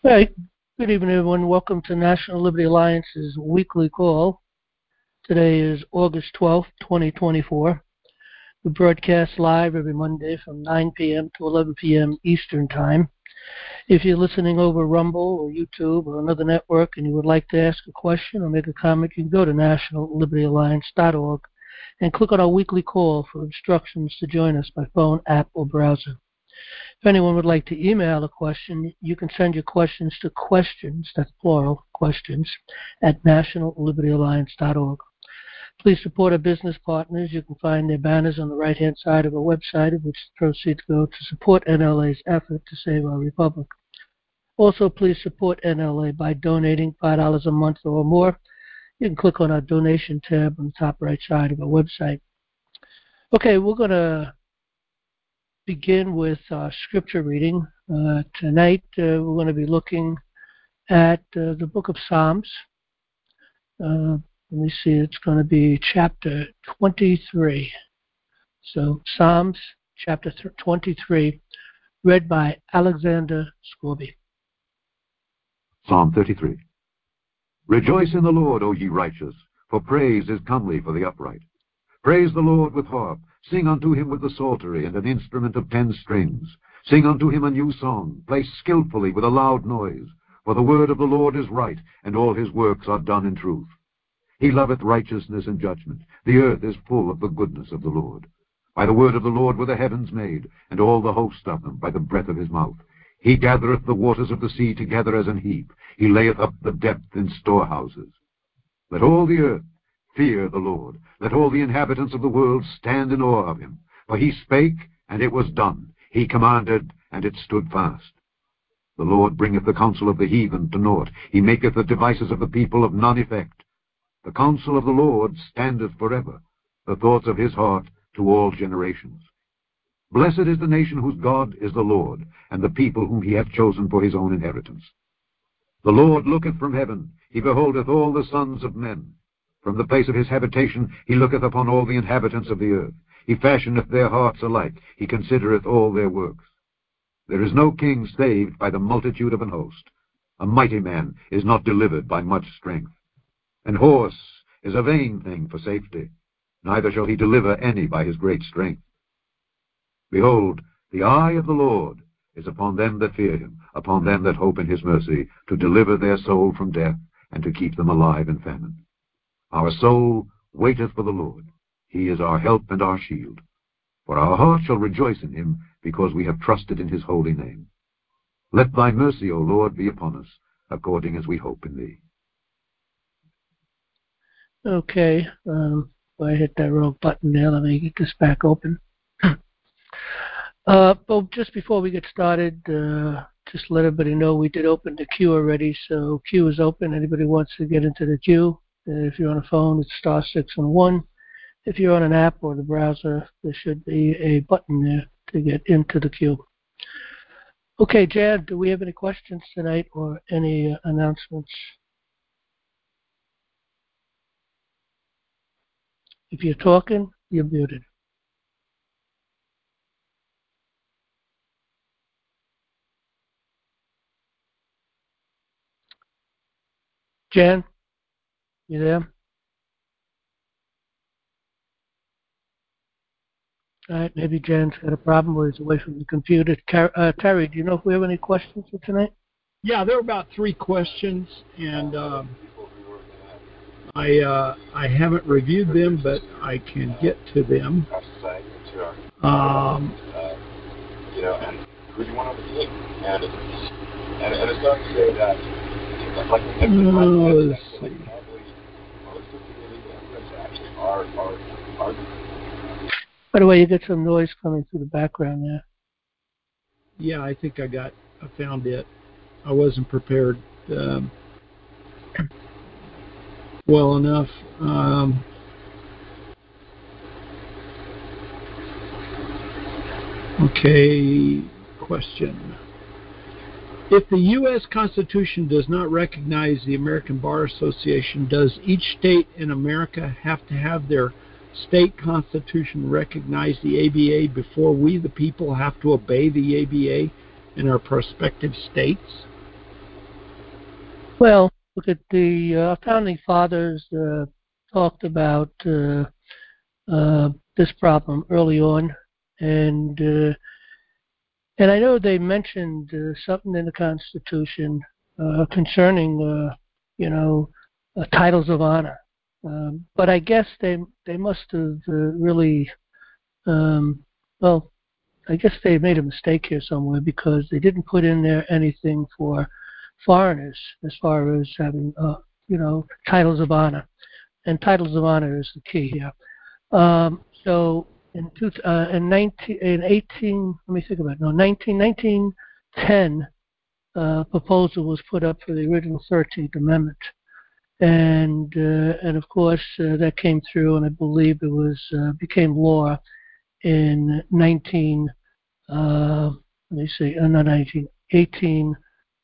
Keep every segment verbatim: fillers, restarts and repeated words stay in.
Hey, good evening, everyone. Welcome to National Liberty Alliance's weekly call. Today is August twelfth, twenty twenty-four. We broadcast live every Monday from nine p.m. to eleven p.m. Eastern Time. If you're listening over Rumble or YouTube or another network and you would like to ask a question or make a comment, you can go to national liberty alliance dot org and click on our weekly call for instructions to join us by phone, app, or browser. If anyone would like to email a question, you can send your questions to questions, that's plural, questions, at national liberty alliance dot org. Please support our business partners. You can find their banners on the right-hand side of our website, of which the proceeds go to support N L A's effort to save our republic. Also, please support N L A by donating five dollars a month or more. You can click on our donation tab on the top right side of our website. Okay, we're going to begin with uh, scripture reading. Uh, tonight uh, we're going to be looking at uh, the book of Psalms. Uh, let me see, it's going to be chapter twenty-three. So Psalms chapter twenty-three, read by Alexander Scorby. Psalm thirty-three. Rejoice in the Lord, O ye righteous, for praise is comely for the upright. Praise the Lord with harp. Sing unto him with the psaltery and an instrument of ten strings. Sing unto him a new song. Play skillfully with a loud noise. For the word of the Lord is right, and all his works are done in truth. He loveth righteousness and judgment. The earth is full of the goodness of the Lord. By the word of the Lord were the heavens made, and all the host of them by the breath of his mouth. He gathereth the waters of the sea together as an heap. He layeth up the depth in storehouses. Let all the earth fear the Lord. Let all the inhabitants of the world stand in awe of him. For he spake, and it was done. He commanded, and it stood fast. The Lord bringeth the counsel of the heathen to naught. He maketh the devices of the people of none effect. The counsel of the Lord standeth forever, the thoughts of his heart to all generations. Blessed is the nation whose God is the Lord, and the people whom he hath chosen for his own inheritance. The Lord looketh from heaven, he beholdeth all the sons of men. From the place of his habitation he looketh upon all the inhabitants of the earth. He fashioneth their hearts alike, he considereth all their works. There is no king saved by the multitude of an host. A mighty man is not delivered by much strength. An horse is a vain thing for safety, neither shall he deliver any by his great strength. Behold, the eye of the Lord is upon them that fear him, upon them that hope in his mercy, to deliver their soul from death, and to keep them alive in famine. Our soul waiteth for the Lord. He is our help and our shield. For our heart shall rejoice in him, because we have trusted in his holy name. Let thy mercy, O Lord, be upon us, according as we hope in thee. Okay, um, I hit that wrong button there. Let me get this back open. uh, but just before we get started, uh, just let everybody know we did open the queue already, so queue is open. Anybody wants to get into the queue? Uh, if you're on a phone, it's star six and one. If you're on an app or the browser, there should be a button there to get into the queue. Okay, Jan, do we have any questions tonight or any uh, announcements? If you're talking, you're muted. Jan, you there? All right, maybe Jan's got a problem or he's away from the computer. Car- uh, Terry, do you know if we have any questions for tonight? Yeah, there are about three questions, and um, I uh, I haven't reviewed them, but I can get to them. Um, you know, and who do you want on the team? And it's, and, and it's not to say that, like, the uh, let's see. Are, are, are, By the way, you get some noise coming through the background there. Yeah, I think I got, I found it. I wasn't prepared um, well enough. Um, okay, question. If the U S Constitution does not recognize the American Bar Association, does each state in America have to have their state constitution recognize the A B A before we, the people, have to obey the A B A in our prospective states? Well, look at the uh, founding fathers uh, talked about uh, uh, this problem early on, and uh, and I know they mentioned uh, something in the Constitution uh, concerning, uh, you know, uh, titles of honor. Um, but I guess they they must have uh, really, um, well, I guess they made a mistake here somewhere because they didn't put in there anything for foreigners as far as having, uh, you know, titles of honor. And titles of honor is the key here. Um, so in, two, uh, in, nineteen, in eighteen, let me think about it. No, nineteen, nineteen ten, uh, proposal was put up for the original thirteenth Amendment. And uh, and of course uh, that came through, and I believe it was uh, became law in nineteen. Uh, let me see, uh, not nineteen, eighteen,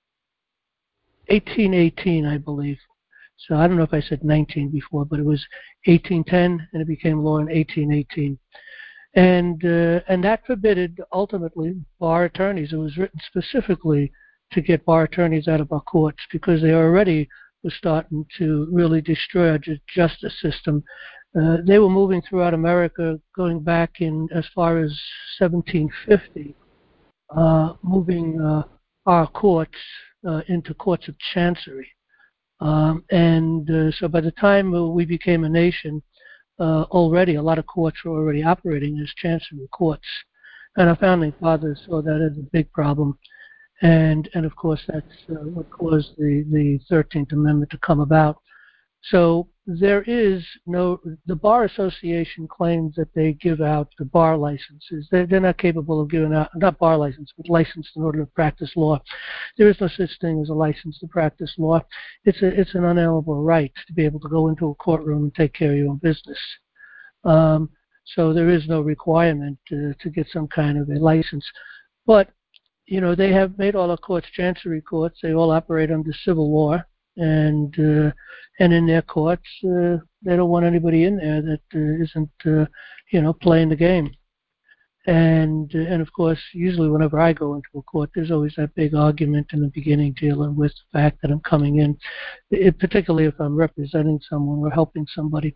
eighteen eighteen, I believe. So I don't know if I said nineteen before, but it was eighteen ten, and it became law in eighteen eighteen. And uh, and that forbid ultimately bar attorneys. It was written specifically to get bar attorneys out of our courts because they already were starting to really destroy our ju- justice system. Uh, they were moving throughout America, going back in as far as seventeen fifty, uh, moving uh, our courts uh, into courts of chancery. Um, and uh, so by the time uh, we became a nation, uh, already a lot of courts were already operating as chancery courts. And our founding fathers saw that as a big problem. And, and of course, that's uh, what caused the, the thirteenth Amendment to come about. So there is no, the Bar Association claims that they give out the bar licenses. They're, they're not capable of giving out, not bar license, but license in order to practice law. There is no such thing as a license to practice law. It's a, it's an unalienable right to be able to go into a courtroom and take care of your own business. Um, so there is no requirement to, to get some kind of a license. But, you know, they have made all our courts chancery courts. They all operate under civil law. And uh, and in their courts, uh, they don't want anybody in there that uh, isn't, uh, you know, playing the game. And uh, and of course, usually whenever I go into a court, there's always that big argument in the beginning dealing with the fact that I'm coming in, it, particularly if I'm representing someone or helping somebody.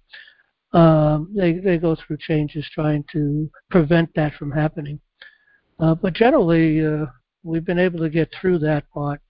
Um, they they go through changes trying to prevent that from happening. Uh, but generally, uh, we've been able to get through that part.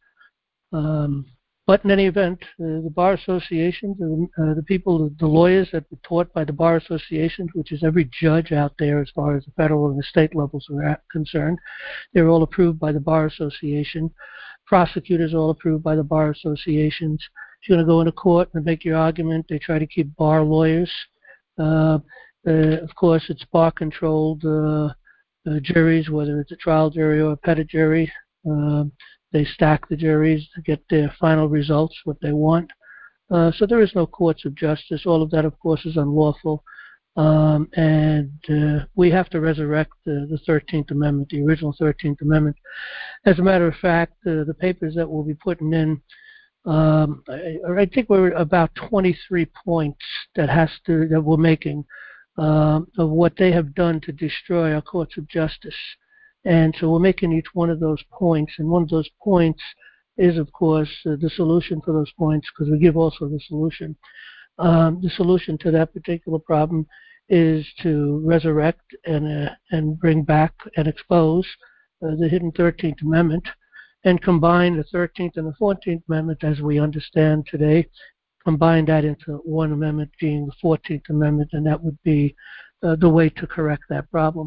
Um, But in any event, uh, the bar associations, uh, the people, the lawyers that were taught by the bar associations, which is every judge out there as far as the federal and the state levels are concerned, they're all approved by the bar association. Prosecutors are all approved by the bar associations. If you're going to go into court and make your argument, they try to keep bar lawyers. Uh, uh, of course, it's bar-controlled uh, uh, juries, whether it's a trial jury or a petit jury. Uh, They stack the juries to get their final results, what they want. Uh, so there is no courts of justice. All of that, of course, is unlawful. Um, and uh, we have to resurrect uh, the thirteenth Amendment, the original thirteenth Amendment. As a matter of fact, uh, the papers that we'll be putting in, um, I, I think we're about twenty-three points that has to that we're making um, of what they have done to destroy our courts of justice. And so we're making each one of those points, and one of those points is, of course, uh, the solution for those points, because we give also the solution. Um, the solution to that particular problem is to resurrect and uh, and bring back and expose uh, the hidden thirteenth Amendment, and combine the thirteenth and the fourteenth Amendment as we understand today, combine that into one amendment being the fourteenth Amendment, and that would be uh, the way to correct that problem.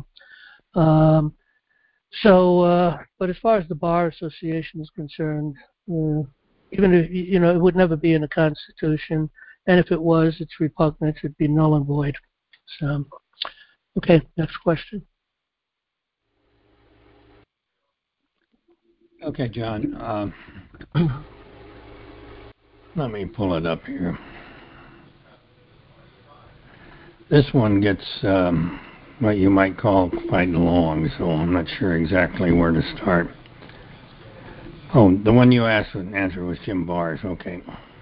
Um, So, uh, but as far as the Bar Association is concerned, uh, even if, you know, it would never be in the Constitution, and if it was, it's repugnant, it'd be null and void. So, okay, next question. Okay, John. Um, let me pull it up here. This one gets um, what you might call quite long, so I'm not sure exactly where to start. Oh, the one you asked and answered was Jim Bars. Okay.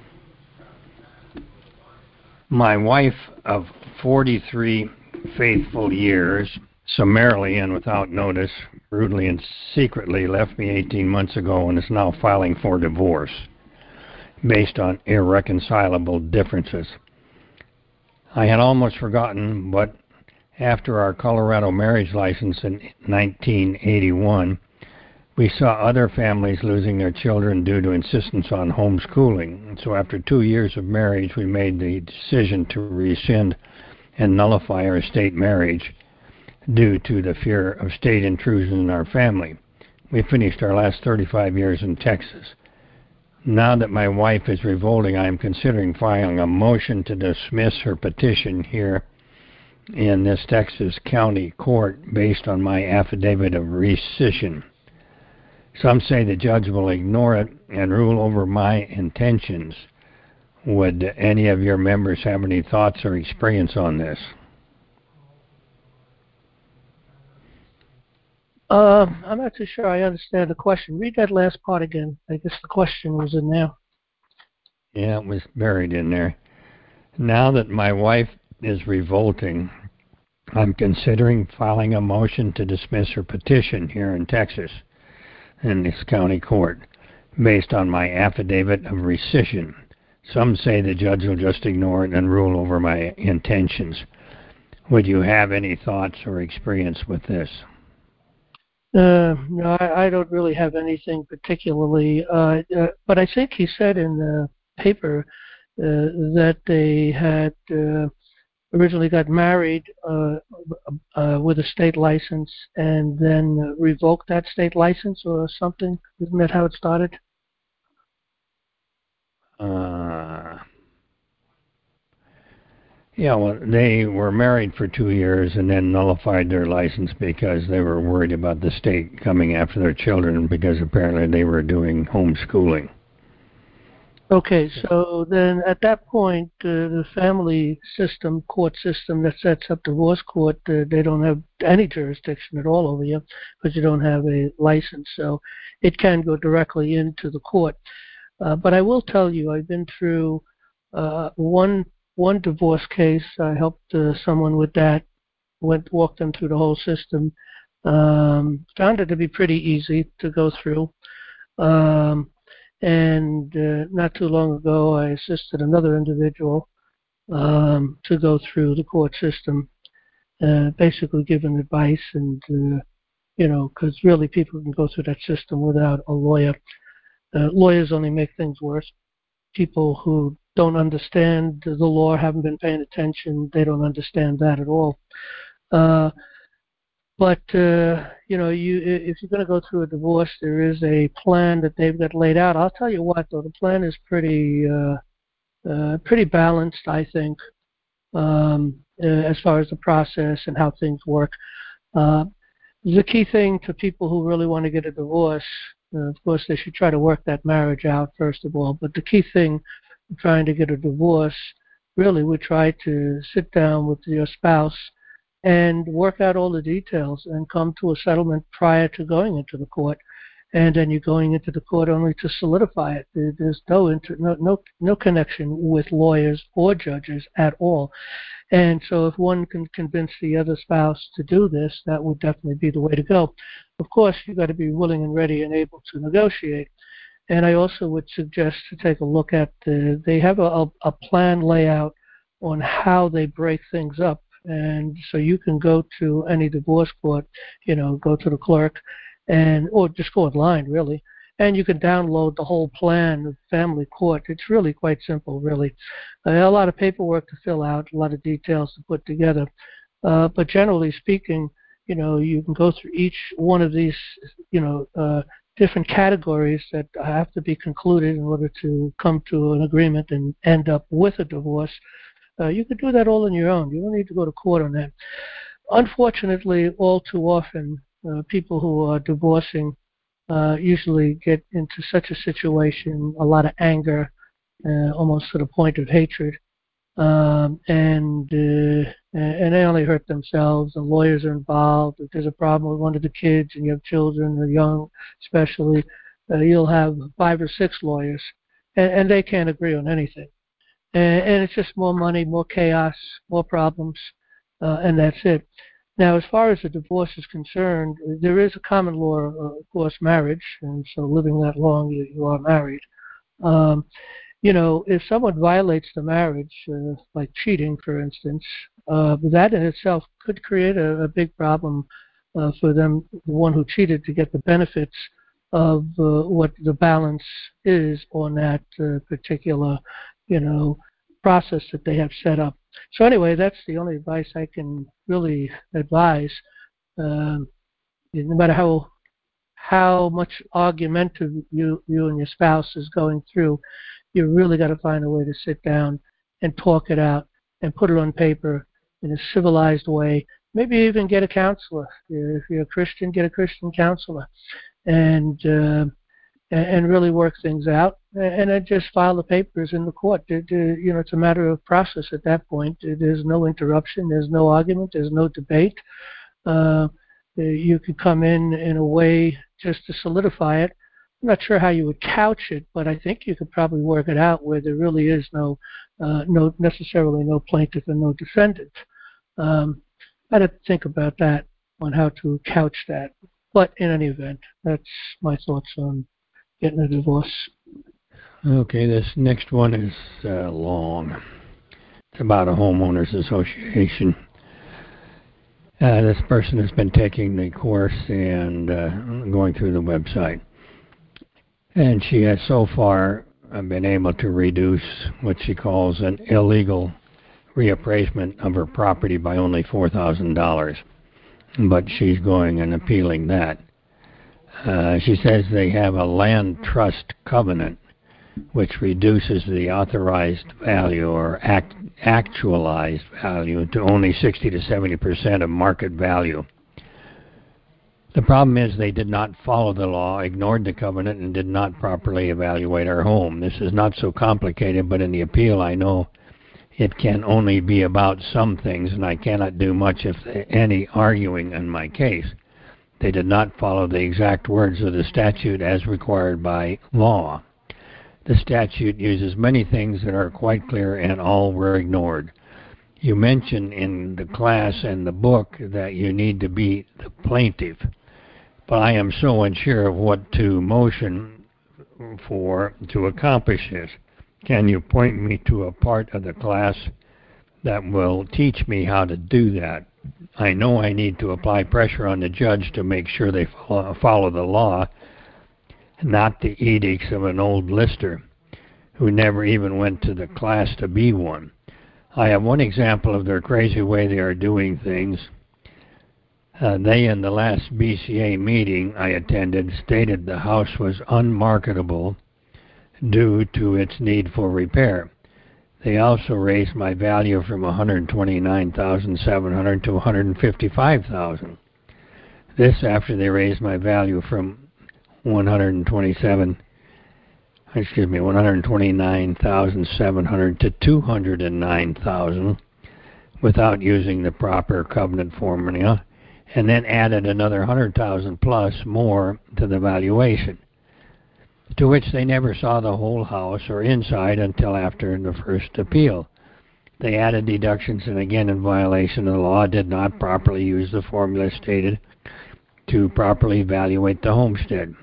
My wife of forty-three faithful years, summarily and without notice, rudely and secretly left me eighteen months ago and is now filing for divorce. based on irreconcilable differences. I had almost forgotten, but after our Colorado marriage license in nineteen eighty-one, we saw other families losing their children due to insistence on homeschooling. So after two years of marriage, we made the decision to rescind and nullify our state marriage due to the fear of state intrusion in our family. We finished our last thirty-five years in Texas. Now that my wife is revolting, I am considering filing a motion to dismiss her petition here in this Texas county court based on my affidavit of rescission. Some say the judge will ignore it and rule over my intentions. Would any of your members have any thoughts or experience on this? Uh, I'm not too sure I understand the question. Read that last part again. I guess the question was in there. Yeah, it was buried in there. Now that my wife is revolting, I'm considering filing a motion to dismiss her petition here in Texas in this county court based on my affidavit of rescission. Some say the judge will just ignore it and rule over my intentions. Would you have any thoughts or experience with this? Uh, no, I, I don't really have anything particularly, uh, uh, but I think he said in the paper uh, that they had uh, originally got married uh, uh, with a state license and then uh, revoked that state license or something. Isn't that how it started? Uh, yeah, well, they were married for two years and then nullified their license because they were worried about the state coming after their children because apparently they were doing homeschooling. Okay, so then at that point, uh, the family system, court system that sets up divorce court, uh, they don't have any jurisdiction at all over you because you don't have a license. So it can go directly into the court. Uh, but I will tell you, I've been through uh, one one divorce case. I helped uh, someone with that, went walked them through the whole system. Um, found it to be pretty easy to go through. Um, And uh, not too long ago, I assisted another individual um, to go through the court system, uh, basically giving advice and, uh, you know, because really people can go through that system without a lawyer. Uh, lawyers only make things worse. People who don't understand the law, haven't been paying attention, they don't understand that at all. Uh, But, uh, you know, you if you're going to go through a divorce, there is a plan that they've got laid out. I'll tell you what, though, the plan is pretty uh, uh, pretty balanced, I think, um, uh, as far as the process and how things work. Uh, the key thing to people who really want to get a divorce, uh, of course, they should try to work that marriage out, first of all. But the key thing trying to get a divorce, really, we try to sit down with your spouse and work out all the details and come to a settlement prior to going into the court. And then you're going into the court only to solidify it. There's no inter, no, no no connection with lawyers or judges at all. And so if one can convince the other spouse to do this, that would definitely be the way to go. Of course, you've got to be willing and ready and able to negotiate. And I also would suggest to take a look at, the, they have a, a plan layout on how they break things up. And so you can go to any divorce court, you know, go to the clerk, and or just go online, really, and you can download the whole plan of family court. It's really quite simple, really. Uh, a lot of paperwork to fill out, a lot of details to put together. Uh, but generally speaking, you know, you can go through each one of these, you know, uh, different categories that have to be concluded in order to come to an agreement and end up with a divorce. Uh, you can do that all on your own. You don't need to go to court on that. Unfortunately, all too often, uh, people who are divorcing uh, usually get into such a situation, a lot of anger, uh, almost to the point of hatred, um, and uh, and they only hurt themselves. The lawyers are involved. If there's a problem with one of the kids and you have children or young, especially, uh, you'll have five or six lawyers, and, and they can't agree on anything. And, and it's just more money, more chaos, more problems, uh, and that's it. Now, as far as the divorce is concerned, there is a common law, uh, of course, marriage, and so living that long, you, you are married. Um, you know, if someone violates the marriage, uh, like cheating, for instance, uh, that in itself could create a, a big problem uh, for them, the one who cheated, to get the benefits of uh, what the balance is on that uh, particular, you know, process that they have set up. So anyway, that's the only advice I can really advise. Um, no matter how how much argumentative you you and your spouse is going through, you really got to find a way to sit down and talk it out and put it on paper in a civilized way. Maybe even get a counselor. If you're a Christian, get a Christian counselor, and uh, and really work things out. And then just file the papers in the court. You know, it's a matter of process at that point. There's no interruption. There's no argument. There's no debate. Uh, you could come in in a way just to solidify it. I'm not sure how you would couch it, but I think you could probably work it out where there really is no, uh, no necessarily no plaintiff and no defendant. Um, I'd have to think about that, on how to couch that. But in any event, that's my thoughts on getting a divorce. Okay, this next one is uh, long. It's about a homeowners association. Uh, this person has been taking the course and uh, going through the website. And she has so far uh, been able to reduce what she calls an illegal reappraisement of her property by only four thousand dollars. But she's going and appealing that. Uh, she says they have a land trust covenant which reduces the authorized value or act, actualized value to only sixty to seventy percent of market value. The problem is they did not follow the law, ignored the covenant, and did not properly evaluate our home. This is not so complicated, but in the appeal I know it can only be about some things, and I cannot do much, if any, arguing in my case. They did not follow the exact words of the statute as required by law. The statute uses many things that are quite clear, and all were ignored. You mention in the class and the book that you need to be the plaintiff, but I am so unsure of what to motion for to accomplish this. Can you point me to a part of the class that will teach me how to do that? I know I need to apply pressure on the judge to make sure they follow, follow the law, not the edicts of an old lister who never even went to the class to be one. I have one example of their crazy way they are doing things. Uh, they, in the last B C A meeting I attended, stated the house was unmarketable due to its need for repair. They also raised my value from one hundred twenty-nine thousand seven hundred dollars to one hundred fifty-five thousand dollars. This after they raised my value from one hundred twenty-seven, excuse me, one hundred twenty-nine thousand seven hundred dollars to two hundred nine thousand dollars without using the proper covenant formula, and then added another one hundred thousand dollars plus more to the valuation, to which they never saw the whole house or inside until after the first appeal. They added deductions, and again in violation of the law, did not properly use the formula stated to properly evaluate the homestead.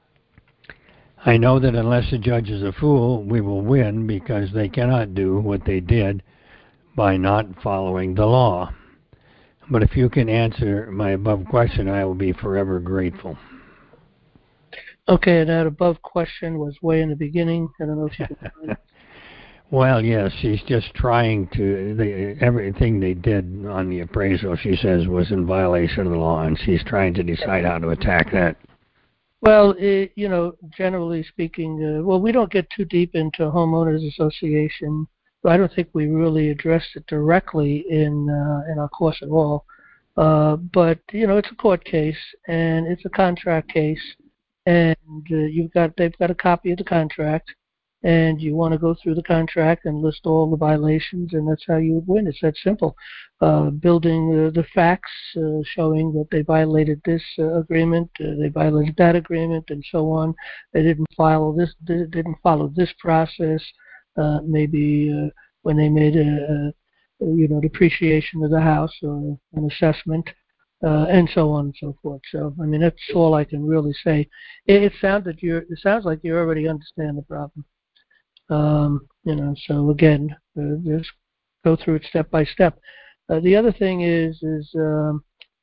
I know that unless the judge is a fool, we will win, because they cannot do what they did by not following the law. But if you can answer my above question, I will be forever grateful. Okay, that above question was way in the beginning. I don't know if you can. Well, yes, she's just trying to, they, everything they did on the appraisal, she says, was in violation of the law, and she's trying to decide how to attack that. Well, it, you know, generally speaking, uh, well, we don't get too deep into homeowners association. I don't think we really addressed it directly in uh, in our course at all. Uh, but you know, it's a court case, and it's a contract case, and uh, you've got they've got a copy of the contract, and you want to go through the contract and list all the violations, and that's how you would win. It's that simple. Uh, building uh, the facts uh, showing that they violated this uh, agreement, uh, they violated that agreement, and so on. They didn't follow this. They didn't follow this process. Uh, maybe uh, when they made a, a you know depreciation of the house or an assessment, uh, and so on and so forth. So I mean that's all I can really say. It, it sounded you. It sounds like you already understand the problem. Um, you know, so again, uh, just go through it step by step. Uh, the other thing is, is um,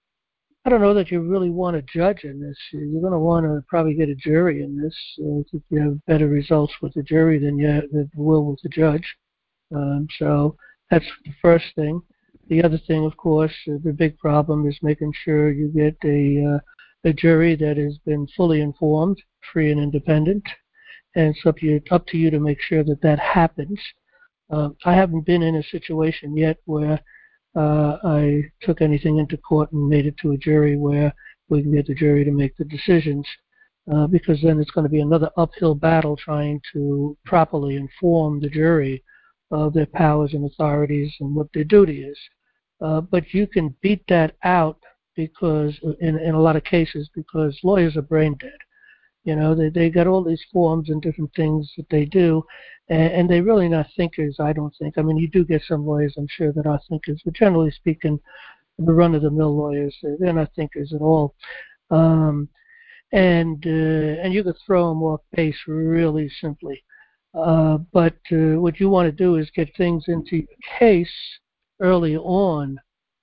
I don't know that you really want a judge in this. You're going to want to probably get a jury in this. Uh, I think you have better results with the jury than you, have, than you will with the judge. Um, so that's the first thing. The other thing, of course, uh, the big problem is making sure you get a uh, a jury that has been fully informed, free and independent, and it's up to you, up to you to make sure that that happens. Uh, I haven't been in a situation yet where uh, I took anything into court and made it to a jury where we can get the jury to make the decisions, uh, because then it's going to be another uphill battle trying to properly inform the jury of their powers and authorities and what their duty is. Uh, but you can beat that out because, in, in a lot of cases, because lawyers are brain dead. You know, they they got all these forms and different things that they do, and, and they're really not thinkers, I don't think. I mean, you do get some lawyers, I'm sure, that are thinkers, but generally speaking, the run-of-the-mill lawyers, they're not thinkers at all. Um, and uh, and you could throw them off base really simply. Uh, but uh, what you want to do is get things into your case early on,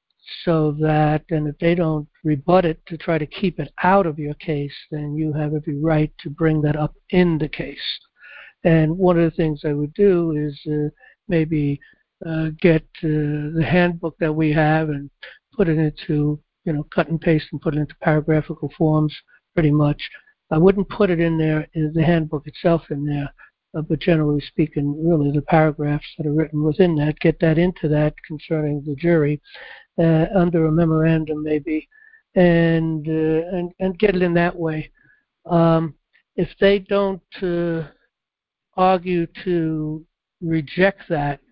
so that, and if they don't rebut it to try to keep it out of your case, then you have every right to bring that up in the case. And one of the things I would do is uh, maybe uh, get uh, the handbook that we have and put it into, you know, cut and paste and put it into paragraphical forms pretty much. I wouldn't put it in there, in the handbook itself in there, uh, but generally speaking, really the paragraphs that are written within that, get that into that concerning the jury. Uh, under a memorandum maybe, and uh, and and get it in that way. Um, if they don't uh, argue to reject that,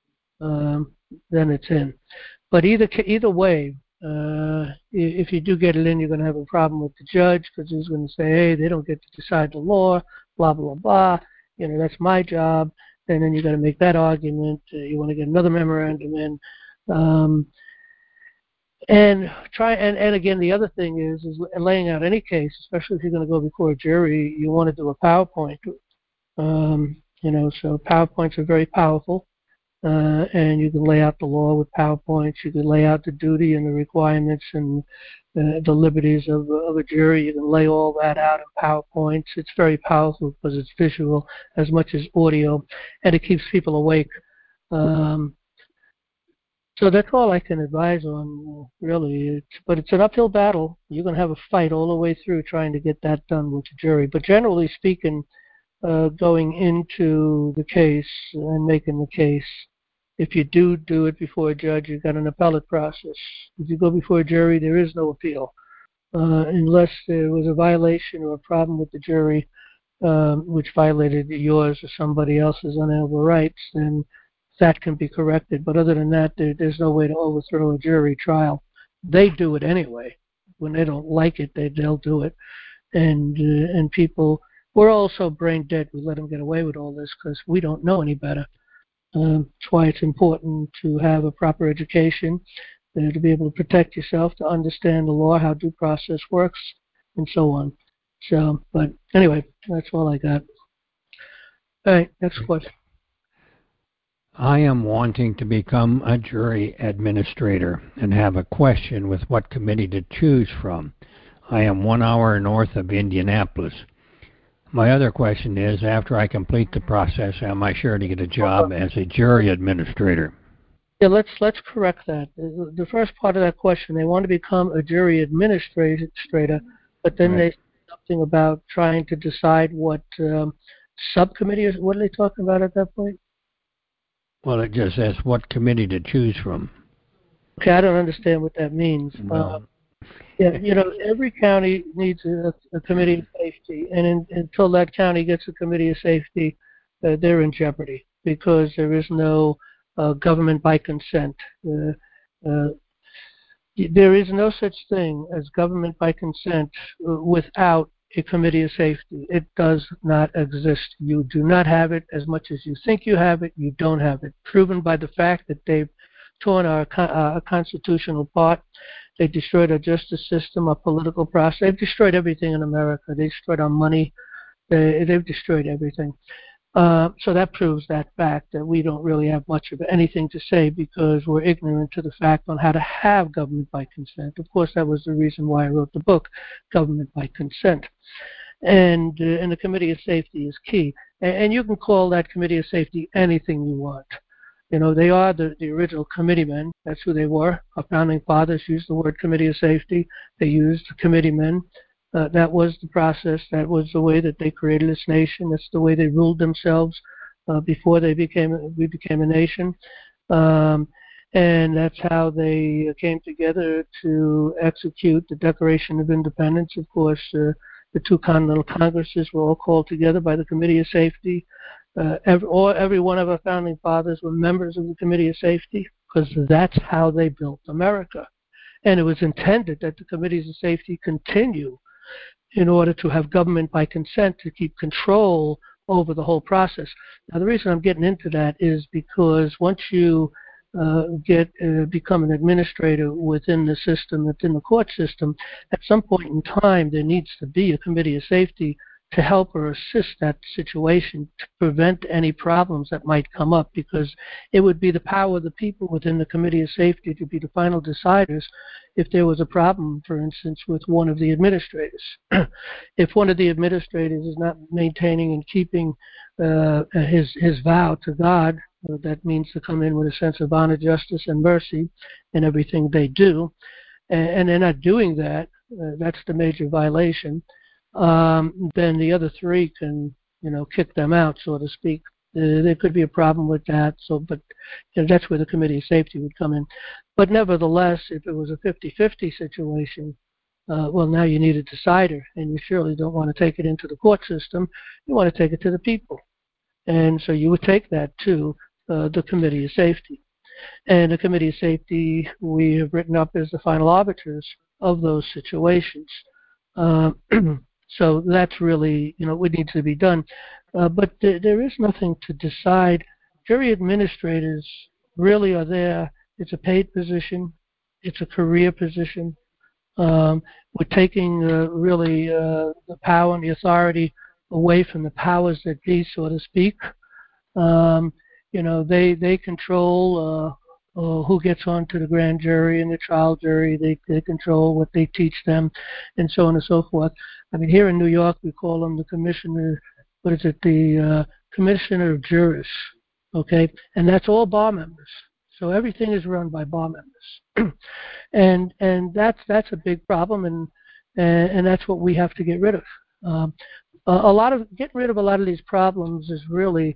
um, then it's in. But either either way, uh, if you do get it in, you're going to have a problem with the judge, because he's going to say, hey, they don't get to decide the law, blah blah blah. You know, that's my job. And then you got to make that argument. Uh, you want to get another memorandum in. Um, And try and, and again, the other thing is is laying out any case, especially if you're going to go before a jury, you want to do a PowerPoint. Um, you know, so PowerPoints are very powerful, uh, and you can lay out the law with PowerPoints. You can lay out the duty and the requirements and uh, the liberties of, of a jury. You can lay all that out in PowerPoints. It's very powerful because it's visual as much as audio, and it keeps people awake. Um, So that's all I can advise on, really. It's, but it's an uphill battle. You're going to have a fight all the way through trying to get that done with the jury. But generally speaking, uh, going into the case and making the case, if you do do it before a judge, you've got an appellate process. If you go before a jury, there is no appeal. Uh, unless there was a violation or a problem with the jury, um, which violated yours or somebody else's unalienable rights, then that can be corrected. But other than that, there, there's no way to overthrow a jury trial. They do it anyway. When they don't like it, they, they'll do it. And uh, and people, we're all so brain dead, we let them get away with all this because we don't know any better. Um, that's why it's important to have a proper education, uh, to be able to protect yourself, to understand the law, how due process works, and so on. So, but anyway, that's all I got. All right, next question. I am wanting to become a jury administrator and have a question with what committee to choose from. I am one hour north of Indianapolis. My other question is, after I complete the process, am I sure to get a job as a jury administrator? Yeah, let's let's correct that. The, the first part of that question, they want to become a jury administrator, but then right. They say something about trying to decide what um, subcommittee is. What are they talking about at that point? Well, it just says what committee to choose from. Okay, I don't understand what that means. Well, uh, yeah, you know, every county needs a, a committee of safety, and in, until that county gets a committee of safety, uh, they're in jeopardy because there is no uh, government by consent. Uh, uh, there is no such thing as government by consent uh, without a committee of safety. It does not exist. You do not have it. As much as you think you have it, you don't have it. Proven by the fact that they've torn our, uh, our constitution apart. They destroyed our justice system, our political process. They've destroyed everything in America. They destroyed our money. They, they've destroyed everything. Uh, so that proves that fact that we don't really have much of anything to say because we're ignorant to the fact on how to have government by consent. Of course, that was the reason why I wrote the book, Government by Consent. And, uh, and the Committee of Safety is key. And, and you can call that Committee of Safety anything you want. You know, they are the, the original committeemen. That's who they were. Our founding fathers used the word Committee of Safety. They used committeemen. Uh, that was the process. That was the way that they created this nation. That's the way they ruled themselves uh, before they became we became a nation. Um, and that's how they came together to execute the Declaration of Independence. Of course, uh, the two Continental Congresses were all called together by the Committee of Safety. Uh, every, all, every one of our founding fathers were members of the Committee of Safety because that's how they built America. And it was intended that the Committees of Safety continue in order to have government by consent to keep control over the whole process. Now, the reason I'm getting into that is because once you uh, get uh, become an administrator within the system, within the court system, at some point in time there needs to be a Committee of Safety to help or assist that situation to prevent any problems that might come up, because it would be the power of the people within the Committee of Safety to be the final deciders if there was a problem, for instance, with one of the administrators. If one of the administrators is not maintaining and keeping uh, his, his vow to God, uh, that means to come in with a sense of honor, justice, and mercy in everything they do, and, and they're not doing that, uh, that's the major violation. Um, then the other three can, you know, kick them out, so to speak. Uh, there could be a problem with that. So, but you know, that's where the Committee of Safety would come in. But nevertheless, if it was a fifty-fifty situation, uh, well, now you need a decider, and you surely don't want to take it into the court system. You want to take it to the people, and so you would take that to uh, the Committee of Safety. And the Committee of Safety we have written up as the final arbiters of those situations. Uh, So that's really, you know, what needs to be done. Uh, but th- there is nothing to decide. Jury administrators really are there. It's a paid position. It's a career position. Um, we're taking uh, really uh, the power and the authority away from the powers that be, so to speak. Um, you know, they they control uh, uh, who gets onto the grand jury and the trial jury. They they control what they teach them, and so on and so forth. I mean, here in New York, we call them the commissioner. What is it? The uh, commissioner of jurors. Okay, and that's all bar members. So everything is run by bar members, and and that's that's a big problem, and and, and that's what we have to get rid of. Um, a, a lot of getting rid of a lot of these problems is really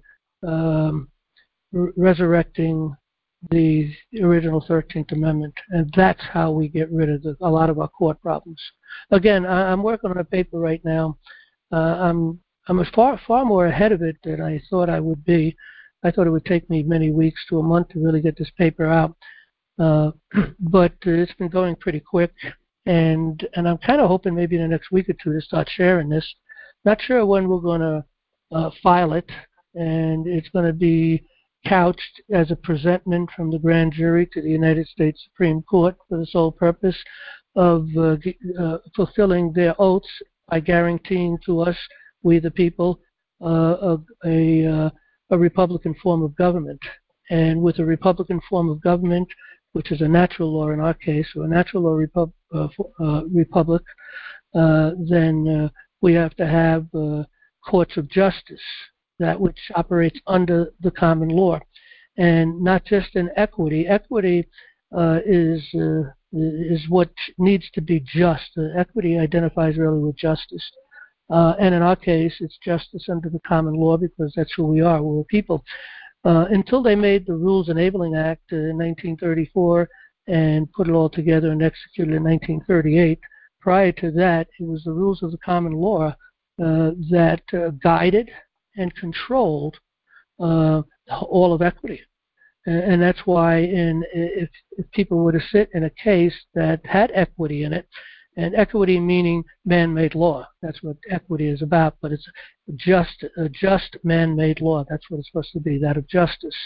um, r- resurrecting the original thirteenth Amendment, and that's how we get rid of the, a lot of our court problems. Again, I, I'm working on a paper right now. Uh, I'm I'm far far more ahead of it than I thought I would be. I thought it would take me many weeks to a month to really get this paper out, uh, but uh, it's been going pretty quick, and and I'm kind of hoping maybe in the next week or two to start sharing this. Not sure when we're going to uh, file it, and it's going to be couched as a presentment from the grand jury to the United States Supreme Court for the sole purpose of uh, uh, fulfilling their oaths by guaranteeing to us, we the people, uh, a, a, uh, a Republican form of government. And with a Republican form of government, which is a natural law in our case, or a natural law repub- uh, uh, republic, uh, then uh, we have to have uh, courts of justice, that which operates under the common law, and not just in equity. Equity uh, is uh, is what needs to be just. Uh, equity identifies really with justice, uh, and in our case, it's justice under the common law because that's who we are. We're people. Uh, until they made the Rules Enabling Act uh, in nineteen thirty-four and put it all together and executed it in nineteen thirty-eight. Prior to that, it was the rules of the common law uh, that uh, guided and controlled uh, all of equity. And, and that's why in, if, if people were to sit in a case that had equity in it, and equity meaning man-made law, that's what equity is about, but it's just a just man-made law. That's what it's supposed to be, that of justice.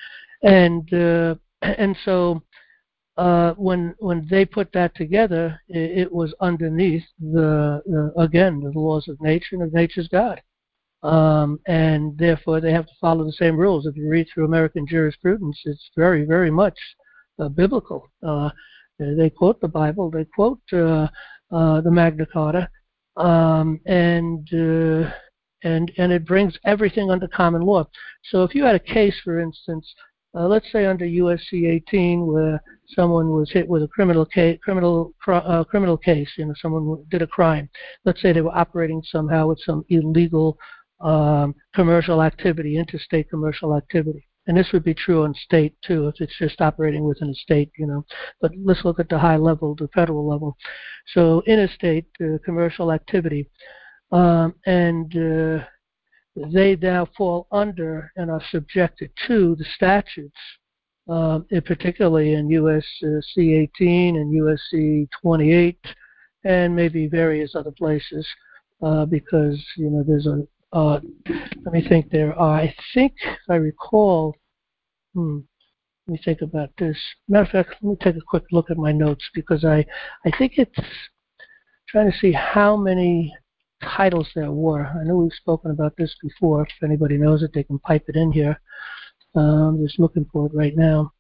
And uh, and so uh, when when they put that together, it, it was underneath the, uh, again, the laws of nature and of nature's God. um, and therefore they have to follow the same rules. If you read through American jurisprudence, it's very, very much uh, biblical. Uh, they quote the Bible, they quote uh, uh, the Magna Carta, um, and uh, and and it brings everything under common law. So if you had a case, for instance, uh, let's say under U S C eighteen, where someone was hit with a criminal case, criminal uh, criminal case, you know, someone did a crime. Let's say they were operating somehow with some illegal um, commercial activity, interstate commercial activity. And this would be true on state too, if it's just operating within a state, you know. But let's look at the high level, the federal level. So interstate uh, commercial activity, um, and uh, they now fall under and are subjected to the statutes, um, in particularly in U S C eighteen and U S C twenty-eight, and maybe various other places, uh, because you know there's a. Uh, let me think. There are. I think, if I recall. Hmm, let me think about this. Matter of fact, let me take a quick look at my notes because I, I think it's trying to see how many titles there were. I know we've spoken about this before. If anybody knows it, they can pipe it in here. Uh, I'm just looking for it right now.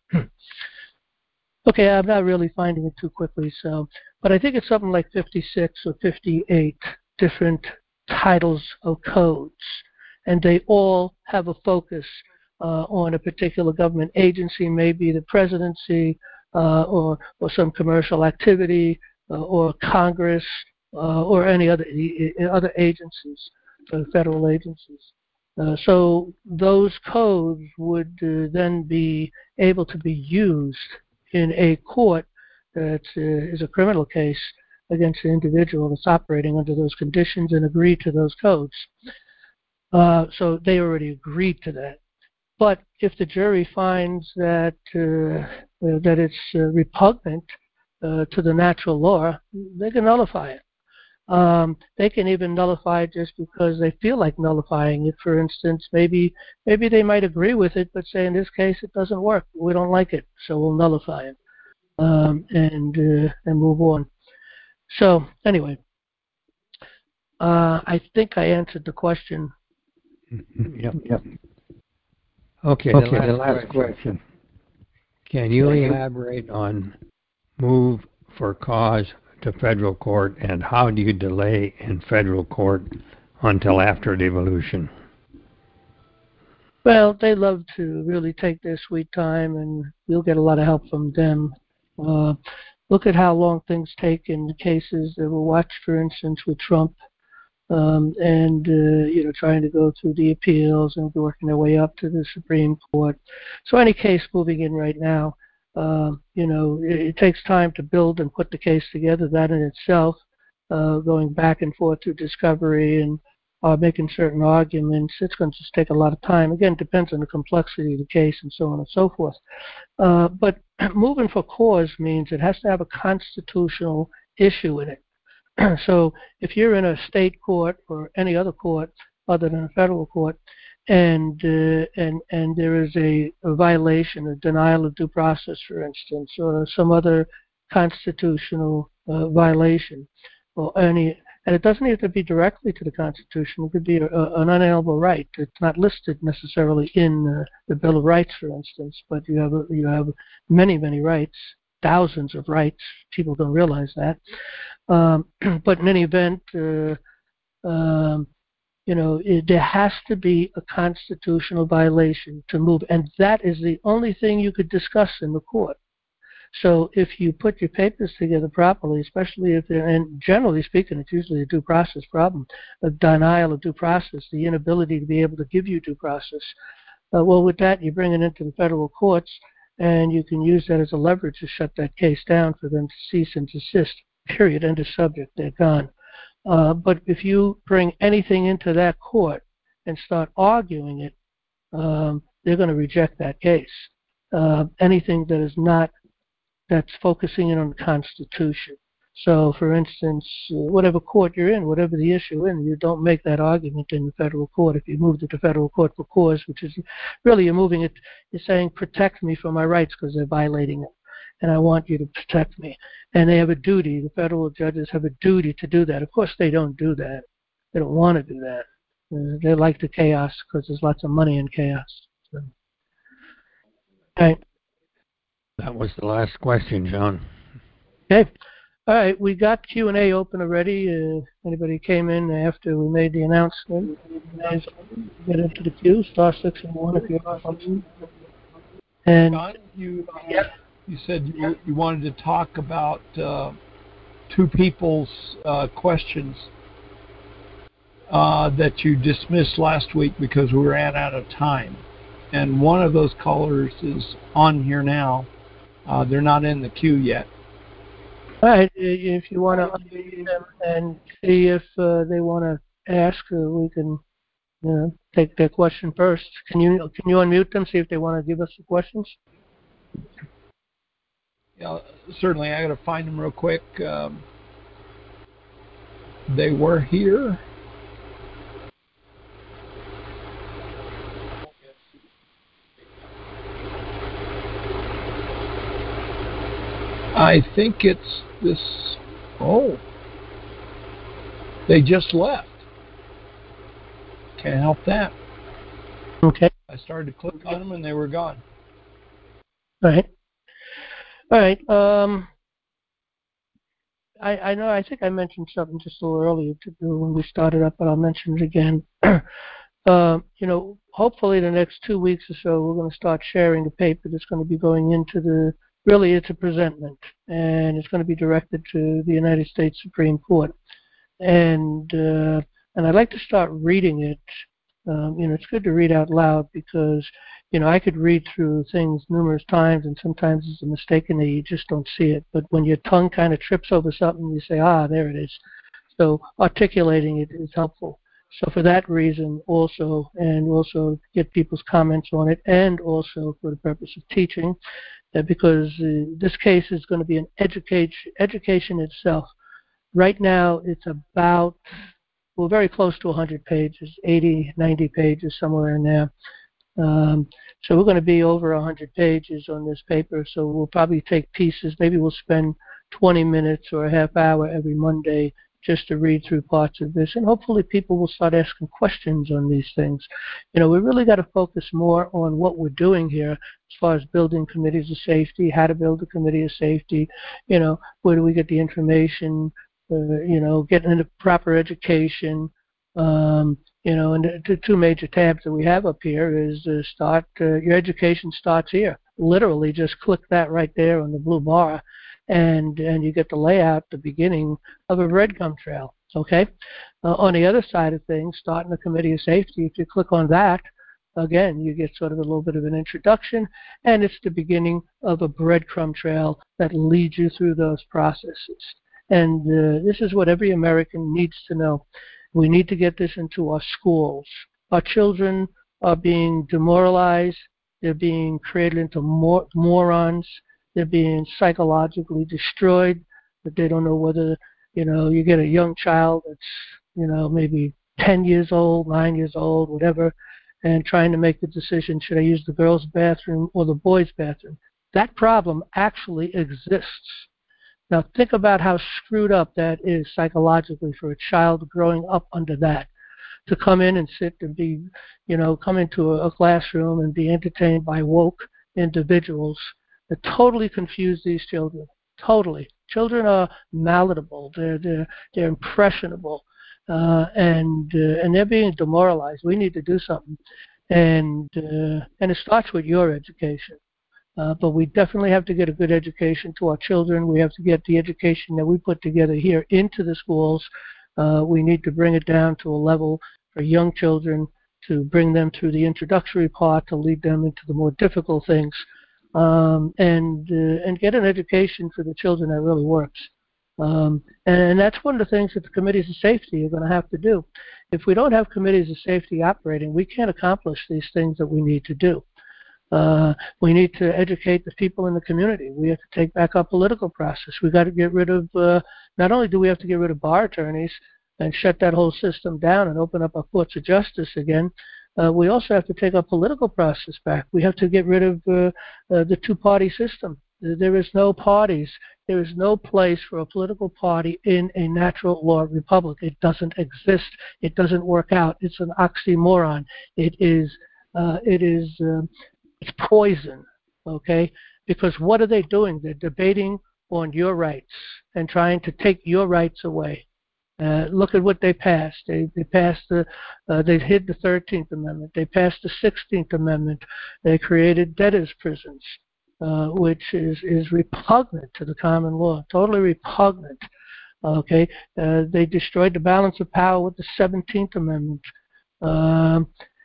Okay, I'm not really finding it too quickly, so, but I think it's something like fifty-six or fifty-eight different titles of codes, and they all have a focus uh, on a particular government agency, maybe the presidency, uh, or or some commercial activity, uh, or Congress, uh, or any other other agencies, uh, federal agencies. Uh, so those codes would uh, then be able to be used in a court that uh, is a criminal case against an individual that's operating under those conditions and agree to those codes. Uh, so they already agreed to that. But if the jury finds that uh, uh, that it's uh, repugnant uh, to the natural law, they can nullify it. Um, they can even nullify it just because they feel like nullifying it. For instance, maybe maybe they might agree with it, but say in this case it doesn't work. We don't like it, so we'll nullify it um, and uh, and move on. So anyway, uh, I think I answered the question. Yep. Yep. Okay. Okay. The last, the last question. question. Can you elaborate on move for cause to federal court, and how do you delay in federal court until after devolution? Well, they love to really take their sweet time, and you'll get a lot of help from them. Uh, look at how long things take in the cases that were watched, for instance, with Trump, um, and uh, you know, trying to go through the appeals and working their way up to the Supreme Court. So any case moving in right now, Uh, you know, it, it takes time to build and put the case together. That in itself, uh, going back and forth through discovery and uh, making certain arguments, it's going to just take a lot of time. Again, it depends on the complexity of the case and so on and so forth. Uh, but moving for cause means it has to have a constitutional issue in it. So if you're in a state court or any other court other than a federal court, and uh, and and there is a, a violation, a denial of due process, for instance, or some other constitutional uh, violation, or any, and it doesn't have to be directly to the Constitution. It could be a, a, an unalienable right. It's not listed necessarily in uh, the Bill of Rights, for instance, but you have a, you have many many rights, thousands of rights. People don't realize that. Um, but in any event. Uh, um, You know, it, there has to be a constitutional violation to move, and that is the only thing you could discuss in the court. So if you put your papers together properly, especially if they're, and generally speaking, it's usually a due process problem, a denial of due process, the inability to be able to give you due process. Uh, well, with that, you bring it into the federal courts, and you can use that as a leverage to shut that case down for them to cease and desist, period, end of subject, they're gone. Uh, but if you bring anything into that court and start arguing it, um, they're going to reject that case. Uh, anything that is not, that's focusing in on the Constitution. So, for instance, whatever court you're in, whatever the issue is, you don't make that argument in the federal court. If you move to the federal court for cause, which is really you're moving it, you're saying protect me from my rights because they're violating it. And I want you to protect me. And they have a duty, the federal judges have a duty to do that. Of course they don't do that. They don't want to do that. Uh, they like the chaos because there's lots of money in chaos. So. All right. That was the last question, John. Okay. All right. We got Q and A open already. Uh, anybody came in after we made the announcement, get into the queue. Star six and one if you're on. And John, you uh, you said you, you wanted to talk about uh, two people's uh, questions uh, that you dismissed last week because we ran out of time. And one of those callers is on here now. Uh, they're not in the queue yet. All right. If you want to unmute them and see if uh, they want to ask, uh, we can you know, take their question first. Can you can you unmute them, see if they want to give us the questions? Yeah, certainly. I got to find them real quick. Um, they were here. I think it's this. Oh, they just left. Can't help that. Okay. I started to click on them and they were gone. All right. All right. Um, I, I know. I think I mentioned something just a little earlier to do when we started up, but I'll mention it again. uh, you know, hopefully the next two weeks or so, we're going to start sharing the paper that's going to be going into the. Really, it's a presentment, and it's going to be directed to the United States Supreme Court. And uh, and I'd like to start reading it. Um, you know, it's good to read out loud because, you know, I could read through things numerous times, and sometimes it's a mistake and you just don't see it. But when your tongue kind of trips over something, you say, ah, there it is. So articulating it is helpful. So for that reason also, and also get people's comments on it, and also for the purpose of teaching, uh, because uh, this case is going to be an education, education itself. Right now, it's about, well, very close to one hundred pages, eighty, ninety pages, somewhere in there. Um, so we're going to be over one hundred pages on this paper, so we'll probably take pieces. Maybe we'll spend twenty minutes or a half hour every Monday just to read through parts of this, and hopefully people will start asking questions on these things. You know, we really got to focus more on what we're doing here as far as building committees of safety, how to build a committee of safety, you know, where do we get the information, uh, you know, getting into proper education, um, you know, and the two major tabs that we have up here is uh, start, uh, your education starts here. Literally just click that right there on the blue bar, and and you get the layout, the beginning of a breadcrumb trail, okay? Uh, on the other side of things, starting a committee of safety, if you click on that, again, you get sort of a little bit of an introduction, and it's the beginning of a breadcrumb trail that leads you through those processes. And uh, this is what every American needs to know. We need to get this into our schools. Our children are being demoralized. They're being created into mor- morons. They're being psychologically destroyed. That they don't know whether, you know, you get a young child that's, you know, maybe ten years old, nine years old, whatever, and trying to make the decision, should I use the girls' bathroom or the boys' bathroom? That problem actually exists. Now think about how screwed up that is psychologically for a child growing up under that. To come in and sit and be, you know, come into a, a classroom and be entertained by woke individuals that totally confuse these children. Totally. Children are malleable. They're they're they're impressionable, uh, and uh, and they're being demoralized. We need to do something, and uh, and it starts with your education. Uh, but we definitely have to get a good education to our children. We have to get the education that we put together here into the schools. Uh, we need to bring it down to a level for young children to bring them through the introductory part to lead them into the more difficult things, um, and uh, and get an education for the children that really works. Um, and, and that's one of the things that the committees of safety are going to have to do. If we don't have committees of safety operating, we can't accomplish these things that we need to do. Uh, we need to educate the people in the community. We have to take back our political process. We've got to get rid of, uh, not only do we have to get rid of bar attorneys and shut that whole system down and open up our courts of justice again, uh, we also have to take our political process back. We have to get rid of uh, uh, the two-party system. There is no parties. There is no place for a political party in a natural law republic. It doesn't exist. It doesn't work out. It's an oxymoron. It is, uh, it is, uh, it's poison, okay? Because what are they doing? They're debating on your rights and trying to take your rights away. Uh, look at what they passed. They, they passed the, uh, they hid the thirteenth Amendment. They passed the sixteenth Amendment. They created debtors' prisons, uh, which is, is repugnant to the common law, totally repugnant. Okay, uh, they destroyed the balance of power with the seventeenth Amendment, um,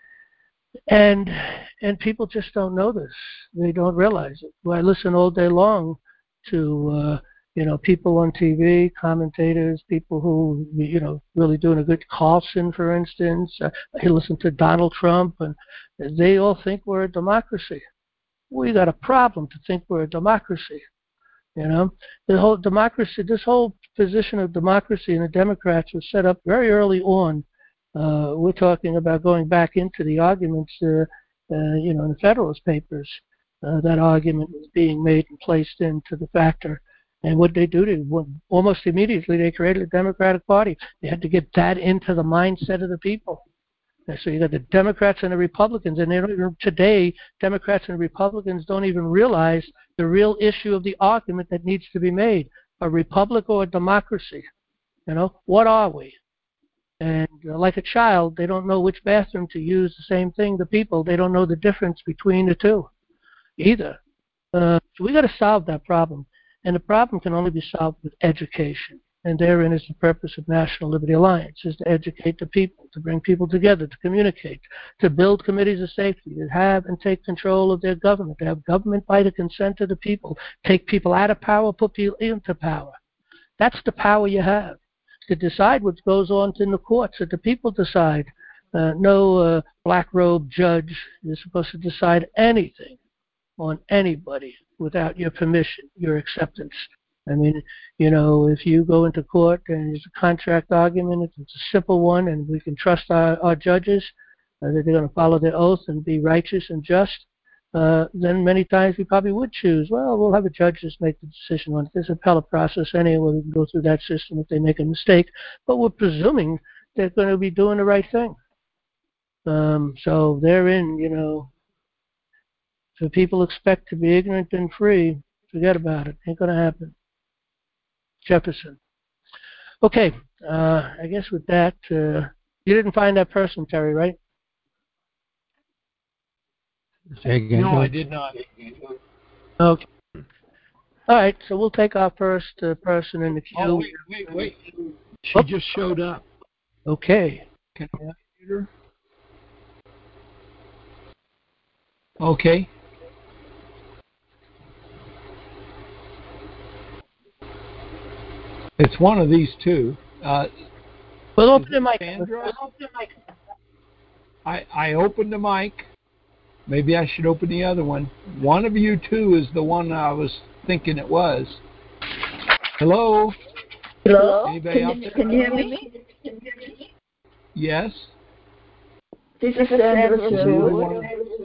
and and people just don't know this. They don't realize it. Well, I listen all day long to. Uh, You know, people on T V, commentators, people who, you know, really doing a good Carlson, for instance. Uh, I listen to Donald Trump, and they all think we're a democracy. We got a problem to think we're a democracy. You know, the whole democracy, this whole position of democracy in the Democrats was set up very early on. Uh, we're talking about going back into the arguments, uh, uh, you know, in the Federalist Papers. Uh, that argument was being made and placed into the factor. And what they do, they, almost immediately they created a Democratic Party. They had to get that into the mindset of the people. And so you got the Democrats and the Republicans, and they don't even, today, Democrats and Republicans don't even realize the real issue of the argument that needs to be made: a republic or a democracy. You know, what are we? And uh, like a child, they don't know which bathroom to use. The same thing, the people, they don't know the difference between the two either. Uh, so we got to solve that problem. And the problem can only be solved with education. And therein is the purpose of National Liberty Alliance, is to educate the people, to bring people together, to communicate, to build committees of safety, to have and take control of their government, to have government by the consent of the people, take people out of power, put people into power. That's the power you have, to decide what goes on in the courts, that the people decide. Uh, no uh, black robe judge is supposed to decide anything on anybody without your permission, your acceptance. I mean, you know, if you go into court and it's a contract argument, if it's a simple one, and we can trust our, our judges uh, that they're going to follow their oath and be righteous and just, uh, then many times we probably would choose, well, we'll have a judge just make the decision on it. There's an appellate process anyway. We can go through that system if they make a mistake. But we're presuming they're going to be doing the right thing. Um, so therein, you know, if people expect to be ignorant and free, forget about it. Ain't going to happen. Jefferson. Okay, uh, I guess with that, uh, you didn't find that person, Terry, right? No, I did not. Okay. All right, so we'll take our first uh, person in the queue. Oh, wait, wait, wait. She Oops. just showed up. Okay. Can I unmute her? Okay. It's one of these two. Uh, well, open the mic. I, I opened the mic. Maybe I should open the other one. One of you two is the one I was thinking it was. Hello? Hello? Anybody can, out there? Can you hear me? Yes. This is Sandra Sue.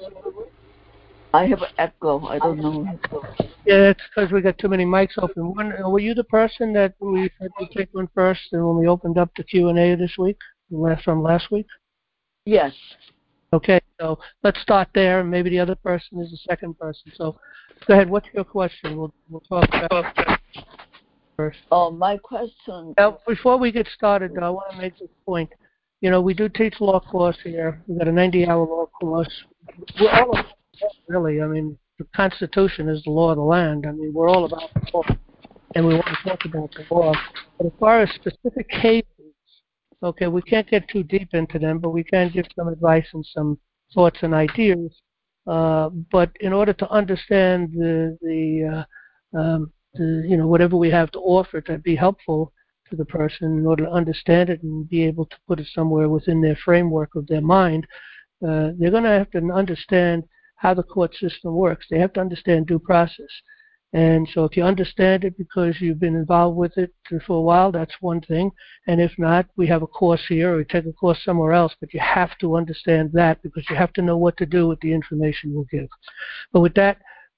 I have an echo. I don't know. Yeah, it's because we got too many mics open. One, were you the person that we had to take one first, and when we opened up the Q and A this week, last from last week? Yes. Okay, so let's start there, and maybe the other person is the second person. So, go ahead. What's your question? We'll we'll talk about that first. Oh, my question. Now, before we get started, though, I want to make this point. You know, we do teach law course here. We've got a ninety-hour law course. We're all about really. I mean, the Constitution is the law of the land. I mean, we're all about the law, and we want to talk about the law. But as far as specific cases, okay, we can't get too deep into them, but we can give some advice and some thoughts and ideas. Uh, but in order to understand the, the, uh, um, the, you know, whatever we have to offer to be helpful to the person, in order to understand it and be able to put it somewhere within their framework of their mind, uh, they're going to have to understand how the court system works. They have to understand due process. And so if you understand it because you've been involved with it for a while, that's one thing. And if not, we have a course here, or we take a course somewhere else, but you have to understand that because you have to know what to do with the information we'll give. But with that,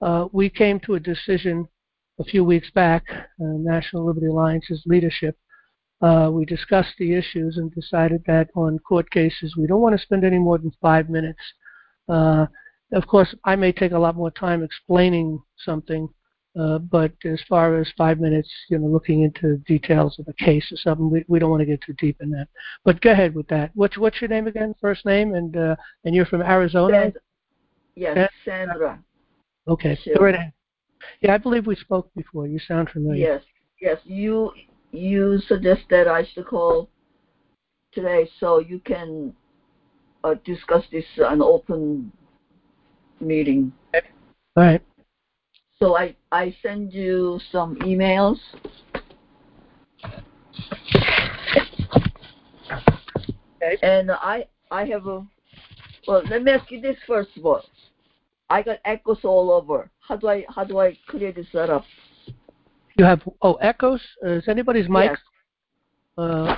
uh, we came to a decision a few weeks back, uh, National Liberty Alliance's leadership. Uh, we discussed the issues and decided that on court cases we don't want to spend any more than five minutes. Uh, of course, I may take a lot more time explaining something, uh, but as far as five minutes, you know, looking into details of a case or something, we, we don't want to get too deep in that. But go ahead with that. What's what's your name again? First name, and uh, and you're from Arizona? Sandra. Yes, Sandra. Okay. Sure. Go right ahead. Yeah, I believe we spoke before. You sound familiar. Yes, yes. You you suggest that I should call today so you can uh, discuss this uh, an open meeting. Okay. All right. So I I send you some emails. Okay. And I I have a well. Let me ask you this first of all. I got echoes all over. How do I how do I clear this setup? You have oh echoes. Uh, is anybody's mic? Yes. Uh,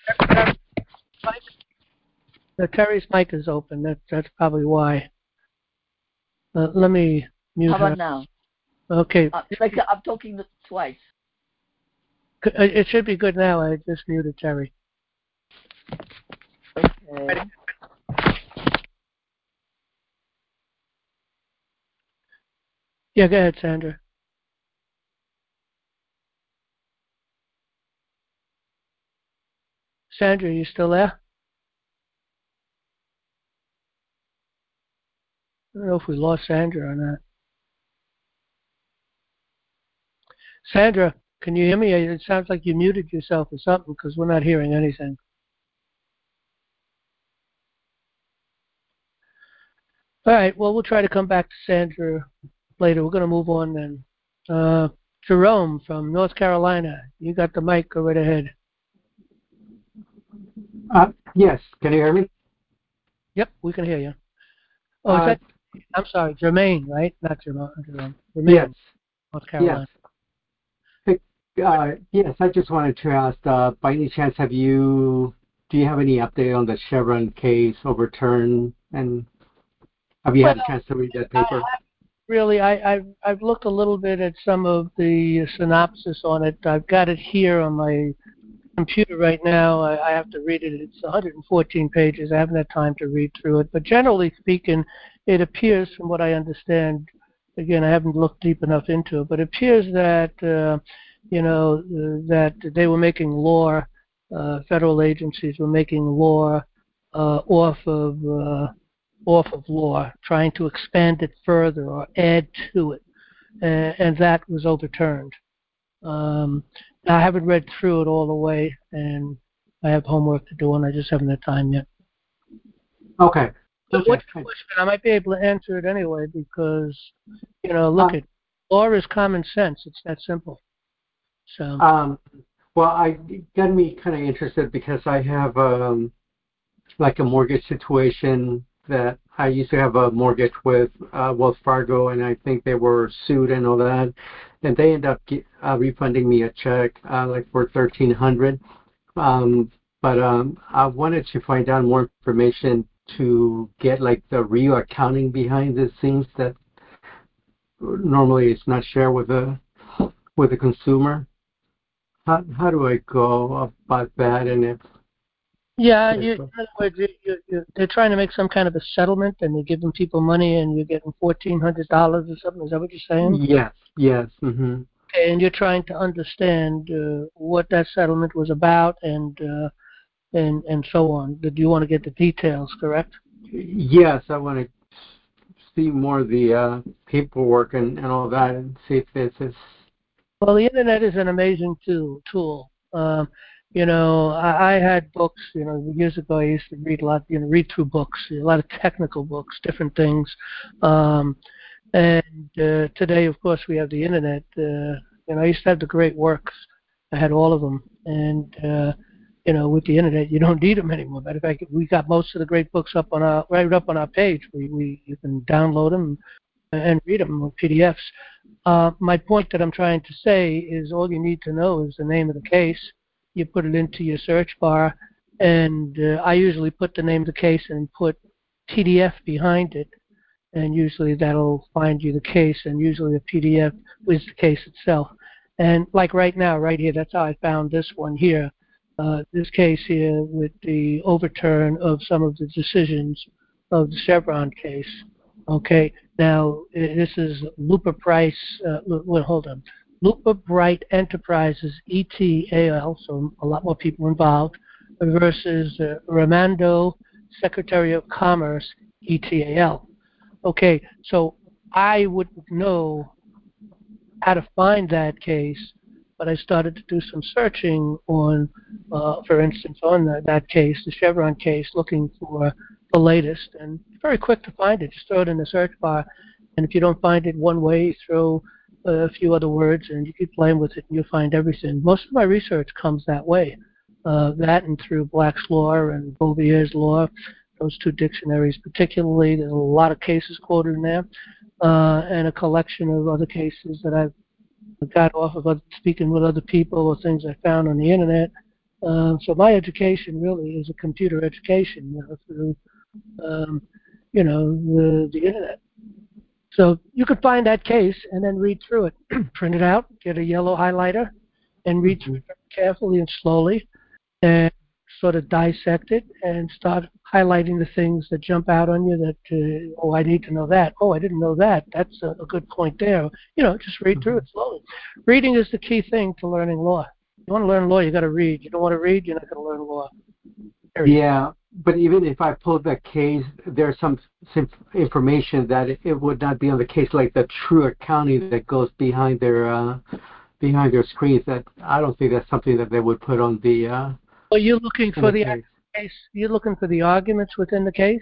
uh, Terry's mic is open. That's that's probably why. Uh, let me mute How about her. now? Okay. Uh, like I'm talking twice. It should be good now. I just muted Terry. Okay. Yeah, go ahead, Sandra. Sandra, you still there? I don't know if we lost Sandra or not. Sandra, can you hear me? It sounds like you muted yourself or something because we're not hearing anything. All right, well, we'll try to come back to Sandra later. We're going to move on then. Uh, Jerome from North Carolina, you got the mic. Go right ahead. Uh, yes, can you hear me? Yep, we can hear you. Oh, Uh, is that, I'm sorry, Jermaine, right? Not Jerome. Jerome. Jermaine, yes. North Carolina. Yes. Uh, yes, I just wanted to ask, uh, by any chance, have you, do you have any update on the Chevron case overturned? And have you Well, had a chance to read that paper? I, I, really, I, I've, I've looked a little bit at some of the synopsis on it. I've got it here on my computer right now. I, I have to read it. It's one hundred fourteen pages. I haven't had time to read through it. But generally speaking, it appears, from what I understand, again, I haven't looked deep enough into it, but it appears that, uh, you know, uh, that they were making law, uh, federal agencies were making law uh, off of uh, off of law, trying to expand it further or add to it, uh, and that was overturned. Um, I haven't read through it all the way, and I have homework to do, and I just haven't had time yet. Okay. So okay. what's the question? I might be able to answer it anyway because, you know, look, Uh, at law is common sense. It's that simple. So. Um, well, I got me kind of interested because I have um, like a mortgage situation that I used to have a mortgage with uh, Wells Fargo, and I think they were sued and all that, and they ended up get, uh, refunding me a check uh, like for thirteen hundred. Um, but um, I wanted to find out more information to get like the real accounting behind the scenes that normally is not shared with the with the consumer. How how do I go about that? And if Yeah, you, in other words, you, you, you, they're trying to make some kind of a settlement, and they're giving people money, and you're getting fourteen hundred dollars or something. Is that what you're saying? Yes, yes. Mm-hmm. Okay, and you're trying to understand uh, what that settlement was about, and uh, and and so on. Do you want to get the details, correct? Yes, I want to see more of the uh, paperwork and, and all that, and see if this is. Well, the internet is an amazing tool. Tool. Um, you know, I, I had books. You know, years ago I used to read a lot. You know, read through books, a lot of technical books, different things. Um, and uh, today, of course, we have the internet. Uh, and I used to have the great works. I had all of them. And uh, you know, with the internet, you don't need them anymore. Matter of fact, we got most of the great books up on our right up on our page. We we you can download them and read them on P D Fs. Uh, my point that I'm trying to say is all you need to know is the name of the case. You put it into your search bar, and uh, I usually put the name of the case and put P D F behind it. and usually that'll find you the case, and usually a P D F with the case itself. And like right now, right here, that's how I found this one here. Uh, this case here with the overturn of some of the decisions of the Chevron case. Okay, now this is Luper Price, uh, well, hold on. Luper Bright Enterprises, E T A L, so a lot more people involved, versus uh, Raimondo, Secretary of Commerce, E T A L. Okay, so I wouldn't know how to find that case, but I started to do some searching on, uh, for instance, on the, that case, the Chevron case, looking for the latest, and it's very quick to find it. Just throw it in the search bar, and if you don't find it one way, throw a few other words, and you keep playing with it, and you'll find everything. Most of my research comes that way, uh, that and through Black's Law and Bouvier's Law, those two dictionaries particularly. There's a lot of cases quoted in there, uh, and a collection of other cases that I've got off of other, speaking with other people or things I found on the internet. Uh, so my education really is a computer education, you know, through, um, you know, the, the internet. So you could find that case and then read through it. Print it out, get a yellow highlighter, and read through it very carefully and slowly, and sort of dissect it and start highlighting the things that jump out on you that, uh, oh, I need to know that. Oh, I didn't know that. That's a, a good point there. You know, just read through it slowly. Reading is the key thing to learning law. You want to learn law, you got to read. You don't want to read, you're not going to learn law. Period. Yeah, but even if I pulled the case, there's some, some information that it, it would not be on the case, like the true accounting that goes behind their uh, behind their screens. That I don't think that's something that they would put on the. Uh, well, you're looking for the, the case. case. You're looking for the arguments within the case.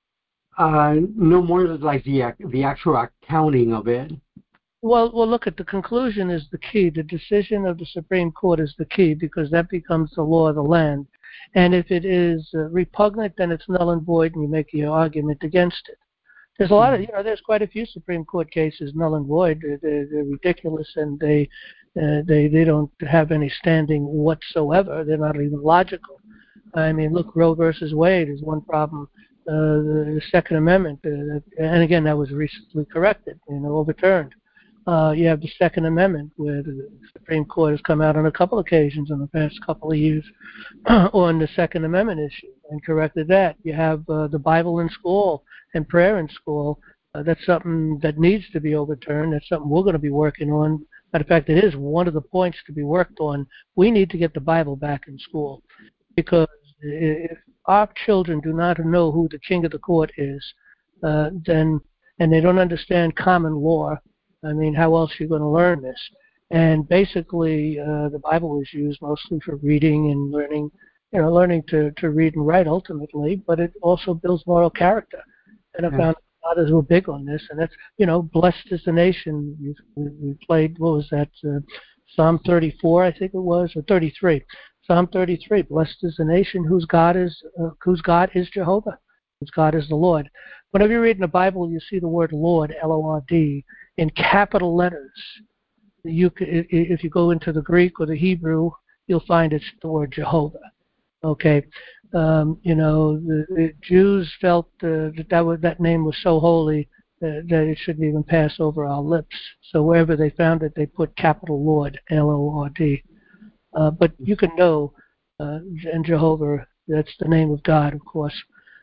Uh, no more like the the actual accounting of it. Well, well, look at the conclusion is the key. The decision of the Supreme Court is the key because that becomes the law of the land. And if it is uh, repugnant, then it's null and void, and you make your argument against it. There's a lot of, you know, there's quite a few Supreme Court cases null and void. They're, they're, they're ridiculous, and they, uh, they, they don't have any standing whatsoever. They're not even logical. I mean, look, Roe versus Wade is one problem. Uh, the Second Amendment, uh, and again, that was recently corrected, you know, overturned. Uh, you have the Second Amendment, where the Supreme Court has come out on a couple occasions in the past couple of years on the Second Amendment issue and corrected that. You have uh, the Bible in school and prayer in school. Uh, that's something that needs to be overturned. That's something we're going to be working on. Matter of fact, it is one of the points to be worked on. We need to get the Bible back in school because if our children do not know who the king of the court is, uh, then and they don't understand common law, I mean, how else are you going to learn this? And basically, uh, the Bible is used mostly for reading and learning, you know, learning to, to read and write ultimately, but it also builds moral character. And I yeah. found others were big on this, and that's, you know, blessed is the nation. We, we played, what was that, uh, Psalm thirty-four, I think it was, or thirty-three. Psalm thirty-three, blessed is the nation whose God is, uh, whose God is Jehovah, whose God is the Lord. Whenever you read in the Bible, you see the word Lord, L O R D, in capital letters. You could, if you go into the Greek or the Hebrew, you'll find it's the word Jehovah. Okay, um, you know the, the Jews felt uh, that that, was, that name was so holy uh, that it shouldn't even pass over our lips. So wherever they found it, they put capital Lord, L O R D. Uh, but you can know, uh, and Jehovah, that's the name of God, of course.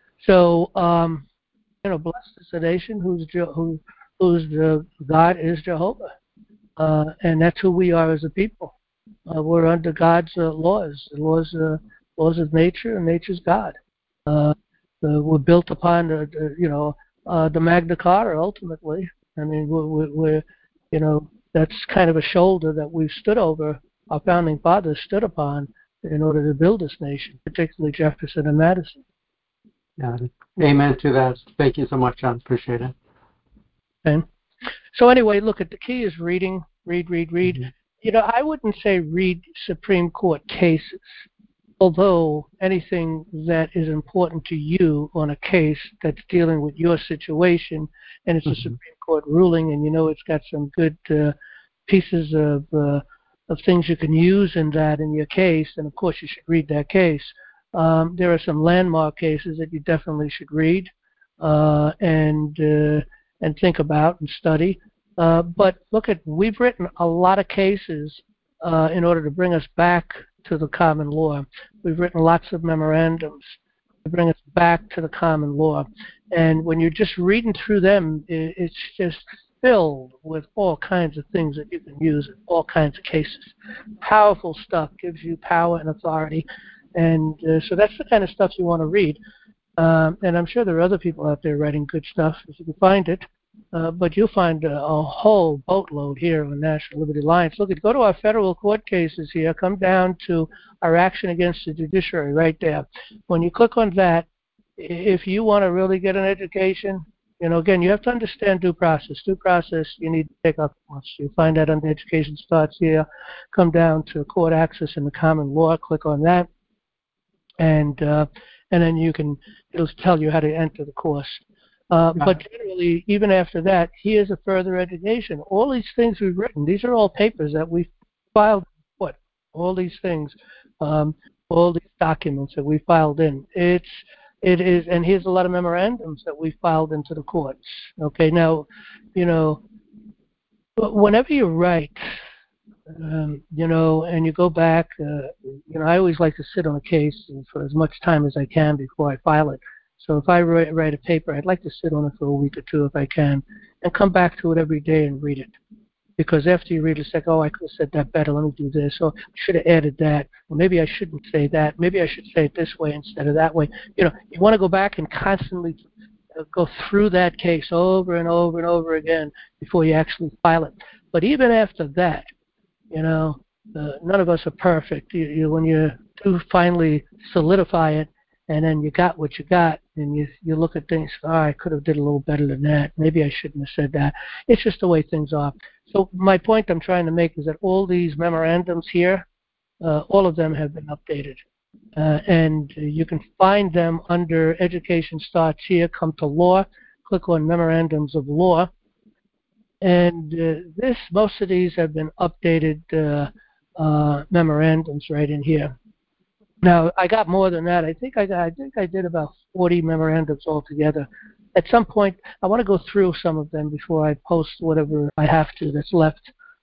So um, you know, blessed is the nation whose who. whose the God is Jehovah, uh, and that's who we are as a people. Uh, we're under God's uh, laws, the laws, uh, laws of nature, and nature's God. Uh, the, we're built upon, the, the, you know, uh, the Magna Carta. Ultimately, I mean, we're, we're, we're, you know, that's kind of a shoulder that we've stood over. Our founding fathers stood upon in order to build this nation, particularly Jefferson and Madison. Yeah, amen to that. Thank you so much, John. Appreciate it. Okay. So anyway, look, at the key is reading, read, read, read. Mm-hmm. You know, I wouldn't say read Supreme Court cases, although anything that is important to you on a case that's dealing with your situation, and it's mm-hmm. a Supreme Court ruling, and you know it's got some good uh, pieces of uh, of things you can use in that in your case, and of course you should read that case. Um, there are some landmark cases that you definitely should read. uh, and uh, and think about and study. Uh, but look at, we've written a lot of cases uh, in order to bring us back to the common law. We've written lots of memorandums to bring us back to the common law. And when you're just reading through them, it's just filled with all kinds of things that you can use in all kinds of cases. Powerful stuff, gives you power and authority. And uh, so that's the kind of stuff you want to read. Um, and I'm sure there are other people out there writing good stuff if you can find it. Uh, but you'll find a, a whole boatload here on the National Liberty Alliance. Look, at, go to our federal court cases here. Come down to our action against the judiciary right there. When you click on that, if you want to really get an education, you know, again, you have to understand due process. Due process, you need to take up once. You find that under Education Starts here. Come down to Court Access in the Common Law. Click on that, and uh, and then you can. It'll tell you how to enter the course. Uh, but generally, even after that, here's a further education. All these things we've written, these are all papers that we filed. What? All these things, um, all these documents that we filed in. It's It is, and here's a lot of memorandums that we filed into the courts. Okay, now, you know, whenever you write, um, you know, and you go back, uh, you know, I always like to sit on a case for as much time as I can before I file it. So if I write, write a paper, I'd like to sit on it for a week or two if I can, and come back to it every day and read it. Because after you read it, it's like, oh, I could have said that better, let me do this, or I should have added that, or maybe I shouldn't say that, maybe I should say it this way instead of that way. You know, you want to go back and constantly go through that case over and over and over again before you actually file it. But even after that, you know, uh, none of us are perfect. You, you, when you do finally solidify it, and then you got what you got, and you you look at things, oh, I could have did a little better than that. Maybe I shouldn't have said that. It's just the way things are. So my point I'm trying to make is that all these memorandums here, uh, all of them have been updated. Uh, and you can find them under Education Starts here. Come to Law, click on Memorandums of Law. And uh, this, most of these have been updated uh, uh, memorandums right in here. Now, I got more than that. I think I got, I think I did about forty memorandums altogether. At some point, I want to go through some of them before I post whatever I have to that's left.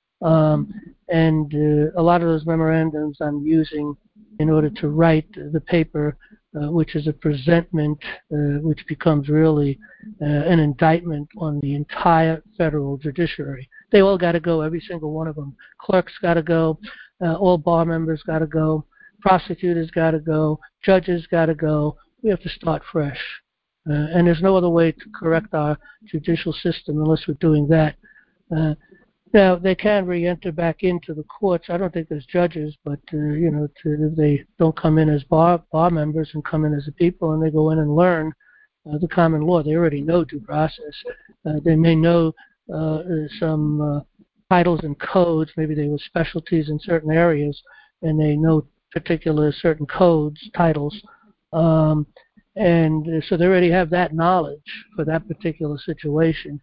Um, and uh, a lot of those memorandums I'm using in order to write the paper, uh, which is a presentment, uh, which becomes really uh, an indictment on the entire federal judiciary. They all got to go, every single one of them. Clerks got to go. Uh, all bar members got to go. Prosecutors got to go, judges got to go. We have to start fresh. Uh, and there's no other way to correct our judicial system unless we're doing that. Uh, now, they can re-enter back into the courts. I don't think there's judges, but, uh, you know, to, if they don't come in as bar, bar members and come in as a people and they go in and learn uh, the common law, they already know due process. Uh, they may know uh, some uh, titles and codes. Maybe they were specialties in certain areas, and they know particular certain codes, titles, um, and uh, so they already have that knowledge for that particular situation.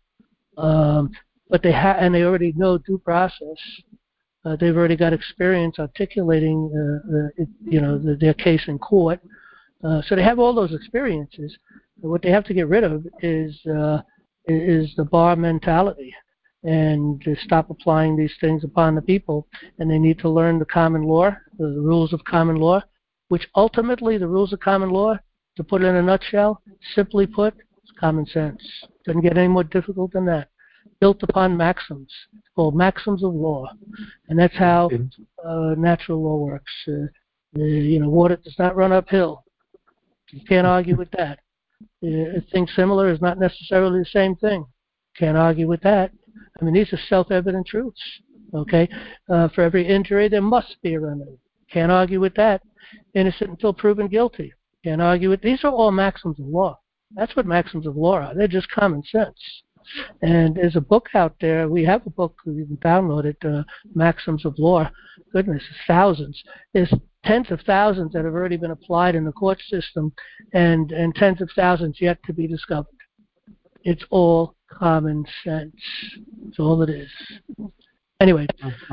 Um, but they ha- and they already know due process. Uh, they've already got experience articulating, uh, uh, it, you know, the, their case in court. Uh, so they have all those experiences. What they have to get rid of is uh, is the bar mentality, and to stop applying these things upon the people. And they need to learn the common law, the rules of common law, which ultimately the rules of common law, to put it in a nutshell, simply put, it's common sense. Doesn't get any more difficult than that. Built upon maxims. It's called maxims of law. And that's how uh, natural law works. Uh, uh, you know, water does not run uphill. You can't argue with that. Uh, a thing similar is not necessarily the same thing. Can't argue with that. I mean, these are self-evident truths, okay? Uh, for every injury, there must be a remedy. Can't argue with that. Innocent until proven guilty. Can't argue with. These are all maxims of law. That's what maxims of law are. They're just common sense. And there's a book out there. We have a book. You can download it, uh, Maxims of Law. Goodness, thousands. There's tens of thousands that have already been applied in the court system, and, and tens of thousands yet to be discovered. It's all common sense. That's all it is. Anyway.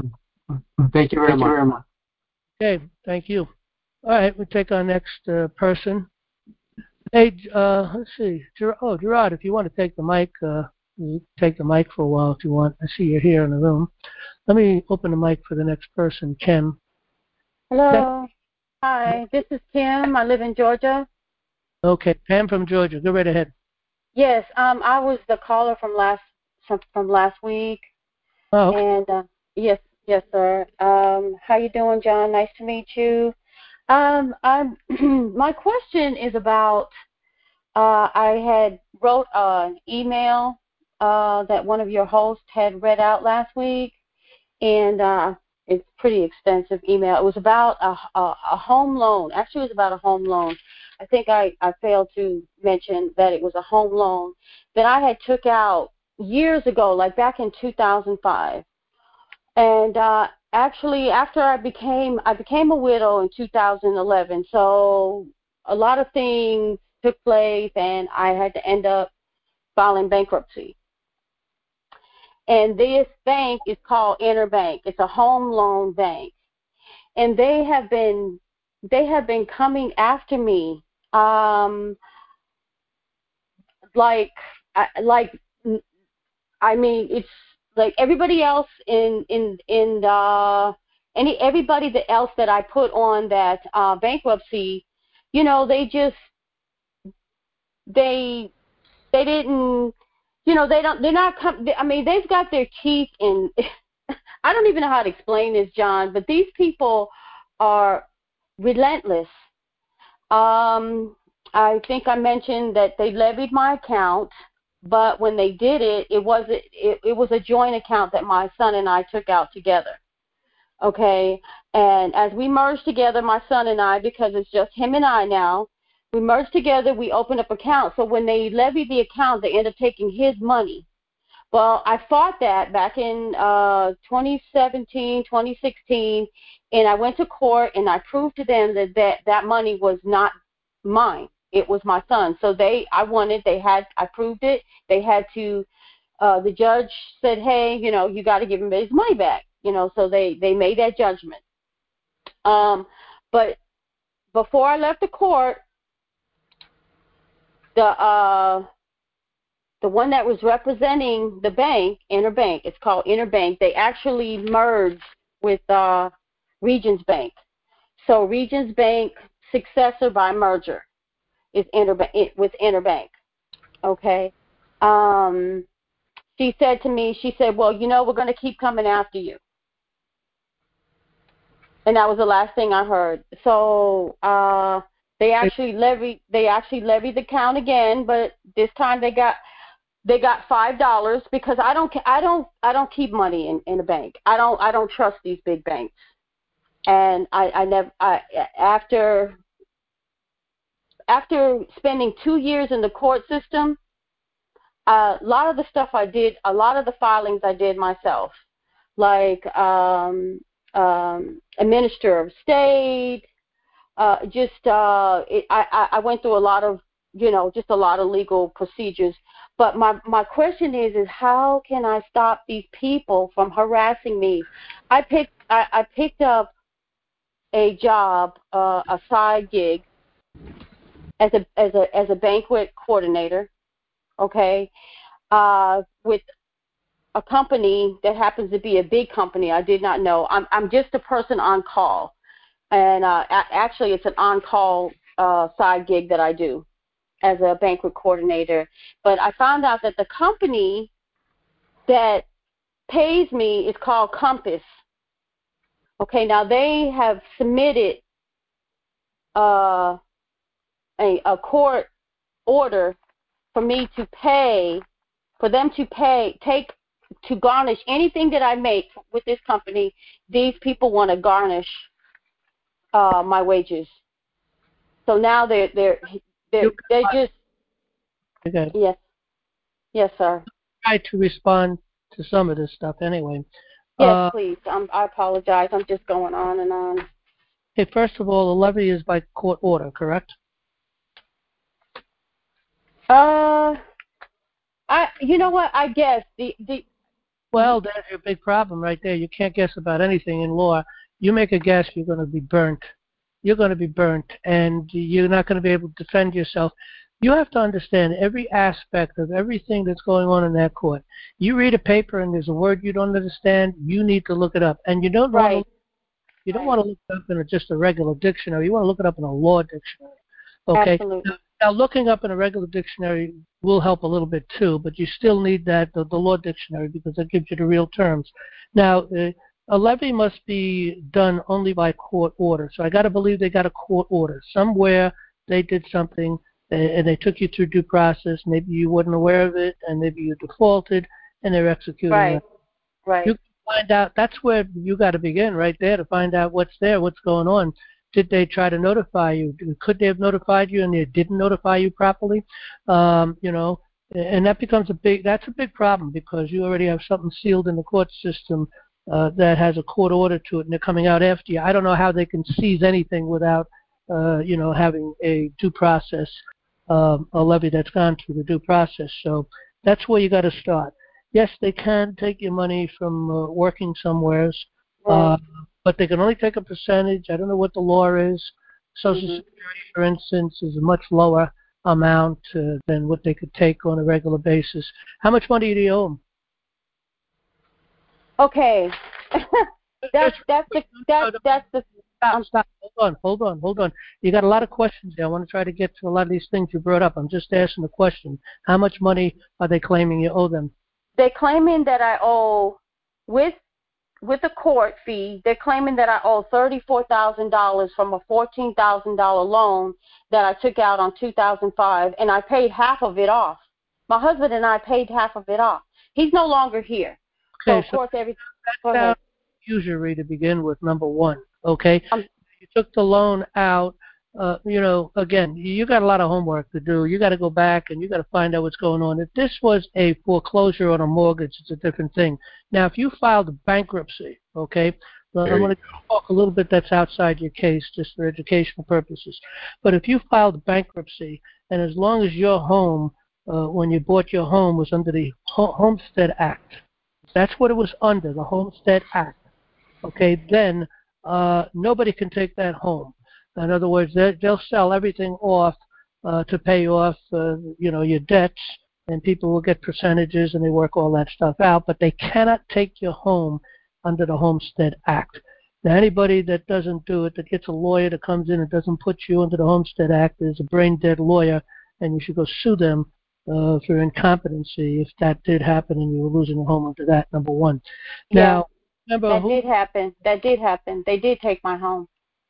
Thank you very, thank much. you very much. Okay, thank you. All right, we'll take our next uh, person. Hey, uh, let's see. Ger- oh, Gerard, if you want to take the mic, uh, you take the mic for a while if you want. I see you're here in the room. Let me open the mic for the next person, Kim. Hello. Hi, this is Kim. I live in Georgia. Okay, Pam from Georgia. Go right ahead. Yes, um, I was the caller from last from, from last week. Oh, okay. And uh, yes, yes, sir. Um, how you doing, John? Nice to meet you. Um, I'm. My question is about. Uh, I had wrote an email uh, that one of your hosts had read out last week, and uh, it's a pretty extensive email. It was about a, a, a home loan. Actually, it was about a home loan. I think I, I failed to mention that it was a home loan that I had took out years ago, like back in two thousand five. And uh, actually, after I became I became a widow in two thousand eleven, so a lot of things took place, and I had to end up filing bankruptcy. And this bank is called Interbank. It's a home loan bank, and they have been they have been coming after me, um, like like I mean, it's like everybody else in in in uh, any everybody that else that I put on that uh, bankruptcy, you know, they just they they didn't. You know, they don't, they're not, I mean, they've got their teeth in, I don't even know how to explain this, John, but these people are relentless. Um, I think I mentioned that they levied my account, but when they did it, it was, it, it was a joint account that my son and I took out together. Okay, and as we merged together, my son and I, because it's just him and I now, we merged together, we opened up accounts. So when they levied the account, they ended up taking his money. Well, I fought that back in uh, twenty seventeen, twenty sixteen, and I went to court and I proved to them that that, that money was not mine. It was my son. So they, I wanted, they had, I proved it. They had to, uh, the judge said, hey, you know, you got to give him his money back. You know, so they, they made that judgment. Um, but before I left the court, the uh, the one that was representing the bank, Interbank, it's called Interbank, they actually merged with uh, Regions Bank. So Regions Bank, successor by merger, is Interbank, with Interbank. Okay. Um, she said to me, she said, well, you know, we're going to keep coming after you. And that was the last thing I heard. So uh, they actually levied they actually levied the count again, but this time they got they got five dollars because I don't I don't I don't keep money in, in a bank. I don't I don't trust these big banks. And I, I never I after after spending two years in the court system, uh, a lot of the stuff I did, a lot of the filings I did myself, like um, um, a minister of state. Uh, just uh, it, I, I went through a lot of, you know, just a lot of legal procedures. But my, my question is, is how can I stop these people from harassing me? I picked I, I picked up a job, uh, a side gig, as a as a as a banquet coordinator, okay, uh, with a company that happens to be a big company. I did not know. I'm I'm just a person on call. And uh, a- actually, it's an on-call uh, side gig that I do as a banquet coordinator. But I found out that the company that pays me is called Compass. Okay, now they have submitted uh, a, a court order for me to pay, for them to pay, take, to garnish anything that I make with this company. These people want to garnish uh, my wages. So now they're they're they're they just Okay. yes yes sir. Try to respond to some of this stuff anyway. Yes, uh, please. I'm, I apologize. I'm just going on and on. Okay, first of all, the levy is by court order, correct? Uh, I you know what? I guess the the. Well, that's your big problem right there. You can't guess about anything in law. You make a guess, you're going to be burnt. You're going to be burnt, and you're not going to be able to defend yourself. You have to understand every aspect of everything that's going on in that court. You read a paper and there's a word you don't understand, you need to look it up. And you don't Right. want to, you don't right. want to look it up in a, just a regular dictionary. You want to look it up in a law dictionary. Okay. Absolutely. Now, now, looking up in a regular dictionary will help a little bit too, but you still need that the, the law dictionary because that gives you the real terms. Now, uh, a levy must be done only by court order. So I got to believe they got a court order somewhere. They did something and they took you through due process. Maybe you weren't aware of it, and maybe you defaulted, and they're executing Right. it. Right. You can find out. That's where you got to begin, right there, to find out what's there, what's going on. Did they try to notify you? Could they have notified you and they didn't notify you properly? Um, you know, and that becomes a big. That's a big problem because you already have something sealed in the court system uh, that has a court order to it, and they're coming out after you. I don't know how they can seize anything without, uh, you know, having a due process, um, a levy that's gone through the due process. So that's where you got to start. Yes, they can take your money from uh, working somewheres. Right. Uh, but they can only take a percentage. I don't know what the law is. Social Mhm. Security, for instance, is a much lower amount uh, than what they could take on a regular basis. How much money do you owe them? Okay. that's that's the that's that's the. Stop, stop. Hold on, hold on, hold on. You got a lot of questions there. I want to try to get to a lot of these things you brought up. I'm just asking the question. How much money are they claiming you owe them? They're claiming that I owe with with the court fee. They're claiming that I owe thirty-four thousand dollars from a fourteen thousand dollar loan that I took out on two thousand five, and I paid half of it off. My husband and I paid half of it off. He's no longer here, so Okay, of so course every. Go that's ahead. usury to begin with, number one. Okay, Um, you took the loan out. Uh, you know, again, you got a lot of homework to do. You got to go back and you got to find out what's going on. If this was a foreclosure on a mortgage, it's a different thing. Now, if you filed bankruptcy, okay, well, I'm going to talk a little bit that's outside your case just for educational purposes. But if you filed bankruptcy, and as long as your home, uh, when you bought your home, was under the Ho- Homestead Act, that's what it was under, the Homestead Act. Okay, then uh, nobody can take that home. In other words, they'll sell everything off uh, to pay off, uh, you know, your debts, and people will get percentages, and they work all that stuff out. But they cannot take your home under the Homestead Act. Now, anybody that doesn't do it, that gets a lawyer that comes in and doesn't put you under the Homestead Act, is a brain-dead lawyer, and you should go sue them uh, for incompetency if that did happen and you were losing a home under that, number one. Yeah. Now, remember That who, did happen. That did happen. They did take my home.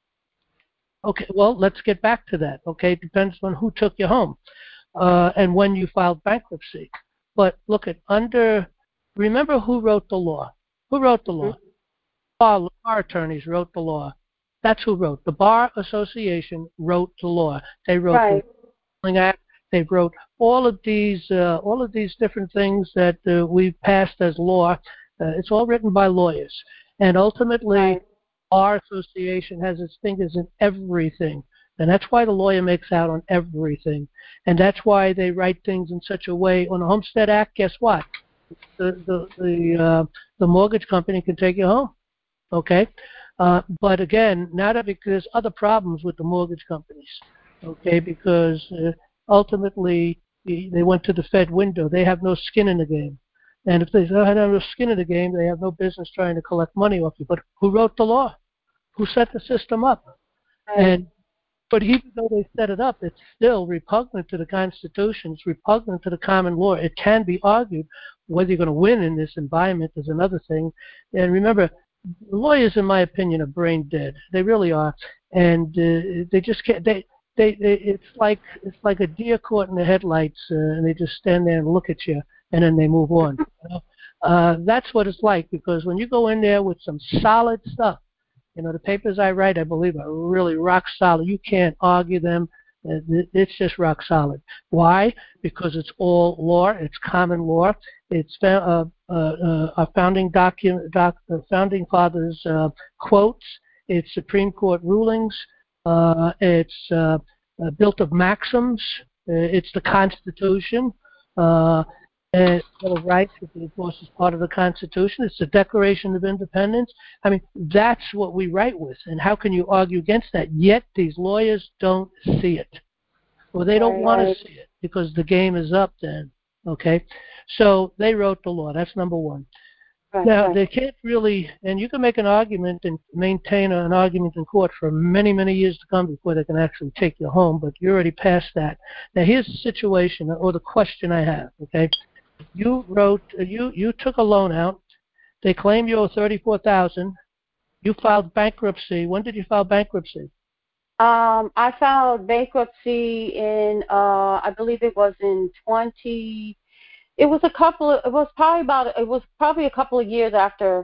Okay, well, let's get back to that. Okay, it depends on who took you home uh, and when you filed bankruptcy. But look at under, remember who wrote the law? Who wrote the law? Bar, bar attorneys wrote the law. That's who wrote. The Bar Association wrote the law. They wrote Right. the Act. They wrote all of these, uh, all of these different things that uh, we've passed as law. Uh, it's all written by lawyers, and ultimately. Right. Our association has its fingers in everything, and that's why the lawyer makes out on everything, and that's why they write things in such a way. On the Homestead Act, guess what? The the the, uh, the mortgage company can take you home, okay? Uh, but again, now that because there's other problems with the mortgage companies, okay? Because uh, ultimately they went to the Fed window. They have no skin in the game. And if they don't have no skin in the game, they have no business trying to collect money off you. But who wrote the law? Who set the system up? And but even though they set it up, it's still repugnant to the Constitution. It's repugnant to the common law. It can be argued whether you're going to win in this environment is another thing. And remember, lawyers, in my opinion, are brain dead. They really are, and uh, they just can't. They, they, they, it's like it's like a deer caught in the headlights, uh, and they just stand there and look at you, and then they move on. You know? uh, that's what it's like because when you go in there with some solid stuff. You know, the papers I write, I believe, are really rock solid. You can't argue them. It's just rock solid. Why? Because it's all law. It's common law. It's uh, uh, uh, our founding document, doc, uh, founding fathers' uh, quotes. It's Supreme Court rulings. Uh, it's uh, uh, built of maxims. Uh, it's the Constitution. Uh, And Bill of Rights, which of course is part of the Constitution. It's the Declaration of Independence. I mean, that's what we write with. And how can you argue against that? Yet these lawyers don't see it. or they don't Right, want right. to see it because the game is up then, okay? So they wrote the law. That's number one. Right, Now, right. they can't really, and you can make an argument and maintain an argument in court for many, many years to come before they can actually take you home, but you're already past that. Now, here's the situation, or the question I have, okay? You wrote, you, you took a loan out. They claim you owe thirty-four thousand dollars. You filed bankruptcy. When did you file bankruptcy? Um, I filed bankruptcy in, uh, I believe it was in twenty. It was a couple of, it was probably about, it was probably a couple of years after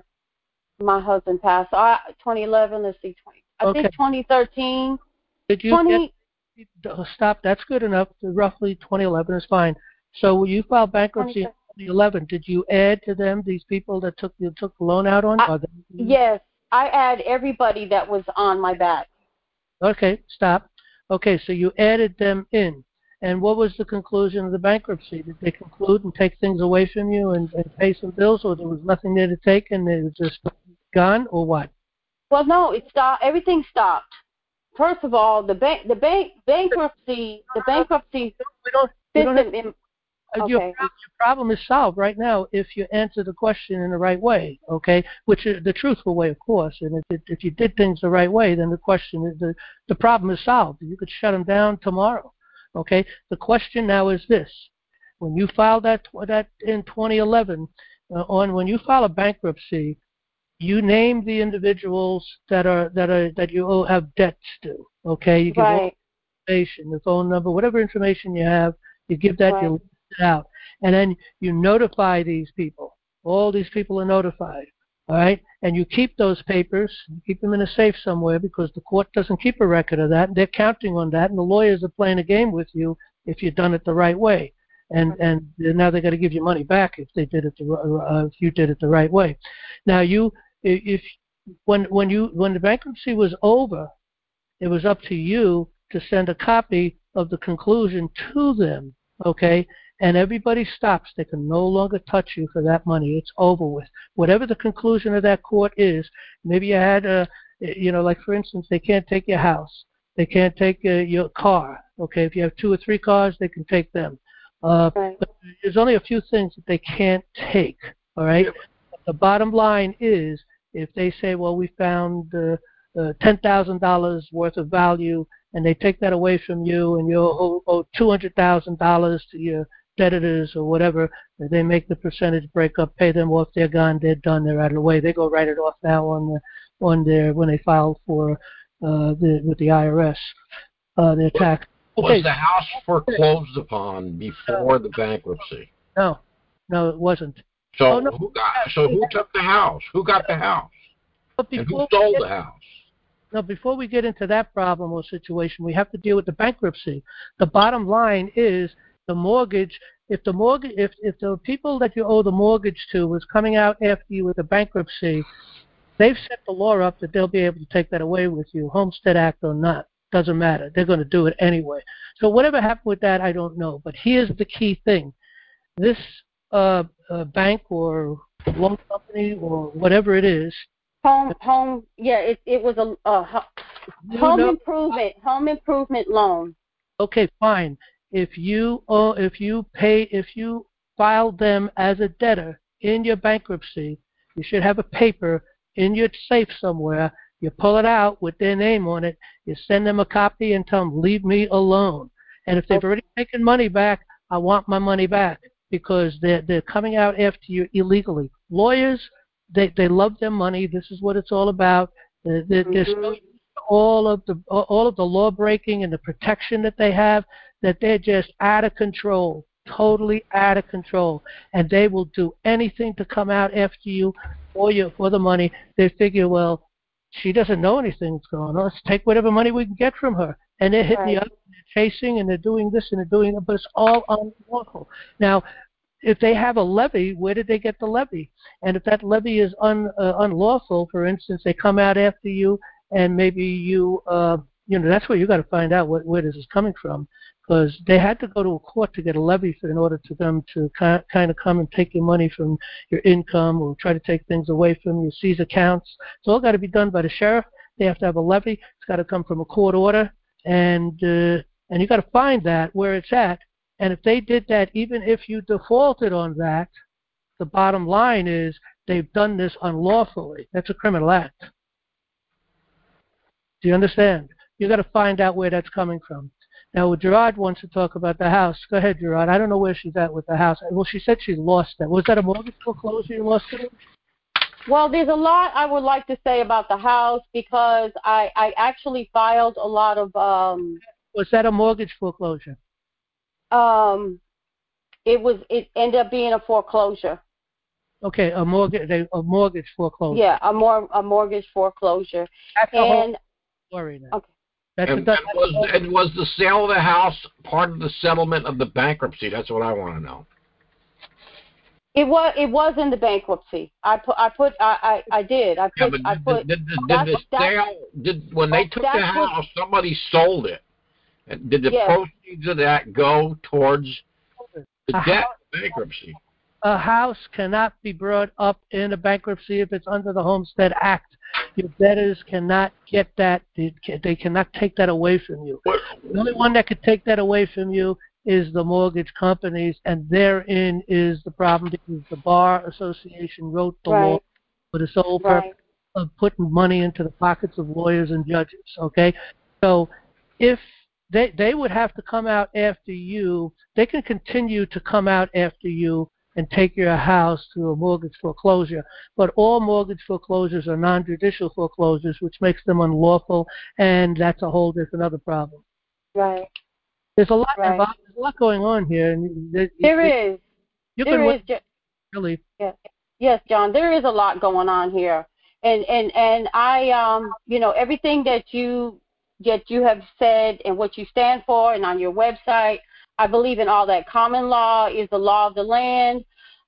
my husband passed. So I, twenty eleven, let's see, twenty, I Okay. think twenty thirteen. Did you twenty, get, stop, that's good enough. Roughly twenty eleven is fine. So when you filed bankruptcy in twenty eleven, did you add to them these people that took you took the loan out on? I, Are they, yes, I add everybody that was on my back. Okay, stop. Okay, so you added them in. And what was the conclusion of the bankruptcy? Did they conclude and take things away from you and, and pay some bills, or there was nothing there to take and they were just gone, or what? Well, no, it stopped. Everything stopped. First of all, the bank, the bank, bankruptcy, the bankruptcy We don't. We don't system. have, In, uh, your, okay. your problem is solved right now if you answer the question in the right way. Okay, which is the truthful way, of course. And if it, if you did things the right way, then the question is the the problem is solved. You could shut them down tomorrow. Okay, the question now is this: when you filed that that in twenty eleven, uh, on when you file a bankruptcy, you name the individuals that are that are that you owe, have debts to. Okay, you give all Right. information, the phone number, whatever information you have, you give that, Right. you list it out, and then you notify these people. All these people are notified. All right, and you keep those papers, you keep them in a safe somewhere because the court doesn't keep a record of that. They're counting on that, and the lawyers are playing a game with you if you've done it the right way. And and now they got to give you money back if they did it the uh, if you did it the right way. Now you if when when you when the bankruptcy was over, it was up to you to send a copy of the conclusion to them. Okay. And everybody stops. They can no longer touch you for that money. It's over with. Whatever the conclusion of that court is, maybe you had a, you know, like for instance, they can't take your house. They can't take uh, your car. Okay, if you have two or three cars, they can take them. Uh, Right. But there's only a few things that they can't take. All right. Yeah. The bottom line is, if they say, well, we found uh, uh, ten thousand dollars worth of value, and they take that away from you, and you owe, owe two hundred thousand dollars to your creditors or whatever, they make the percentage breakup, pay them off, they're gone, they're done, they're out of the way. They go write it off now on the on their when they file for uh, the with the I R S uh, their tax. Was the house foreclosed upon before the bankruptcy? No, no, it wasn't. So Oh, no. who got? So who took the house? Who got the house? But And before who stole we the get, house? no, before we get into that problem or situation, we have to deal with the bankruptcy. The bottom line is the mortgage. If the mortgage, if if the people that you owe the mortgage to was coming out after you with a bankruptcy, they've set the law up that they'll be able to take that away with you, Homestead Act or not. Doesn't matter. They're going to do it anyway. So whatever happened with that, I don't know. But here's the key thing. This uh, uh, bank or loan company or whatever it is. Home, home, yeah, it it was a, a home know, improvement, home improvement loan. Okay, fine. If you uh, if you pay if you file them as a debtor in your bankruptcy, you should have a paper in your safe somewhere. You pull it out with their name on it. You send them a copy and tell them, leave me alone. And if they've already taken money back, I want my money back because they're, they're coming out after you illegally. Lawyers, they, they love their money. This is what it's all about. They're, they're, Mm-hmm. they're so used to all of the all of the law breaking and the protection that they have that they're just out of control, totally out of control. And they will do anything to come out after you for you for the money. They figure, well, she doesn't know anything's going on. Let's take whatever money we can get from her. And they're hitting Right. you up, and they're chasing, and they're doing this and they're doing that, but it's all unlawful. Now, if they have a levy, where did they get the levy? And if that levy is un, uh, unlawful, for instance, they come out after you, and maybe you, uh, you know, that's where you got to find out what, where this is coming from, because they had to go to a court to get a levy for, in order to them to ki- kind of come and take your money from your income or try to take things away from you, seize accounts. It's all got to be done by the sheriff. They have to have a levy. It's got to come from a court order, and uh, And you got to find that where it's at. And if they did that, even if you defaulted on that, the bottom line is they've done this unlawfully. That's a criminal act. Do you understand? You got to find out where that's coming from. Now, Gerard wants to talk about the house. Go ahead, Gerard. I don't know where she's at with the house. Well, she said she lost that. Was that a mortgage foreclosure you lost it in? Well, there's a lot I would like to say about the house because I, I actually filed a lot of. Um, was that a mortgage foreclosure? Um, it was. It ended up being a foreclosure. Okay, a mortgage, a mortgage foreclosure. Yeah, a more a mortgage foreclosure. That's and, a whole story now. Okay. That's and, a, and, was, and was the sale of the house part of the settlement of the bankruptcy? That's what I want to know. It was. It was in the bankruptcy. I put. I put. I. I, I did. I put. Yeah, but I did, put. did, did, did the sale? Did when they took the house, what, somebody sold it? Did the yes. proceeds of that go towards the a debt house, bankruptcy? A house cannot be brought up in a bankruptcy if it's under the Homestead Act. Your debtors cannot get that. They, they cannot take that away from you. What? The only one that could take that away from you is the mortgage companies, and therein is the problem because the Bar Association wrote the right. law for the sole right. purpose of putting money into the pockets of lawyers and judges, okay? So if they they would have to come out after you, they can continue to come out after you and take your house to a mortgage foreclosure. But all mortgage foreclosures are non-judicial foreclosures, which makes them unlawful, and that's a whole different other problem. Right. There's a lot right. involved, there's a lot going on here. And there, there it, is. You there can is. Ju- really. Yeah. Yes, John. There is a lot going on here, and and and I um you know everything that you that you have said and what you stand for, and on your website. I believe in all that. Common law is the law of the land.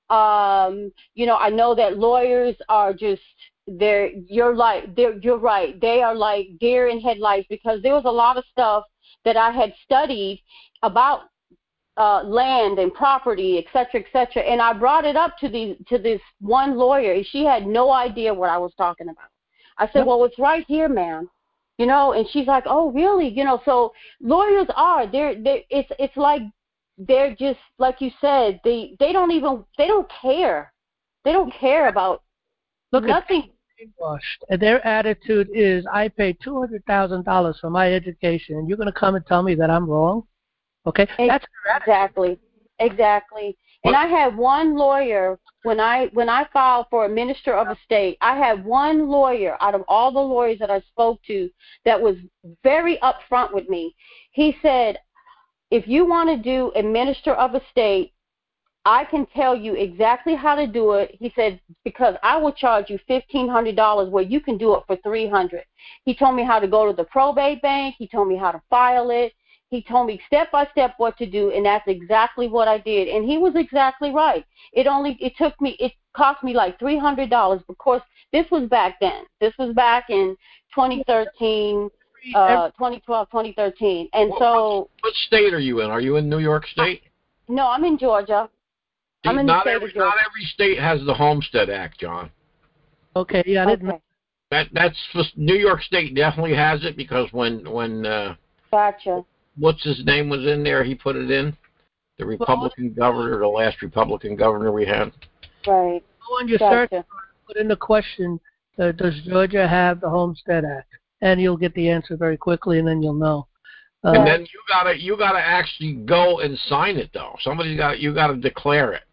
Um, you know, I know that lawyers are just they're you're like they're you're right. They are like deer in headlights because there was a lot of stuff that I had studied about uh, land and property, et cetera, et cetera. And I brought it up to the to this one lawyer, and she had no idea what I was talking about. I said, "Well, it's right here, ma'am." You know, and she's like, "Oh, really?" You know, so lawyers are they're they it's it's like they're just like you said, they they don't even they don't care. They don't care about Look nothing. And their attitude is, I paid two hundred thousand dollars for my education, and you're going to come and tell me that I'm wrong? Okay? That's exactly. Exactly. And I had one lawyer when I when I filed for a minister of a state. I had one lawyer out of all the lawyers that I spoke to that was very upfront with me. He said, "If you want to do a minister of a state, I can tell you exactly how to do it." He said, "Because I will charge you fifteen hundred dollars where you can do it for three hundred dollars. He told me how to go to the probate bank. He told me how to file it. He told me step by step what to do, and that's exactly what I did. And he was exactly right. It only it took me it cost me like three hundred dollars. Of course, this was back then. This was back in twenty thirteen, uh, twenty twelve, twenty thirteen. And what, so, what state are you in? Are you in New York State? No, I'm in Georgia. See, I'm in not the state every of Georgia. not every state has the Homestead Act, John. Okay, yeah, I didn't okay. That that's New York State definitely has it because when when uh, gotcha. What's his name was in there, he put it in. The Republican well, governor, the last Republican governor we had. Right. Go on your gotcha. search, put in the question, uh, does Georgia have the Homestead Act? And you'll get the answer very quickly, and then you'll know. Uh, and then you gotta you gotta actually go and sign it though. Somebody's got you gotta declare it.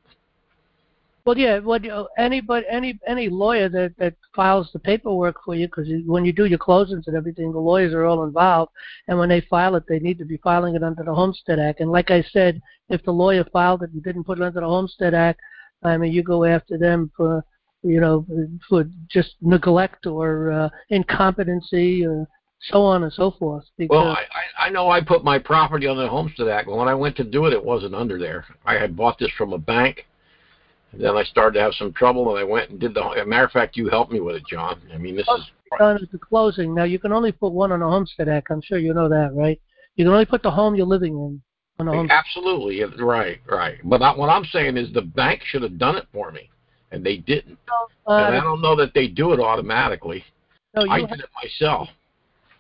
Well, yeah. What well, anybody, any any lawyer that, that files the paperwork for you, because when you do your closings and everything, the lawyers are all involved, and when they file it, they need to be filing it under the Homestead Act. And like I said, if the lawyer filed it and didn't put it under the Homestead Act, I mean, you go after them for, you know, for just neglect or uh, incompetency or so on and so forth. Well, I, I know I put my property on the Homestead Act, but when I went to do it, it wasn't under there. I had bought this from a bank. Then I started to have some trouble, and I went and did the. As a matter of fact, you helped me with it, John. I mean, this is done at the closing. Now you can only put one on the Homestead Act. I'm sure you know that, right? You can only put the home you're living in on the Homestead. Absolutely, right, right. But I, what I'm saying is the bank should have done it for me, and they didn't. Uh, and I don't know that they do it automatically. No, you I have, did it myself.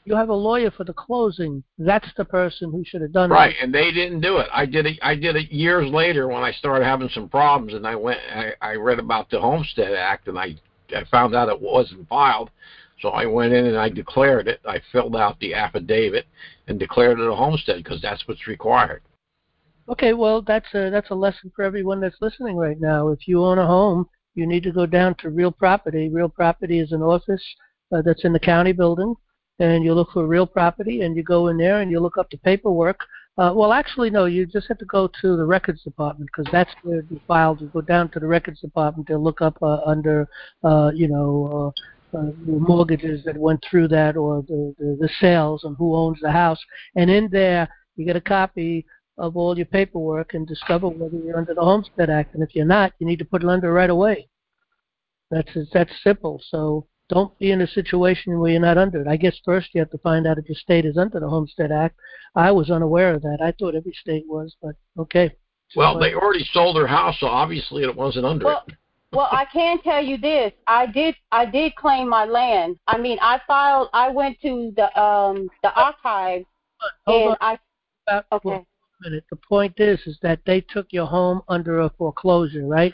You have a lawyer for the closing. That's the person who should have done Right, that. and they didn't do it. I did it. I did it years later when I started having some problems, and I went. I, I read about the Homestead Act, and I I found out it wasn't filed. So I went in and I declared it. I filled out the affidavit and declared it a homestead because that's what's required. Okay, well, that's a that's a lesson for everyone that's listening right now. If you own a home, you need to go down to Real Property. Real Property is an office uh, that's in the county building, and you look for Real Property, and you go in there and you look up the paperwork. Uh, well, actually, no, you just have to go to the Records Department because that's where the files. You go down to the Records Department to look up uh, under, uh, you know, uh, uh, the mortgages that went through that or the, the, the sales and who owns the house. And in there, you get a copy of all your paperwork and discover whether you're under the Homestead Act. And if you're not, you need to put it under right away. That's that's simple. So don't be in a situation where you're not under it. I guess first you have to find out if your state is under the Homestead Act. I was unaware of that. I thought every state was, but okay. Well, but, they already sold their house, so obviously it wasn't under well, it. Well, I can tell you this. I did I did claim my land. I mean, I filed. I went to the um the archives, Hold and on. I. About, Okay. Well, a minute. The point is, is that they took your home under a foreclosure, right?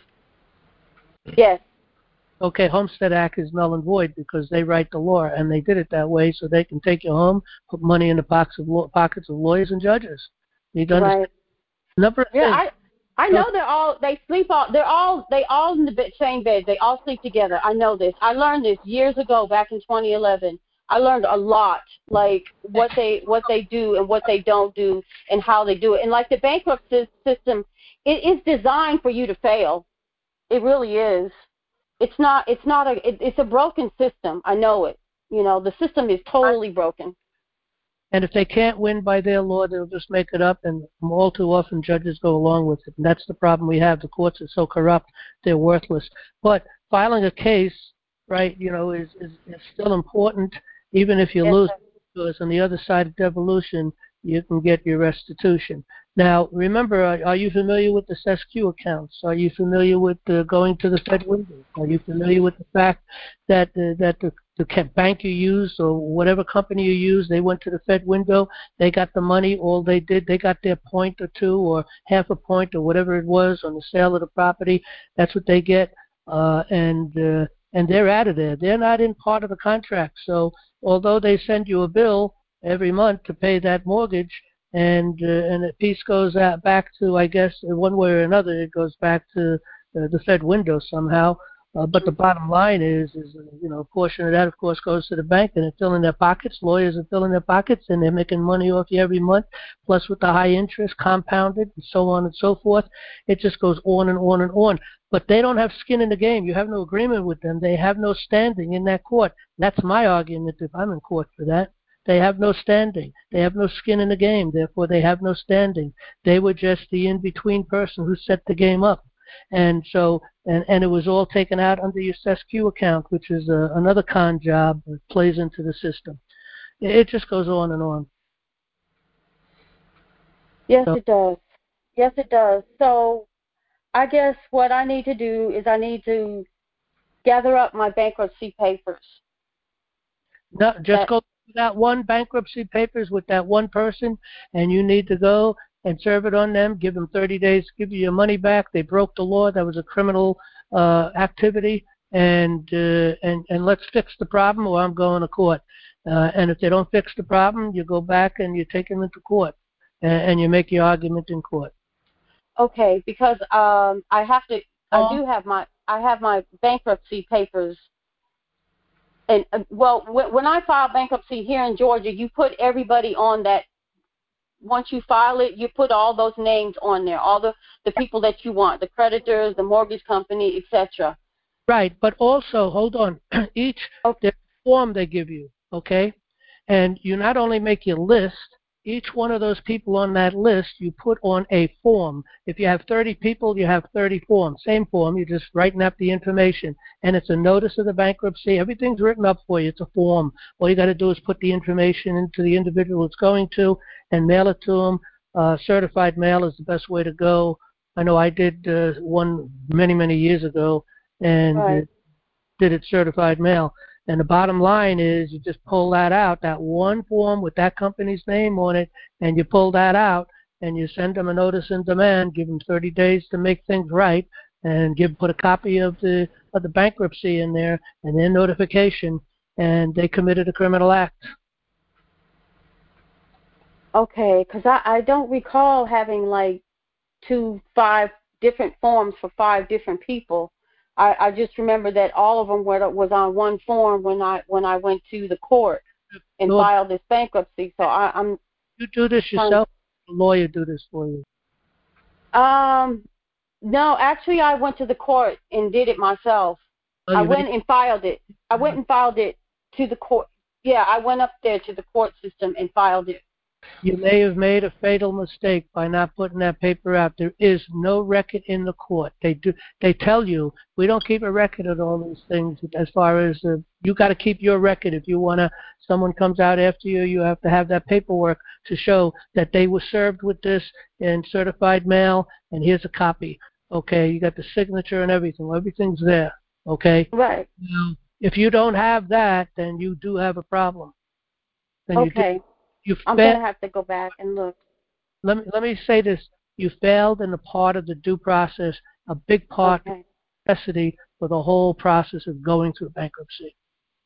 Yes. Okay, Homestead Act is null and void because they write the law, and they did it that way so they can take your home, put money in the pockets of law, pockets of lawyers and judges. You need to understand. Right. Number of Yeah, things. I I know they're all they sleep all they're all they all in the bed, same bed. They all sleep together. I know this. I learned this years ago back in twenty eleven. I learned a lot, like what they what they do and what they don't do and how they do it. And like the bankruptcy system, it is designed for you to fail. It really is. It's not. It's not a. It, it's a broken system. I know it. You know, the system is totally broken. And if they can't win by their law, they'll just make it up, and all too often judges go along with it. And that's the problem we have. The courts are so corrupt, they're worthless. But filing a case, right, you know, is, is, is still important, even if you Yes, lose, sir. because on the other side of devolution, you can get your restitution. Now, remember, are, are you familiar with the S E S Q accounts? Are you familiar with uh, going to the Fed window? Are you familiar with the fact that uh, that the, the bank you use or whatever company you use, they went to the Fed window, they got the money, all they did, they got their point or two or half a point or whatever it was on the sale of the property. That's what they get, uh, and uh, and they're out of there. They're not in part of the contract. So although they send you a bill every month to pay that mortgage, and uh, and a piece goes out back to, I guess, one way or another, it goes back to uh, the Fed window somehow. Uh, but the bottom line is, is you know, a portion of that, of course, goes to the bank, and it's filling their pockets. Lawyers are filling their pockets, and they're making money off you every month. Plus, with the high interest, compounded, and so on and so forth, it just goes on and on and on. But they don't have skin in the game. You have no agreement with them. They have no standing in that court. That's my argument if I'm in court for that. They have no standing. They have no skin in the game. Therefore, they have no standing. They were just the in-between person who set the game up. And so, and, and it was all taken out under your S E S Q account, which is a, another con job that plays into the system. It just goes on and on. Yes, So, it does. Yes, it does. So I guess what I need to do is I need to gather up my bankruptcy papers. No, just That, go through that one bankruptcy papers with that one person, and you need to go and serve it on them. Give them thirty days to give you your money back. They broke the law. That was a criminal uh, activity, and uh, and and let's fix the problem, or I'm going to court. Uh, and if they don't fix the problem, you go back and you take them into court, and, and you make your argument in court. okay, because um, I have to. I do have my. I have my bankruptcy papers. And uh, well, w- when I file bankruptcy here in Georgia, you put everybody on that. Once you file it, you put all those names on there, all the, the people that you want, the creditors, the mortgage company, et cetera. Right, but also, hold on, each Okay. form they give you, okay? And you not only make your list, each one of those people on that list you put on a form. If you have thirty people, you have thirty forms. Same form, you're just writing up the information. And it's a notice of the bankruptcy. Everything's written up for you. It's a form. All you got to do is put the information into the individual it's going to and mail it to them. Uh, certified mail is the best way to go. I know I did uh, one many, many years ago, and Right. uh, did it certified mail. And the bottom line is you just pull that out, that one form with that company's name on it, and you pull that out, and you send them a notice in demand, give them thirty days to make things right, and give put a copy of the of the bankruptcy in there and their notification, and they committed a criminal act. Okay, because I, I don't recall having like two, five different forms for five different people. I, I just remember that all of them were was on one form when I when I went to the court and No, filed this bankruptcy. So I, I'm you do this yourself. The lawyer do this for you. um no, actually I went to the court and did it myself. Oh, I you went made- and filed it. I went and filed it to the court. Yeah, I went up there to the court system and filed it. You may have made a fatal mistake by not putting that paper out. There is no record in the court. They do. They tell you we don't keep a record of all these things. As far as uh, you got to keep your record. If you wanna, someone comes out after you, you have to have that paperwork to show that they were served with this in certified mail, and here's a copy. Okay, you got the signature and everything. Everything's there. Okay. Right. Now, if you don't have that, then you do have a problem. Then Okay. You do. You I'm failed. gonna have to go back and look. Let me let me say this: you failed in a part of the due process, a big part Okay. of necessity for the whole process of going through bankruptcy.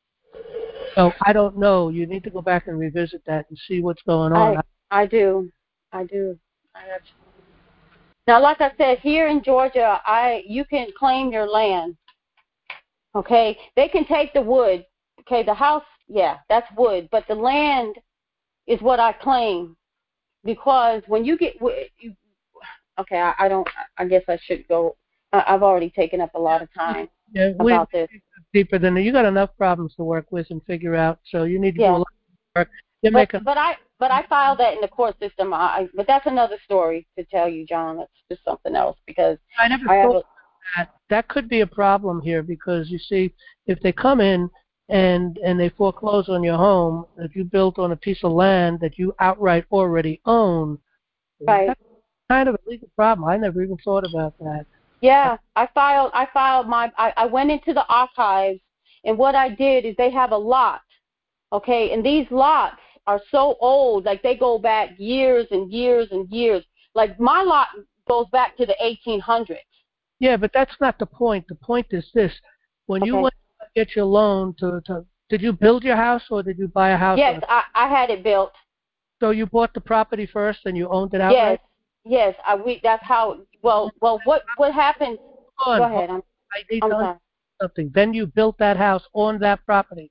So I don't know. You need to go back and revisit that and see what's going on. I I do. I do. I have. Now, like I said, here in Georgia, I you can claim your land. Okay, they can take the wood. Okay, the house, yeah, that's wood, but the land is what I claim, because when you get, you, okay, I, I don't, I guess I should go. I, I've already taken up a lot of time Yeah, we, about this. Deeper than that. You got enough problems to work with and figure out. So you need to Yeah. do a lot of work. You're But, making. but I, but I filed that in the court system. I, but that's another story to tell you, John. That's just something else, because I never I have thought a, of that. That could be a problem here, because you see, if they come in and and they foreclose on your home that you built on a piece of land that you outright already own, right. that's kind of a legal problem. I never even thought about that. Yeah, I filed. I filed my. I, I went into the archives, and what I did is they have a lot, okay, and these lots are so old, like they go back years and years and years. Like my lot goes back to the eighteen hundreds. Yeah, but that's not the point. The point is this: when you Okay. went to get your loan to, to did you build your house or did you buy a house? Yes, I, I had it built. So you bought the property first and you owned it outright? Yes, yes. I we that's how. Well, well, what what happened? Hold Go on, ahead. I'm I need I'm to sorry. understand something. Then you built that house on that property.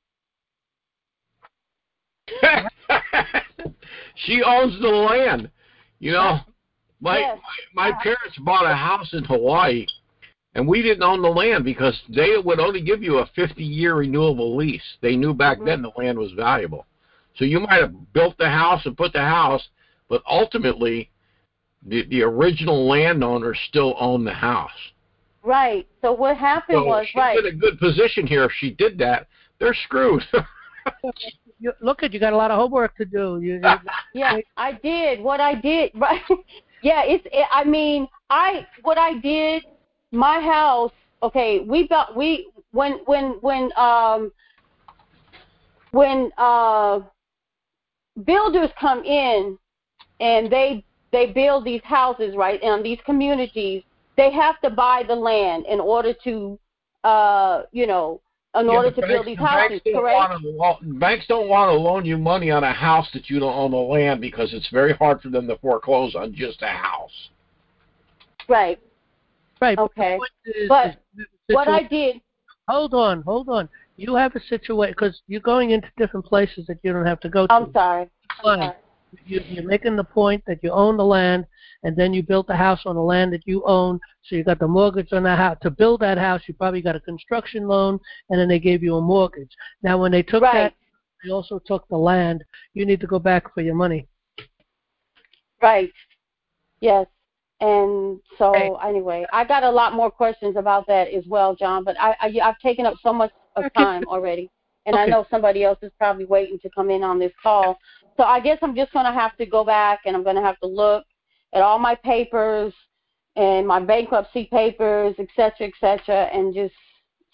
She owns the land. You know, my Yes. my parents bought a house in Hawaii, and we didn't own the land because they would only give you a fifty-year renewable lease. They knew back Mhm. then the land was valuable. So you might have built the house and put the house, but ultimately, the, the original landowner still owned the house. Right. So what happened So was she's right. in a good position here. If she did that, they're screwed. You, look at you got a lot of homework to do. You, you, Yeah, I did. What I did, right? Yeah, it's. It, I mean, I what I did. My house. Okay, we got we when when when um when uh builders come in and they they build these houses, right, in these communities. They have to buy the land in order to uh you know in Yeah, order but to build banks, these the houses, banks don't correct? want to lo- banks don't want to loan you money on a house that you don't own the land, because it's very hard for them to foreclose on just a house. Right. right. Okay. But, the point is, But is the what I situa- did. hold on, hold on. You have a situation because you're going into different places that you don't have to go to. I'm sorry. I'm Fine. sorry. You, you're making the point that you own the land, and then you built the house on the land that you own, so you got the mortgage on that house. To build that house, you probably got a construction loan, and then they gave you a mortgage. Now, when they took Right. that, they also took the land. You need to go back for your money. Right. Yes. And so Hey. anyway, I got a lot more questions about that as well, John. But I, I I've taken up so much of Okay. time already, and I Okay. know somebody else is probably waiting to come in on this call. So I guess I'm just going to have to go back and I'm going to have to look at all my papers and my bankruptcy papers, et cetera, et cetera, and just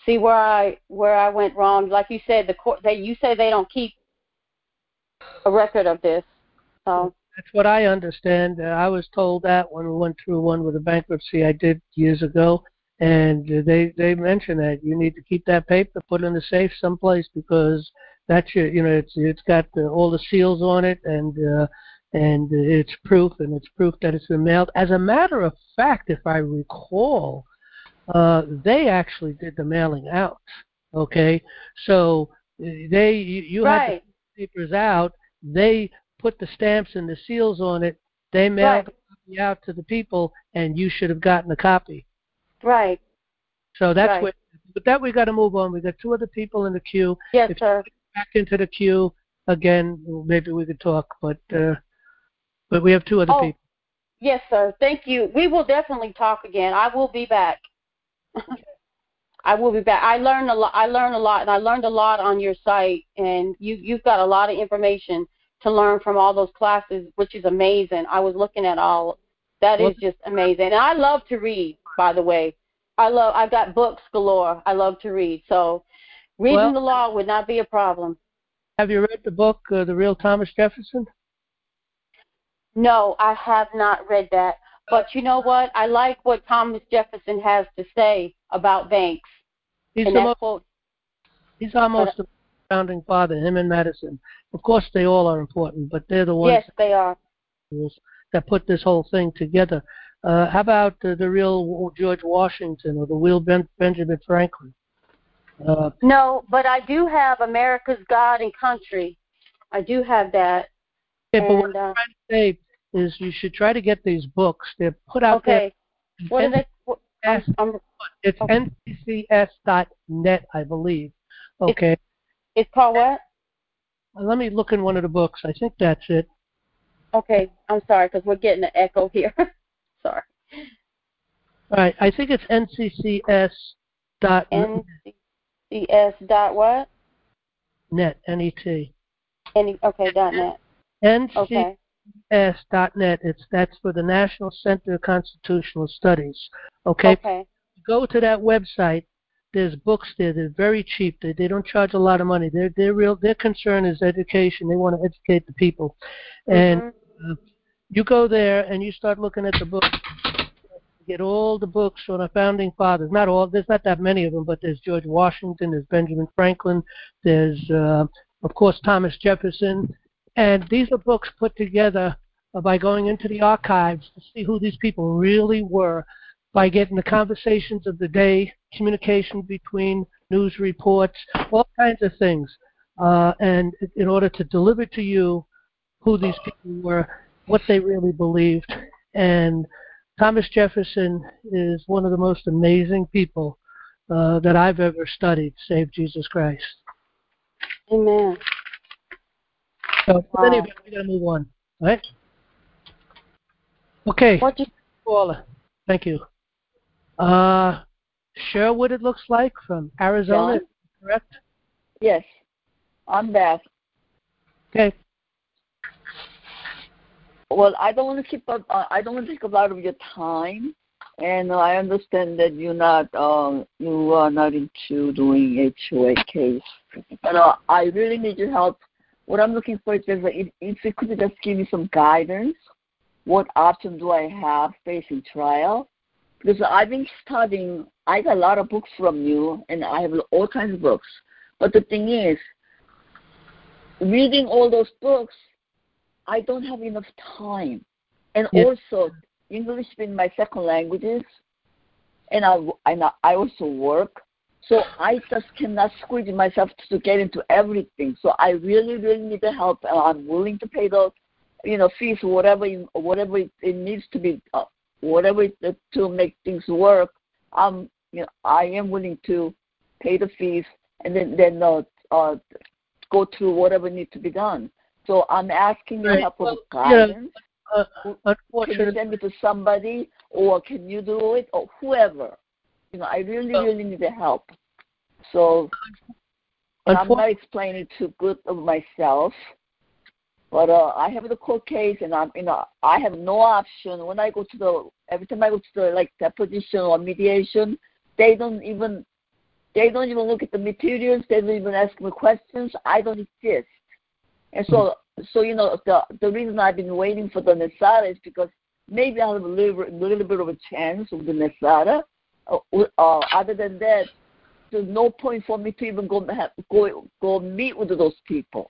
see where I where I went wrong. Like you said, the court. They you say they don't keep a record of this. So that's what I understand. Uh, I was told that when we went through one with a bankruptcy I did years ago, and uh, they they mentioned that you need to keep that paper, put it in the safe someplace, because that's your, you know, it's it's got uh, all the seals on it, and uh, and it's proof, and it's proof that it's been mailed. As a matter of fact, if I recall, uh, they actually did the mailing out. Okay, so they you, you right. had the papers out. They put the stamps and the seals on it. They mailed right. the copy out to the people, and you should have gotten a copy. Right. So that's right. what. But that we got to move on. We got two other people in the queue. Yes, if sir. you get back into the queue again, maybe we could talk. But uh, but we have two other oh, people. Yes, sir. Thank you. We will definitely talk again. I will be back. I will be back. I learned a lot. I learned a lot, and I learned a lot on your site. And you, you've got a lot of information to learn from all those classes, which is amazing. I was looking at all. That well, is just amazing. And I love to read, by the way. I love. I've got books galore. I love to read. So reading well, the law would not be a problem. Have you read the book, uh, The Real Thomas Jefferson? No, I have not read that. But you know what? I like what Thomas Jefferson has to say about banks. He's and the that most, quote, He's almost the founding father, him and Madison. Of course, they all are important, but they're the ones yes, they are. that put this whole thing together. Uh, how about uh, the real George Washington or the real ben- Benjamin Franklin? Uh, no, but I do have America's God and Country. I do have that. Okay, but and, what I'm uh, trying to say is you should try to get these books. They're put out okay. there. What is it? I'm, I'm, it's okay. N C C S dot net, I believe. Okay. It's, it's called what? Let me look in one of the books. I think that's it. Okay. I'm sorry because we're getting an echo here. Sorry. All right. I think it's N C C S dot N C C S dot what? Net, N E T. Any, okay, dot net. N C C S okay. dot net. It's that's for the National Center of Constitutional Studies. Okay. Okay. Go to that website. There's books there. They're very cheap. They they don't charge a lot of money. Their their real their concern is education. They want to educate the people, and mm-hmm. uh, you go there and you start looking at the books. Get all the books on our founding fathers. Not all. There's not that many of them, but there's George Washington. There's Benjamin Franklin. There's uh, of course Thomas Jefferson, and these are books put together by going into the archives to see who these people really were, by getting the conversations of the day, communication between news reports, all kinds of things, uh, and in order to deliver to you who these people were, what they really believed. And Thomas Jefferson is one of the most amazing people uh, that I've ever studied, save Jesus Christ. Amen. So, wow. anyway, we got to move on, all right? Okay. What you- Paula, thank you. Uh, Sherwood, it looks like, from Arizona, John? correct? Yes, I'm back. Okay. Well, I don't want to keep up. Uh, I don't want to take a lot of your time, and uh, I understand that you're not, um, you are not into doing H O A case. But uh, I really need your help. What I'm looking for is just, if, if you could just give me some guidance. What option do I have facing trial? Because I've been studying. I got a lot of books from you, and I have all kinds of books. But the thing is, reading all those books, I don't have enough time. And yes. Also, English being my second languages, and I, and I also work. So I just cannot squeeze myself to get into everything. So I really, really need the help, and I'm willing to pay the, you know, fees, whatever, whatever it, it needs to be, uh, whatever it, uh, to make things work. Um, you know, I am willing to pay the fees, and then then uh, uh, go through whatever needs to be done. So I'm asking your right. help well, for guidance. Yeah, uh, can you send me to somebody, or can you do it, or whoever? You know, I really, well, really need the help. So I'm not explaining too good of myself, but uh, I have the court case, and I'm, you know, I have no option. When I go to the, every time I go to the like deposition or mediation, they don't even They don't even look at the materials. They don't even ask me questions. I don't exist. And so, mm-hmm. so you know, the the reason I've been waiting for the Nesara is because maybe I have a little, little bit of a chance with the Nesara. Uh, uh, other than that, there's no point for me to even go go go meet with those people.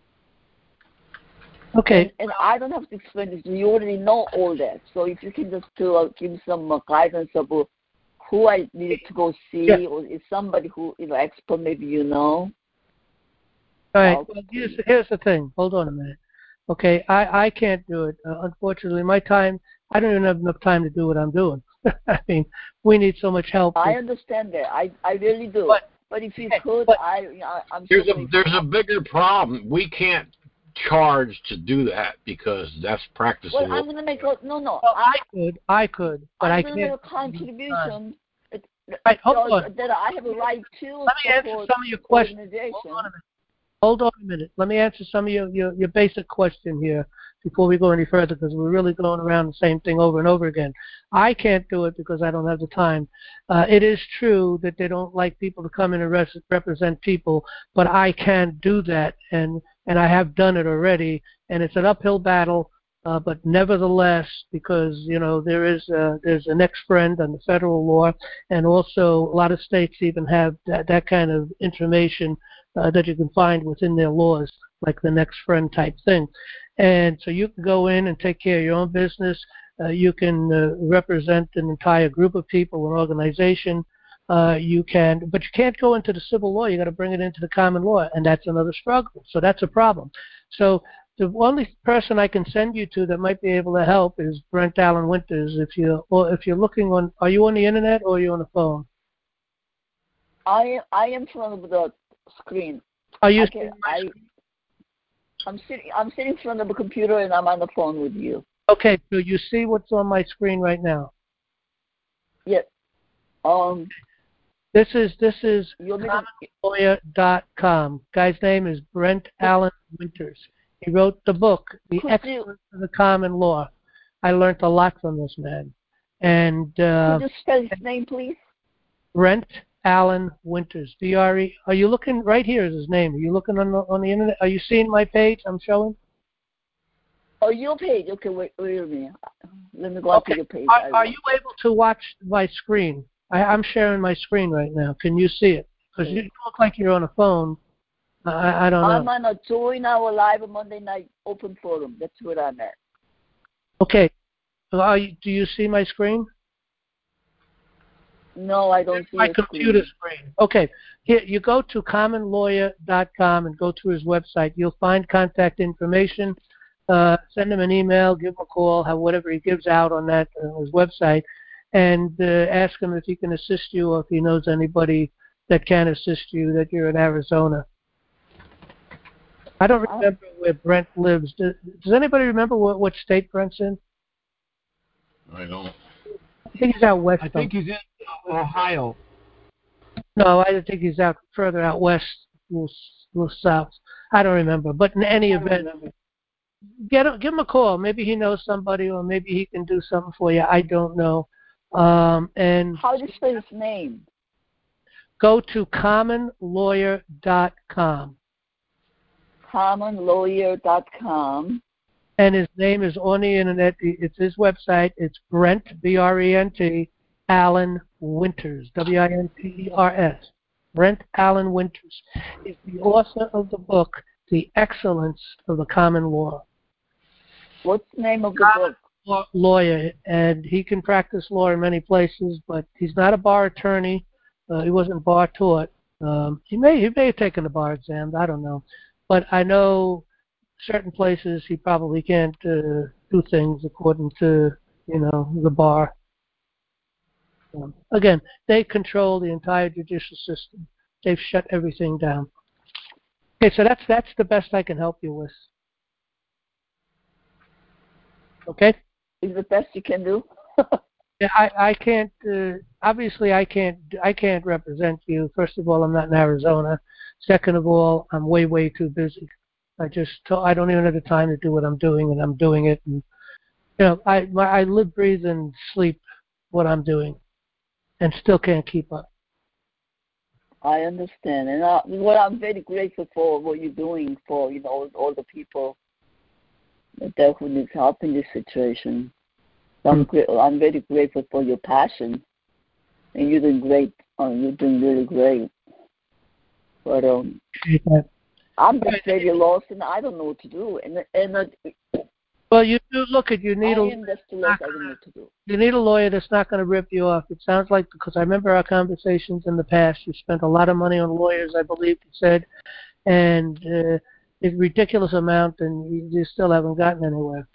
Okay. And, and I don't have to explain this. You already know all that. So if you can just uh, give some uh, guidance about who I needed to go see, yeah. or is somebody who, you know, expert, maybe you know. All right. Well, here's, here's the thing. Hold on a minute. Okay, I, I can't do it. Uh, unfortunately, my time, I don't even have enough time to do what I'm doing. I mean, we need so much help. I understand that. I, I really do. But, but if you could, but, I, I, I'm There's so a there's a bigger problem. We can't charge to do that because that's practicing. Well, I'm going to make a, no, no. Well, I, I could, I could, but I'm I can't. I'm going to make a contribution. Right, hold on. That I have a right to Let me answer some of your questions. Hold on a minute. Hold on a minute. Let me answer some of your, your, your basic question here before we go any further, because we're really going around the same thing over and over again. I can't do it because I don't have the time. Uh, it is true that they don't like people to come in and res- represent people, but I can do that, and, and I have done it already, and it's an uphill battle. Uh, but nevertheless, because, you know, there is a, there's an ex-friend under federal law, and also a lot of states even have that, that kind of information uh, that you can find within their laws, like the next friend type thing. And so you can go in and take care of your own business. Uh, you can uh, represent an entire group of people, an organization. Uh, you can, but you can't go into the civil law. You got to bring it into the common law, and that's another struggle. So that's a problem. So the only person I can send you to that might be able to help is Brent Allen Winters. If you or if you're looking on, are you on the internet or are you on the phone? I I am in front of the screen. Are you? I can, I, I'm sitting. I'm sitting in front of the computer and I'm on the phone with you. Okay, so you see what's on my screen right now? Yes. Um. This is this is common lawyer dot com. Guy's name is Brent Allen Winters. He wrote the book, The Excellence of the Common Law. I learned a lot from this man. And uh, could you spell his name, please? Brent Allen Winters. B R E. Are you looking right here? Is his name? Are you looking on the on the internet? Are you seeing my page? I'm showing. Oh, your page. Okay, wait, wait a minute. Let me go okay. to your page. Are, are you able to watch my screen? I, I'm sharing my screen right now. Can you see it? Because you look like you're on a phone. I, I don't know. I'm on a Join Our Live Monday Night Open Forum. That's what I'm at. Okay. Uh, do you see my screen? No, I don't see my computer screen. screen. Okay. Here, you go to common lawyer dot com and go to his website. You'll find contact information. Uh, send him an email, give him a call, have whatever he gives out on that uh, his website, and uh, ask him if he can assist you or if he knows anybody that can assist you, that you're in Arizona. I don't remember where Brent lives. Does, does anybody remember what, what state Brent's in? I don't. I think he's out west. I think he's in Ohio. No, I think he's out further out west, a little, a little south. I don't remember. But in any event, get a, give him a call. Maybe he knows somebody, or maybe he can do something for you. I don't know. Um, and how do you spell his name? Go to common lawyer dot com. common lawyer dot com. And his name is on the internet. It's his website. It's Brent, B R E N T, Allen Winters, W I N T E R S. Brent Allen Winters. He's the author of the book, The Excellence of the Common Law. What's the name of the common book? Law, lawyer, and he can practice law in many places, but he's not a bar attorney. Uh, he wasn't bar taught. Um, he may he may have taken the bar exam. I don't know. But I know certain places he probably can't uh, do things according to, you know, the bar. Um, again, they control the entire judicial system. They've shut everything down. Okay, so that's that's the best I can help you with. Okay? Is the best you can do? Yeah, I I can't. Uh, obviously, I can't. I can't represent you. First of all, I'm not in Arizona. Second of all, I'm way way too busy. I just I don't even have the time to do what I'm doing, and I'm doing it. And you know, I my, I live, breathe, and sleep what I'm doing, and still can't keep up. I understand, and uh, well, I'm very grateful for what you're doing for you know all, all the people that who needs help in this situation. So I'm gra- I'm very grateful for your passion, and you're doing great. Uh, you're doing really great. But um, I'm just very lost, and I don't know what to do. And and uh, well, you do look at you need I a am just lost. I don't know what to do. you need a lawyer that's not going to rip you off. It sounds like, because I remember our conversations in the past, you spent a lot of money on lawyers, I believe you said, and uh, it's a ridiculous amount, and you, you still haven't gotten anywhere.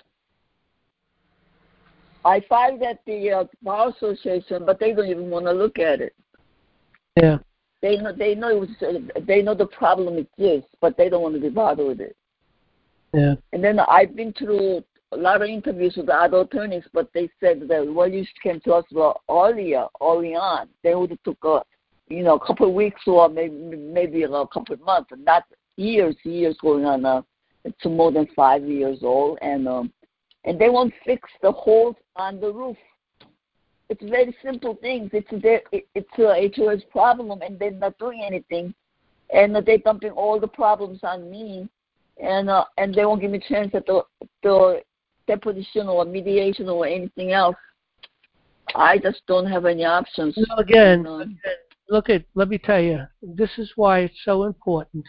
I filed at the uh, Bar Association, but they don't even want to look at it. Yeah. They know they know it was, uh, they know the problem exists, but they don't want to be bothered with it. Yeah. And then I've been through a lot of interviews with the other attorneys, but they said that well, you came to us well earlier, early on. They would have took a you know a couple of weeks or maybe maybe a couple of months, and not years, years going on. Uh, it's more than five years old, and um, and they won't fix the holes on the roof. It's very simple things. It's their, it's a H O S problem, and they're not doing anything, and they're dumping all the problems on me, and uh, and they won't give me a chance at the the deposition or mediation or anything else. I just don't have any options. Well, again, and, uh, again, look at. Let me tell you, this is why it's so important.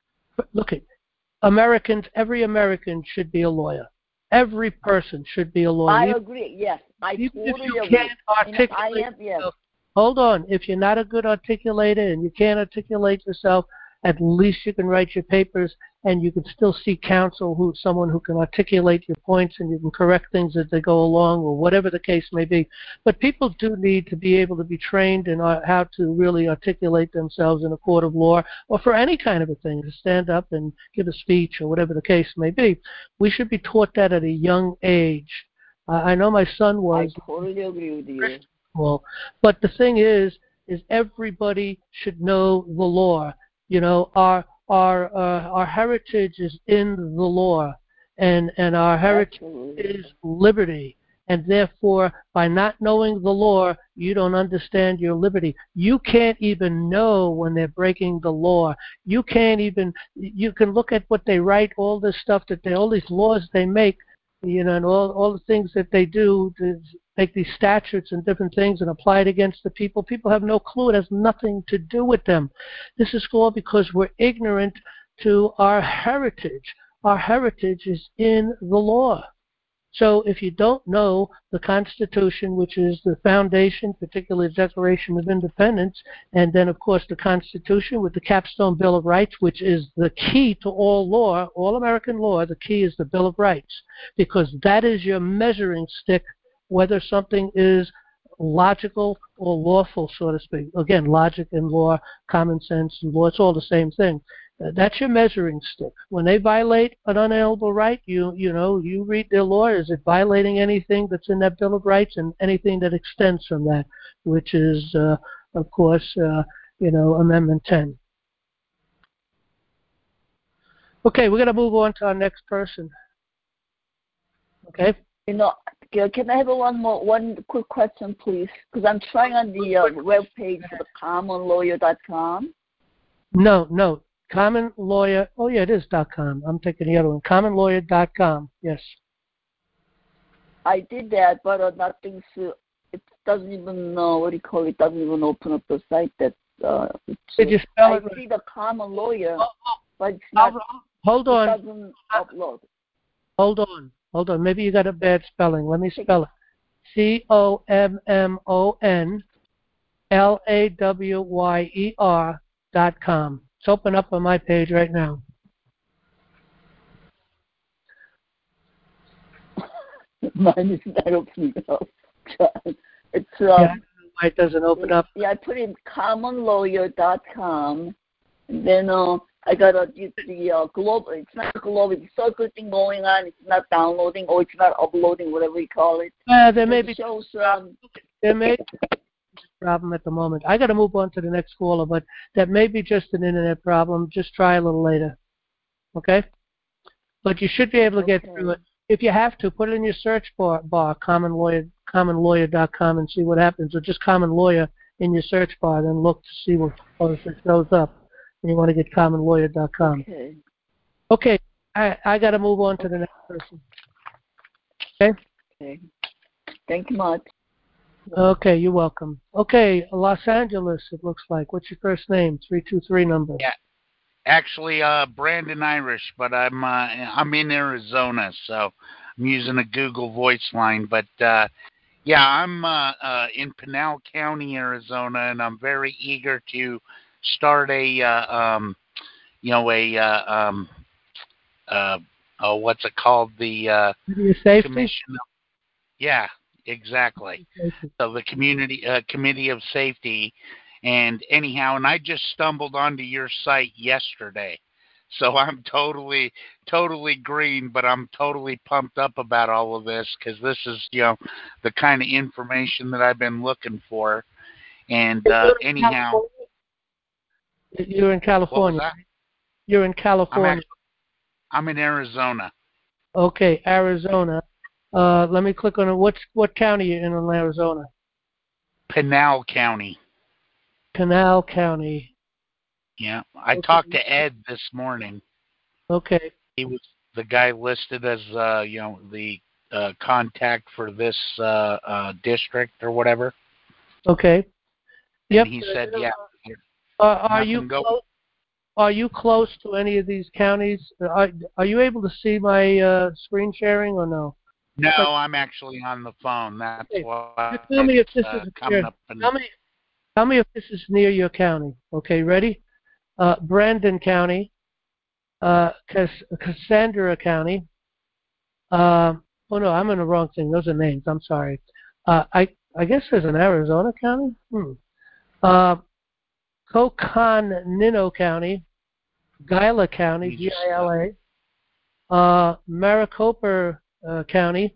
Look at Americans. Every American should be a lawyer. Every person should be a lawyer. I Even, agree. Yes, I even totally if you agree. can't articulate I am, yes. yourself, hold on. If you're not a good articulator and you can't articulate yourself, at least you can write your papers, and you can still seek counsel, who someone who can articulate your points, and you can correct things as they go along, or whatever the case may be. But people do need to be able to be trained in how to really articulate themselves in a court of law, or for any kind of a thing, to stand up and give a speech, or whatever the case may be. We should be taught that at a young age. Uh, I know my son was. I totally agree with you. Well, but the thing is, is everybody should know the law. You know, our our uh, our heritage is in the law, and and our heritage Absolutely. is liberty. And therefore, by not knowing the law, you don't understand your liberty. You can't even know when they're breaking the law. You can't even. You can look at what they write, all this stuff that they, all these laws they make, you know, and all all the things that they do to make these statutes and different things and apply it against the people. People have no clue. It has nothing to do with them. This is all because we're ignorant to our heritage. Our heritage is in the law. So if you don't know the Constitution, which is the foundation, particularly the Declaration of Independence, and then, of course, the Constitution with the Capstone Bill of Rights, which is the key to all law, all American law, the key is the Bill of Rights, because that is your measuring stick whether something is logical or lawful, so to speak. Again, logic and law, common sense and law, it's all the same thing. Uh, that's your measuring stick. When they violate an unalienable right, you you know, you read their law. Is it violating anything that's in that Bill of Rights and anything that extends from that, which is, uh, of course, uh, you know, Amendment ten. Okay, we're going to move on to our next person. Okay? You know, can I have one more, one quick question, please? Because I'm trying on the uh, web page for the common lawyer dot com. No, no. Common Lawyer, oh yeah, it is .com. I'm taking the other one. common lawyer dot com, yes. I did that, but uh, nothing's, uh, it doesn't even, uh, what do you call it, it doesn't even open up the site. That uh, Did you spell I it? see the common lawyer, oh, oh. but it's not, hold on. it doesn't upload. Hold on, hold on. Maybe you got a bad spelling. Let me spell it. C O M M O N L A W Y E R dot com. It's open up on my page right now. Mine is not opening up. It's uh, yeah, I don't know why it doesn't open up. Yeah, I put in common lawyer dot com, and then uh, I got a the uh, global. It's not global. It's a circle thing going on. It's not downloading or it's not uploading, whatever you call it. Uh, there may it be shows, um, there may be a problem at the moment. I got to move on to the next caller, but that may be just an internet problem. Just try a little later, okay? But you should be able to get okay. through it. If you have to, put it in your search bar, bar common lawyer, common lawyer dot com, and see what happens, or just Common Lawyer, in your search bar, then look to see what if it shows up. And you want to get common lawyer dot com. Okay. Okay, I I got to move on to the next person. Okay. Okay. Thank you much. Okay, you're welcome. Okay, Los Angeles. It looks like. What's your first name? Three two three number. Yeah. Actually, uh, Brandon Irish, but I'm uh, I'm in Arizona, so I'm using a Google Voice line. But uh, yeah, I'm uh, uh, in Pinal County, Arizona, and I'm very eager to start a uh, um, you know a uh, um, uh, oh, what's it called? The uh, safety? Commission. Of, yeah, exactly. So the community uh, committee of safety. And anyhow, and I just stumbled onto your site yesterday. So I'm totally, totally green, but I'm totally pumped up about all of this because this is, you know, the kind of information that I've been looking for. And uh, anyhow. You're in California. What was that? You're in California. I'm, actually, I'm in Arizona. Okay, Arizona. Uh, let me click on it. What's, what county are you in in Arizona? Pinal County. Pinal County. Yeah, I okay. talked to Ed this morning. Okay. He was the guy listed as, uh, you know, the uh, contact for this uh, uh, district or whatever. Okay. Yep. And he said, yeah. Uh, are you close, are you close to any of these counties? Are, are you able to see my uh, screen sharing or no? No, I'm actually on the phone. That's okay. why. Tell me if this uh, is coming near, up and tell me, tell me if this is near your county. Okay, ready? Uh, Brandon County, uh, Cass Cassandra County. Uh, oh no, I'm in the wrong thing. Those are names. I'm sorry. Uh, I I guess there's an Arizona County. Hmm. Uh, Coconino County, Gila County, G I L A. Uh, Maricopa uh, County.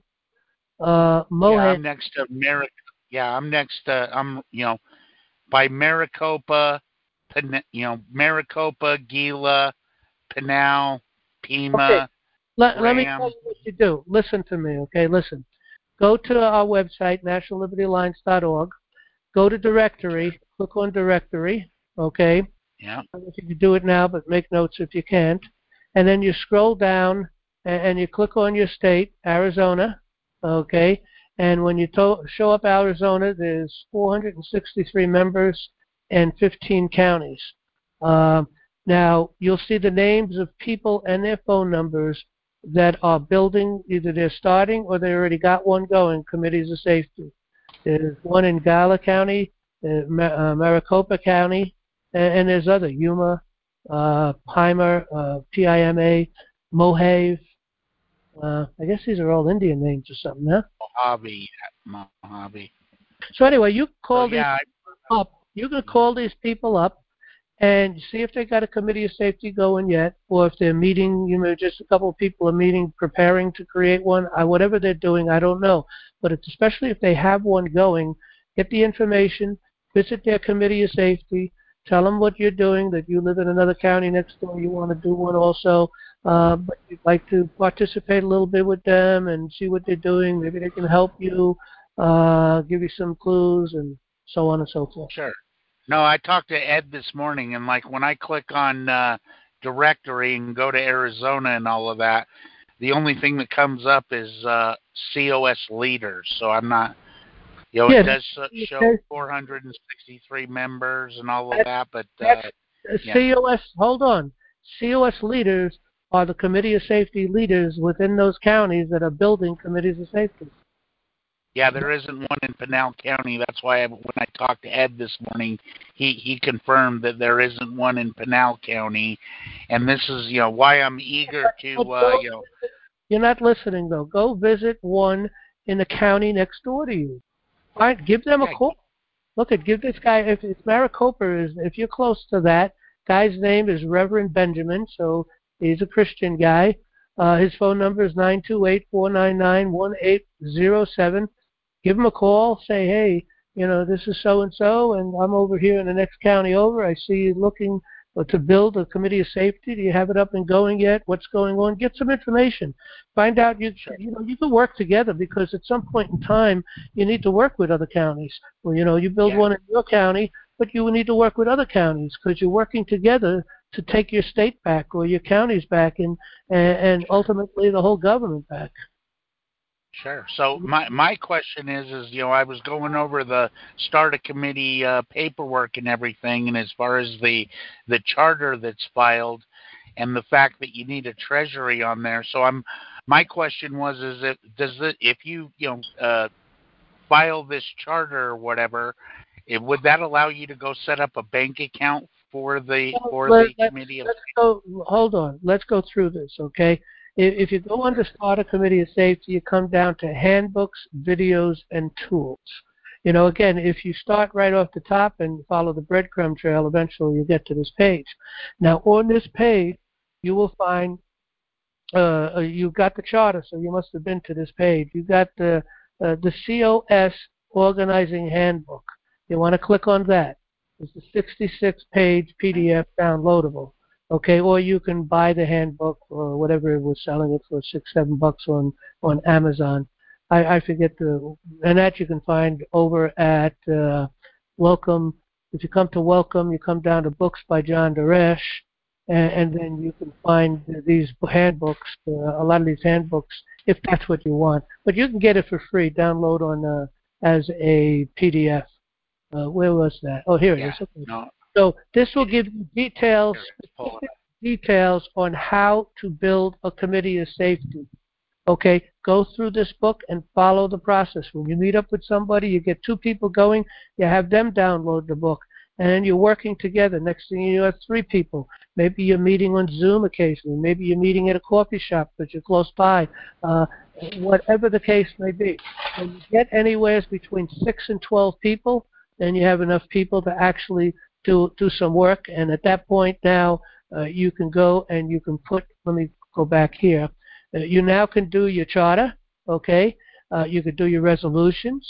Uh, Mohead. Yeah, I'm next to Maric. Yeah, I'm next to. I'm you know, by Maricopa, Pen, you know, Maricopa, Gila, Pinal, Pima. Okay. Let, let me tell you what you do. Listen to me, okay? Listen. Go to our website, national liberty alliance dot org. Go to directory. Click on directory, okay? Yeah. I don't know if you can do it now, but make notes if you can't. And then you scroll down and, and you click on your state, Arizona, okay? And when you to show up Arizona, there's four hundred sixty-three members and fifteen counties. Um, now, you'll see the names of people and their phone numbers that are building, either they're starting or they already got one going, committees of safety. There's one in Gila County, uh, Mar uh, Maricopa County, and, and there's other, Yuma, uh, Pima, uh, P I M A, Mohave. Uh, I guess these are all Indian names or something, huh? Mojave, Mojave. So anyway, you call so, yeah, these I, up. You can call these people up and see if they got a committee of safety going yet, or if they're meeting, you know, just a couple of people are meeting, preparing to create one. I, whatever they're doing, I don't know. But it's especially if they have one going, get the information, visit their committee of safety, tell them what you're doing, that you live in another county next door, you want to do one also, uh, but you'd like to participate a little bit with them and see what they're doing. Maybe they can help you, uh, give you some clues, and so on and so forth. Sure. No, I talked to Ed this morning, and like when I click on uh, directory and go to Arizona and all of that, the only thing that comes up is uh, C O S leaders. So I'm not, you know, yeah, it does show four hundred sixty-three members and all of that, but uh, yeah. C O S. Hold on, C O S leaders are the committee of safety leaders within those counties that are building committees of safety. Yeah, there isn't one in Pinal County. That's why I, when I talked to Ed this morning, he, he confirmed that there isn't one in Pinal County. And this is, you know, why I'm eager to, uh, you know. You're not listening, though. Go visit one in the county next door to you. All right, give them a yeah. call. Look at, give this guy, if it's Maricopa, is if you're close to that, guy's name is Reverend Benjamin, so he's a Christian guy. Uh, his phone number is nine two eight, four nine nine, one eight zero seven. Give them a call, say, hey, you know, this is so-and-so, and I'm over here in the next county over. I see you looking or to build a committee of safety? Do you have it up and going yet? What's going on? Get some information. Find out. You you know you can work together, because at some point in time you need to work with other counties. Well, you know you build Yeah. one in your county, but you need to work with other counties, because you're working together to take your state back or your counties back, and and, and ultimately the whole government back. Sure. So my my question is, is you know, I was going over the start a committee uh, paperwork and everything, and as far as the the charter that's filed, and the fact that you need a treasury on there. So I'm my question was, is it does it if you you know uh, file this charter or whatever, it, would that allow you to go set up a bank account for the Well, for let, the let's, committee of? let's go. Hold on. Let's go through this, okay? If, if you go under Start a Committee of Safety, you come down to handbooks, videos, and tools. You know, again, if you start right off the top and follow the breadcrumb trail, eventually you get to this page. Now, on this page, you will find uh, you've got the charter, so you must have been to this page. You've got the uh, the C O S Organizing Handbook. You want to click on that. It's a sixty-six page P D F downloadable. Okay, or you can buy the handbook or whatever it was selling it for six, seven bucks on on Amazon. I, I forget the, and that you can find over at uh, Welcome. If you come to Welcome, you come down to Books by John Daresh, and, and then you can find these handbooks, uh, a lot of these handbooks, if that's what you want. But you can get it for free. Download on uh, as a P D F. Uh, where was that? Oh, here it Yeah, is. Okay. no. So this will give you details, Pull it specific details on how to build a committee of safety. Okay, go through this book and follow the process. When you meet up with somebody, you get two people going, you have them download the book, and then you're working together. Next thing you know, have three people. Maybe you're meeting on Zoom occasionally. Maybe you're meeting at a coffee shop because you're close by. Uh, whatever the case may be. When you get anywhere between six and twelve people, then you have enough people to actually do do some work, and at that point now uh, you can go and you can put, let me go back here, uh, you now can do your charter, okay, uh, you can do your resolutions,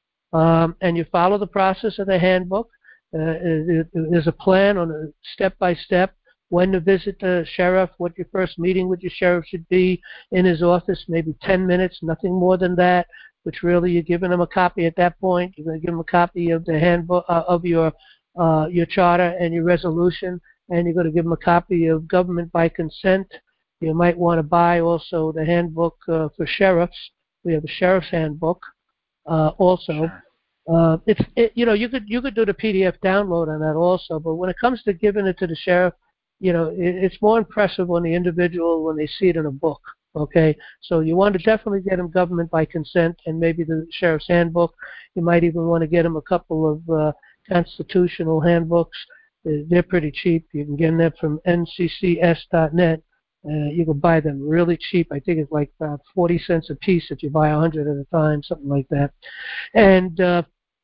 um, and you follow the process of the handbook. Uh, there's a plan on a step-by-step when to visit the sheriff, what your first meeting with your sheriff should be in his office, maybe ten minutes, nothing more than that, which really you're giving him a copy at that point. You're going to give him a copy of the handbook, uh, of your Uh, your charter and your resolution, and you're going to give them a copy of Government by Consent. You might want to buy also the handbook uh, for sheriffs. We have a sheriff's handbook uh, also. Sure. Uh, it's it, you know you could you could do the P D F download on that also, but when it comes to giving it to the sheriff, you know it, it's more impressive on the individual when they see it in a book. Okay, so you want to definitely get them Government by Consent and maybe the sheriff's handbook. You might even want to get them a couple of uh, constitutional handbooks. They're pretty cheap. You can get them from N C C S dot net. Uh, you can buy them really cheap. I think it's like uh, forty cents a piece if you buy a hundred at a time, something like that. And uh,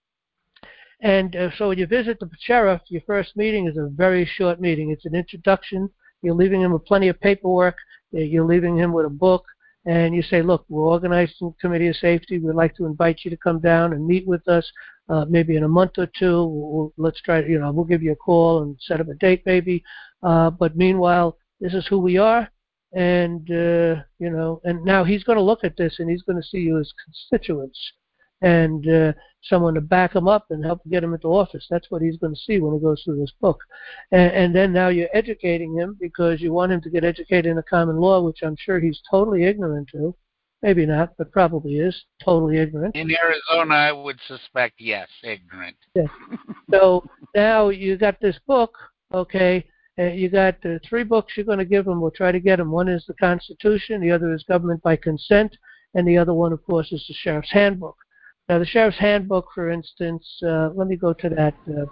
and uh, so when you visit the sheriff, your first meeting is a very short meeting. It's an introduction. You're leaving him with plenty of paperwork. You're leaving him with a book. And you say, look, we're organizing a committee of safety. We'd like to invite you to come down and meet with us uh, maybe in a month or two. We'll, let's try, you know, we'll give you a call and set up a date maybe. Uh, but meanwhile, this is who we are. And, uh, you know, and now he's going to look at this and he's going to see you as constituents and uh, someone to back him up and help get him into office. That's what he's going to see when he goes through this book. And, and then now you're educating him because you want him to get educated in the common law, which I'm sure he's totally ignorant to. Maybe not, but probably is totally ignorant. In Arizona, I would suspect, yes, ignorant. Yeah. So now you got this book, okay, uh, you got uh, three books you're going to give him. We'll try to get him. One is the Constitution, the other is Government by Consent, and the other one, of course, is the Sheriff's Handbook. Now, the Sheriff's Handbook, for instance, uh, let me go to that. Uh,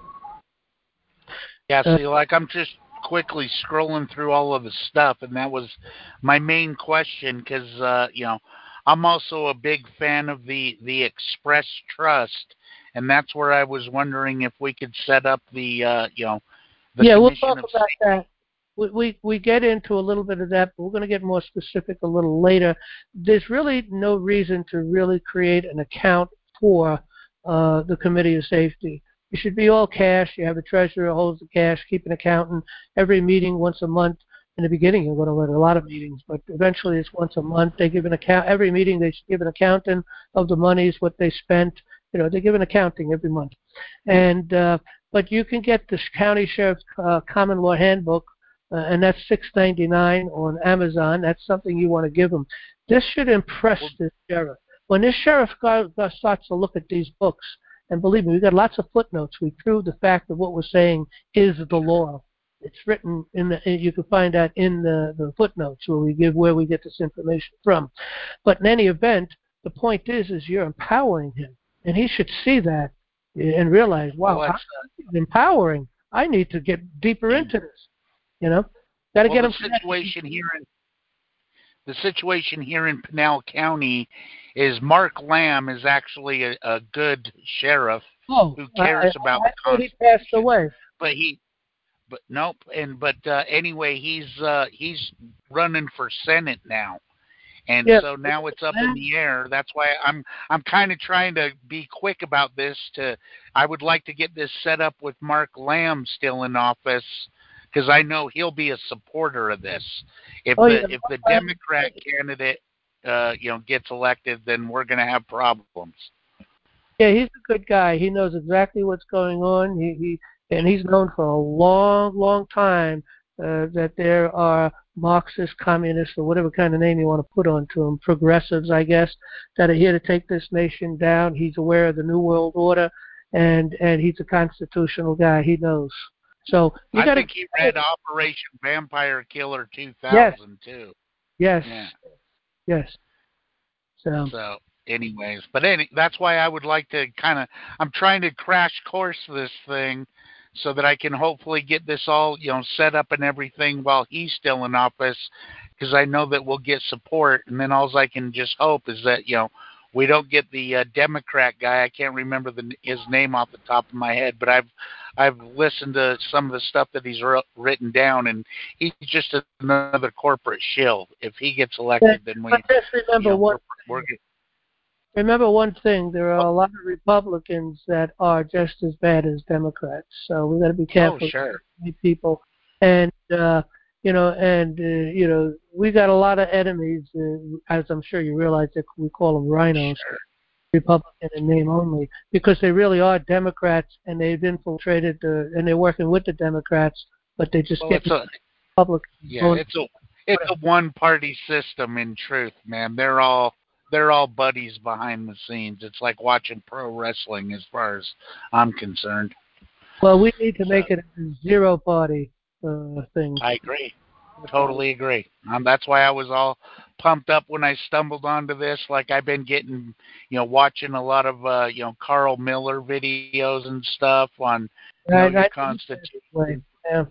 yeah, see, like I'm just quickly scrolling through all of the stuff, and that was my main question because, uh, you know, I'm also a big fan of the, the Express Trust, and that's where I was wondering if we could set up the, uh, you know, the yeah, Commission we'll talk of about Safety. that. We, we we get into a little bit of that, but we're going to get more specific a little later. There's really no reason to really create an account for uh, the Committee of Safety. You should be all cash. You have a treasurer who holds the cash, keep an accountant. Every meeting once a month. In the beginning, you're going to learn a lot of meetings, but eventually it's once a month. They give an account. Every meeting, they should give an accountant of the monies, what they spent. You know, they give an accounting every month. And uh, but you can get this county sheriff's uh, common law handbook, uh, and that's six ninety-nine on Amazon. That's something you want to give them. This should impress this sheriff. When this sheriff starts to look at these books, and believe me, we've got lots of footnotes. We prove the fact that what we're saying is the law. It's written in the. You can find that in the, the footnotes where we give where we get this information from. But in any event, the point is, is you're empowering him, and he should see that and realize, wow, well, I'm empowering. I need to get deeper into this. You know, got to well, get him. The situation here in the situation here in Pinal County is Mark Lamb is actually a, a good sheriff oh, who cares I, about I, the Constitution. He passed away, but he. But nope, and but uh, anyway, he's uh, he's running for Senate now, and yeah. so now it's up in the air. That's why I'm I'm kind of trying to be quick about this. To I would like to get this set up with Mark Lamb still in office, because I know he'll be a supporter of this. If oh, the yeah. if the Democrat candidate uh, you know gets elected, then we're going to have problems. Yeah, he's a good guy. He knows exactly what's going on. He he. And he's known for a long, long time uh, that there are Marxist, communists, or whatever kind of name you want to put onto them, progressives, I guess, that are here to take this nation down. He's aware of the New World Order, and and he's a constitutional guy. He knows. So you I gotta, think he read Operation Vampire Killer two thousand yes. too. Yes. Yeah. Yes. So. So. Anyways, but any, that's why I would like to kind of, I'm trying to crash course this thing so that I can hopefully get this all, you know, set up and everything while he's still in office, because I know that we'll get support. And then all I can just hope is that, you know, we don't get the uh, Democrat guy. I can't remember the, his name off the top of my head, but I've I've listened to some of the stuff that he's written down, and he's just another corporate shill. If he gets elected, then we, but just remember you know, what. we're, we're Remember one thing, there are a lot of Republicans that are just as bad as Democrats, so we've got to be careful. Oh, sure. People. And, uh, you know, and, uh, you know, we got a lot of enemies, uh, as I'm sure you realize that we call them rhinos, sure. Republican in name only, because they really are Democrats, and they've infiltrated, the, and they're working with the Democrats, but they just well, get a, Republicans. Yeah, going, it's a it's a one-party system in truth, man. They're all they're all buddies behind the scenes. It's like watching pro wrestling, as far as I'm concerned. Well, we need to so, make it a zero-party uh, thing. I agree. Totally agree. Um, that's why I was all pumped up when I stumbled onto this. Like I've been getting, you know, watching a lot of, uh, you know, Carl Miller videos and stuff on you know, your Constitution. Yeah.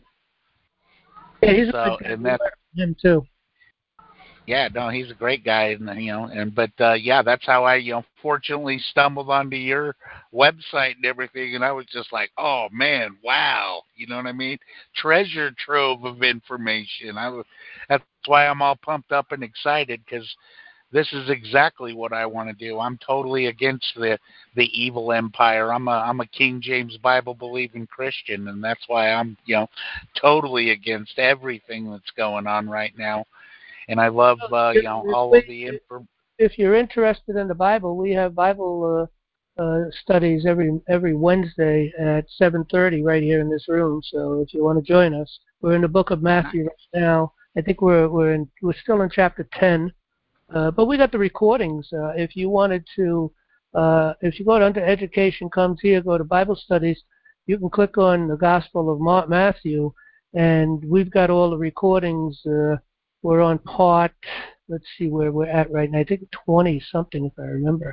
Yeah, he's so, a good guy. And that, him too. Yeah, no, he's a great guy, and you know, and but uh, yeah, that's how I, you know, fortunately stumbled onto your website and everything, and I was just like, oh man, wow, you know what I mean? Treasure trove of information. I was, that's why I'm all pumped up and excited, because this is exactly what I want to do. I'm totally against the the evil empire. I'm a I'm a King James Bible believing Christian, and that's why I'm, you know, totally against everything that's going on right now. And I love, uh, you know, all of the info. If you're interested in the Bible, we have Bible uh, uh, studies every every Wednesday at seven thirty right here in this room. So if you want to join us, we're in the book of Matthew right now. I think we're we're in we're still in chapter ten, uh, but we got the recordings. Uh, if you wanted to, uh, if you go to Under Education Comes Here, go to Bible Studies, you can click on the Gospel of Mark, Matthew, and we've got all the recordings. Uh, We're on part, let's see where we're at right now. I think twenty-something, if I remember.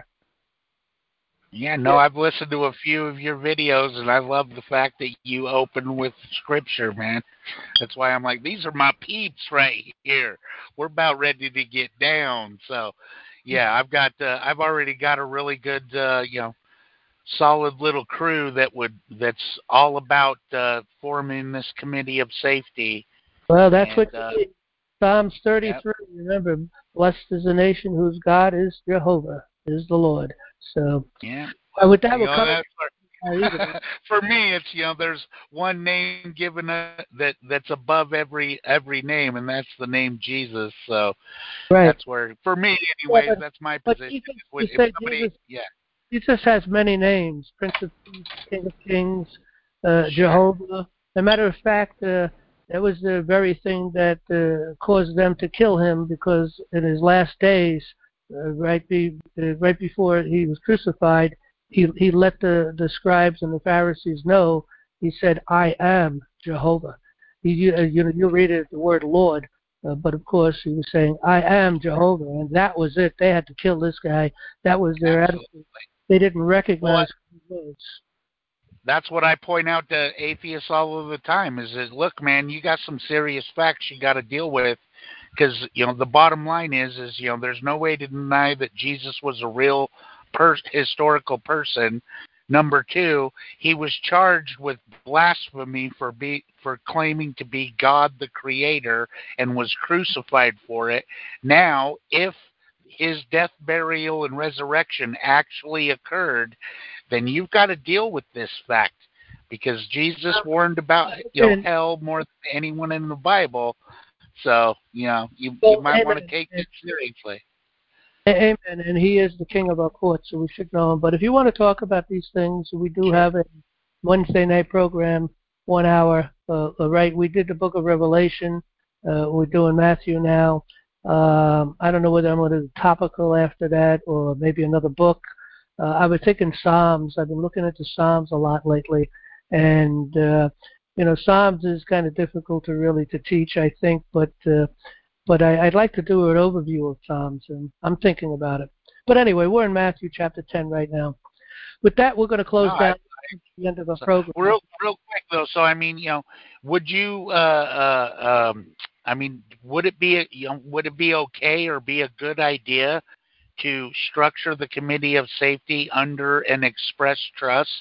Yeah, no, I've listened to a few of your videos, and I love the fact that you open with Scripture, man. That's why I'm like, these are my peeps right here. We're about ready to get down. So, yeah, I've got, uh, I've already got a really good, uh, you know, solid little crew that would, that's all about uh, forming this committee of safety. Well, that's and, what uh, you need. Psalms thirty-three, yep. Remember, blessed is the nation whose God is Jehovah, is the Lord. So, yeah. uh, with that, you we're know, coming that's, For me, it's you know, there's one name given uh, that that's above every every name, and that's the name Jesus. So right. that's where, for me, anyways, yeah, but, that's my but position. Jesus, If, you said somebody, Jesus, yeah, Jesus has many names: Prince of Peace, King of Kings, uh, sure. Jehovah. As a matter of fact, uh, that was the very thing that uh, caused them to kill him, because in his last days, uh, right be uh, right before he was crucified, he he let the the scribes and the Pharisees know. He said, "I am Jehovah." He, you uh, you know you read it the word Lord, uh, but of course he was saying, "I am Jehovah," and that was it. They had to kill this guy. That was their Absolutely. attitude. They didn't recognize well, who he was. That's what I point out to atheists all of the time. Is that look, man, you got some serious facts you got to deal with, because you know the bottom line is is you know there's no way to deny that Jesus was a real per- historical person. Number two, he was charged with blasphemy for be for claiming to be God the Creator and was crucified for it. Now, if his death, burial, and resurrection actually occurred, then you've got to deal with this fact, because Jesus warned about you know hell more than anyone in the Bible. So you know you you might want to take it seriously. Amen. And he is the king of our courts, so we should know him. But if you want to talk about these things, we do have a Wednesday night program, one hour. Uh, right, we did the Book of Revelation. Uh, we're doing Matthew now. Um, I don't know whether I'm going to do topical after that or maybe another book. Uh, I was thinking Psalms. I've been looking into Psalms a lot lately, and uh, you know, Psalms is kind of difficult to really to teach, I think, but. Uh, But I, I'd like to do an overview of Psalms, and I'm thinking about it. But anyway, we're in Matthew chapter ten right now. With that, we're going to close no, down I, I, the end of our so, program. Real, real quick though. So I mean, you know, would you, uh, uh, um, I mean, would it be, you know, would it be okay or be a good idea to structure the Committee of Safety under an express trust?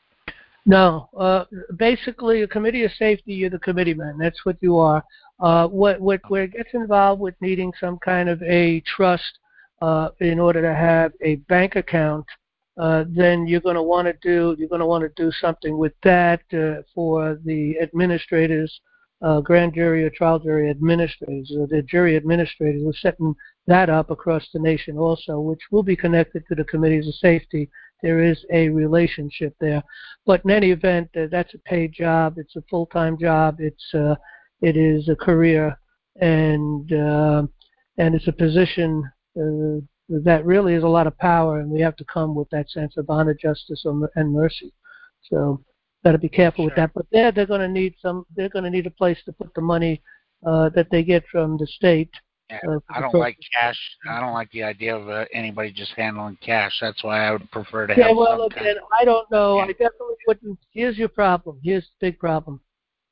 No, uh, basically, a committee of safety, you're the committee man. That's what you are. Uh, what, what, where it gets involved with needing some kind of a trust uh, in order to have a bank account, uh, then you're going to want to do you're going to want to do something with that uh, for the administrators, uh, grand jury or trial jury administrators, or the jury administrators. We're setting that up across the nation also, which will be connected to the committees of safety. There is a relationship there. But in any event, uh, that's a paid job. It's a full-time job. It's uh, it is a career, and uh, and it's a position uh, that really is a lot of power, and we have to come with that sense of honor, justice, and mercy. So, got to be careful sure. with that. But they're they're going to need some. They're going to need a place to put the money uh, that they get from the state. Yeah, uh, I don't like cash. I don't like the idea of uh, anybody just handling cash. That's why I would prefer to yeah, have well, some again, kind of, I don't know. yeah. I definitely wouldn't. Here's your problem. Here's the big problem.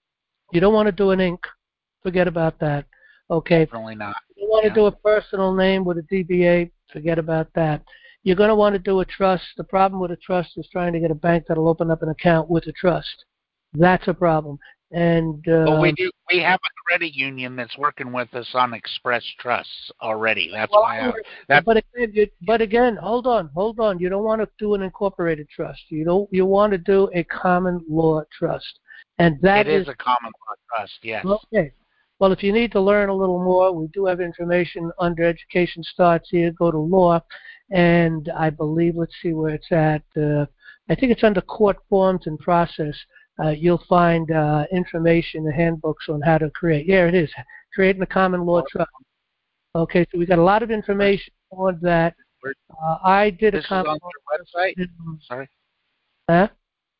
You don't want to do an ink. Forget about that. Okay. Definitely not. You want yeah. to do a personal name with a D B A. Forget about that. You're going to want to do a trust. The problem with a trust is trying to get a bank that'll open up an account with a trust. That's a problem. And uh, well, we do. We have a credit union that's working with us on express trusts already. That's well, why. I, that's, but again, you, but again, hold on, hold on. You don't want to do an incorporated trust. You don't. You want to do a common law trust, and that it is, is a common law trust. Yes. Okay. Well, if you need to learn a little more, we do have information under Education Starts Here. Go to law, and I believe, let's see where it's at. Uh, I think it's under court forms and process. Uh, you'll find uh, information, the handbooks on how to create. Yeah, it is. Creating a common law trust. Okay, so we got a lot of information on that. Uh, I did this a common is on your website? Sorry? Huh?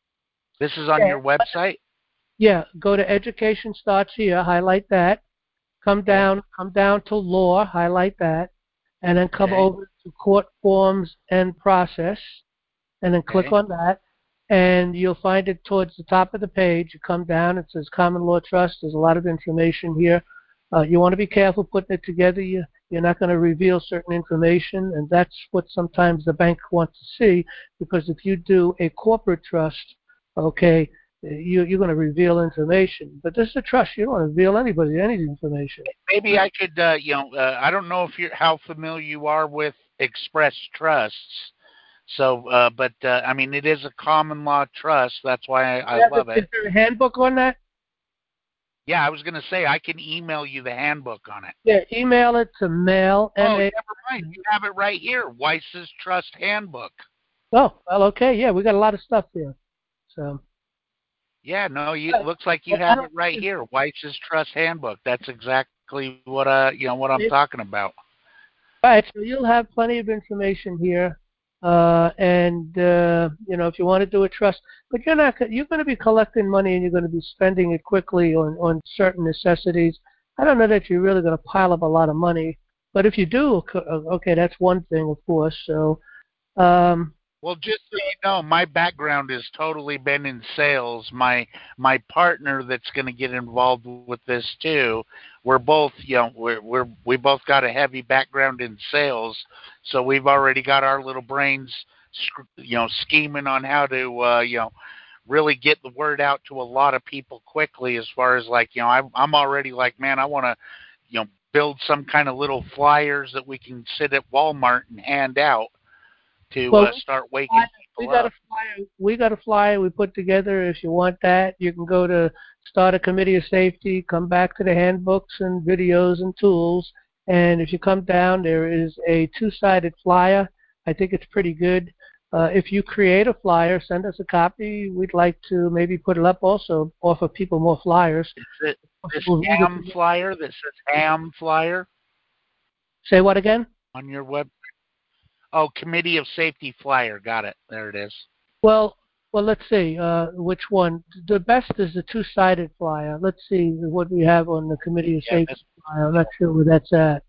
This is on yeah. your website? Yeah, go to Education Starts Here, highlight that. Come down, come down to law, highlight that, and then come okay. over to court forms and process, and then click okay. on that, and you'll find it towards the top of the page. You come down, it says Common Law Trust. There's a lot of information here. Uh, you want to be careful putting it together. You, you're not going to reveal certain information, and that's what sometimes the bank wants to see, because if you do a corporate trust, okay, You, you're going to reveal information. But this is a trust. You don't want to reveal anybody any information. Maybe I could, uh, you know, uh, I don't know if you're how familiar you are with express trusts. So, uh, but uh, I mean, it is a common law trust. That's why I, I Yeah, love is it. there a handbook on that? Yeah, I was going to say I can email you the handbook on it. Yeah, email it to mail. Oh, M A- yeah, right. You have it right here. Weiss's Trust Handbook. Oh, well, okay. Yeah, we got a lot of stuff here. So. Yeah, no, you, it looks like you Well, I have don't- it right here. Weiss's Trust Handbook. That's exactly what uh you know what I'm It- talking about. All right, so you'll have plenty of information here, uh, and uh, you know if you want to do a trust, but you're not you're going to be collecting money and you're going to be spending it quickly on on certain necessities. I don't know that you're really going to pile up a lot of money, but if you do, okay, that's one thing, of course. So. Um, Well, just so you know, my background has totally been in sales. My my partner that's going to get involved with this too. We're both, you know, we're we're we both got a heavy background in sales, so we've already got our little brains, you know, scheming on how to, uh, you know, really get the word out to a lot of people quickly. As far as like, you know, I'm I'm already like, man, I want to, you know, build some kind of little flyers that we can sit at Walmart and hand out to well, uh, start waking we people got up. a flyer. We got a flyer we put together. If you want that, you can go to Start a Committee of Safety. Come back to the handbooks and videos and tools. And if you come down, there is a two-sided flyer. I think it's pretty good. Uh, if you create a flyer, send us a copy. We'd like to maybe put it up also, offer people more flyers. Is it this We'll read ham it. flyer that says ham flyer Say what again? on your web? Oh, Committee of Safety flyer. Got it. There it is. Well, well, let's see. Uh, which one? The best is the two-sided flyer. Let's see what we have on the Committee of Yeah, Safety flyer. I'm not sure where that's at.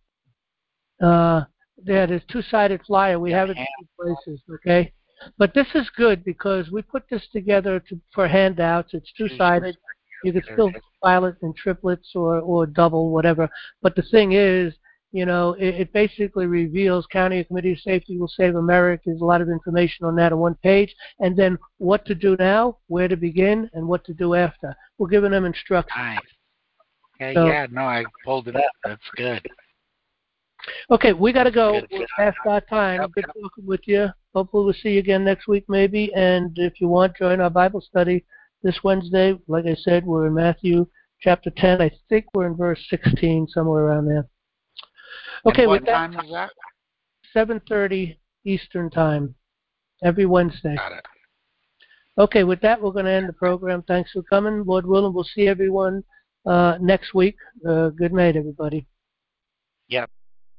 Uh, yeah, there's two-sided flyer. We Yeah, have it in ham. two places, okay? But this is good because we put this together to, for handouts. It's two-sided. You can still file it in triplets or, or double, whatever. But the thing is, you know, it, it basically reveals County Committee of Safety Will Save America. There's a lot of information on that on one page. And then what to do now, where to begin, and what to do after. We're giving them instructions. Nice. Okay, So, yeah, no, I pulled it up. That's good. okay, we got to go. Good, We're good. past our time. Yep, Good yep. talking with you. Hopefully we'll see you again next week maybe. And if you want, join our Bible study this Wednesday. Like I said, we're in Matthew chapter ten. I think we're in verse sixteen, somewhere around there. Okay, And what with that, time is that? seven thirty Eastern Time, every Wednesday. Got it. Okay, with that, we're going to end the program. Thanks for coming. Lord willing, we'll see everyone uh, next week. Uh, good night, everybody. Yep.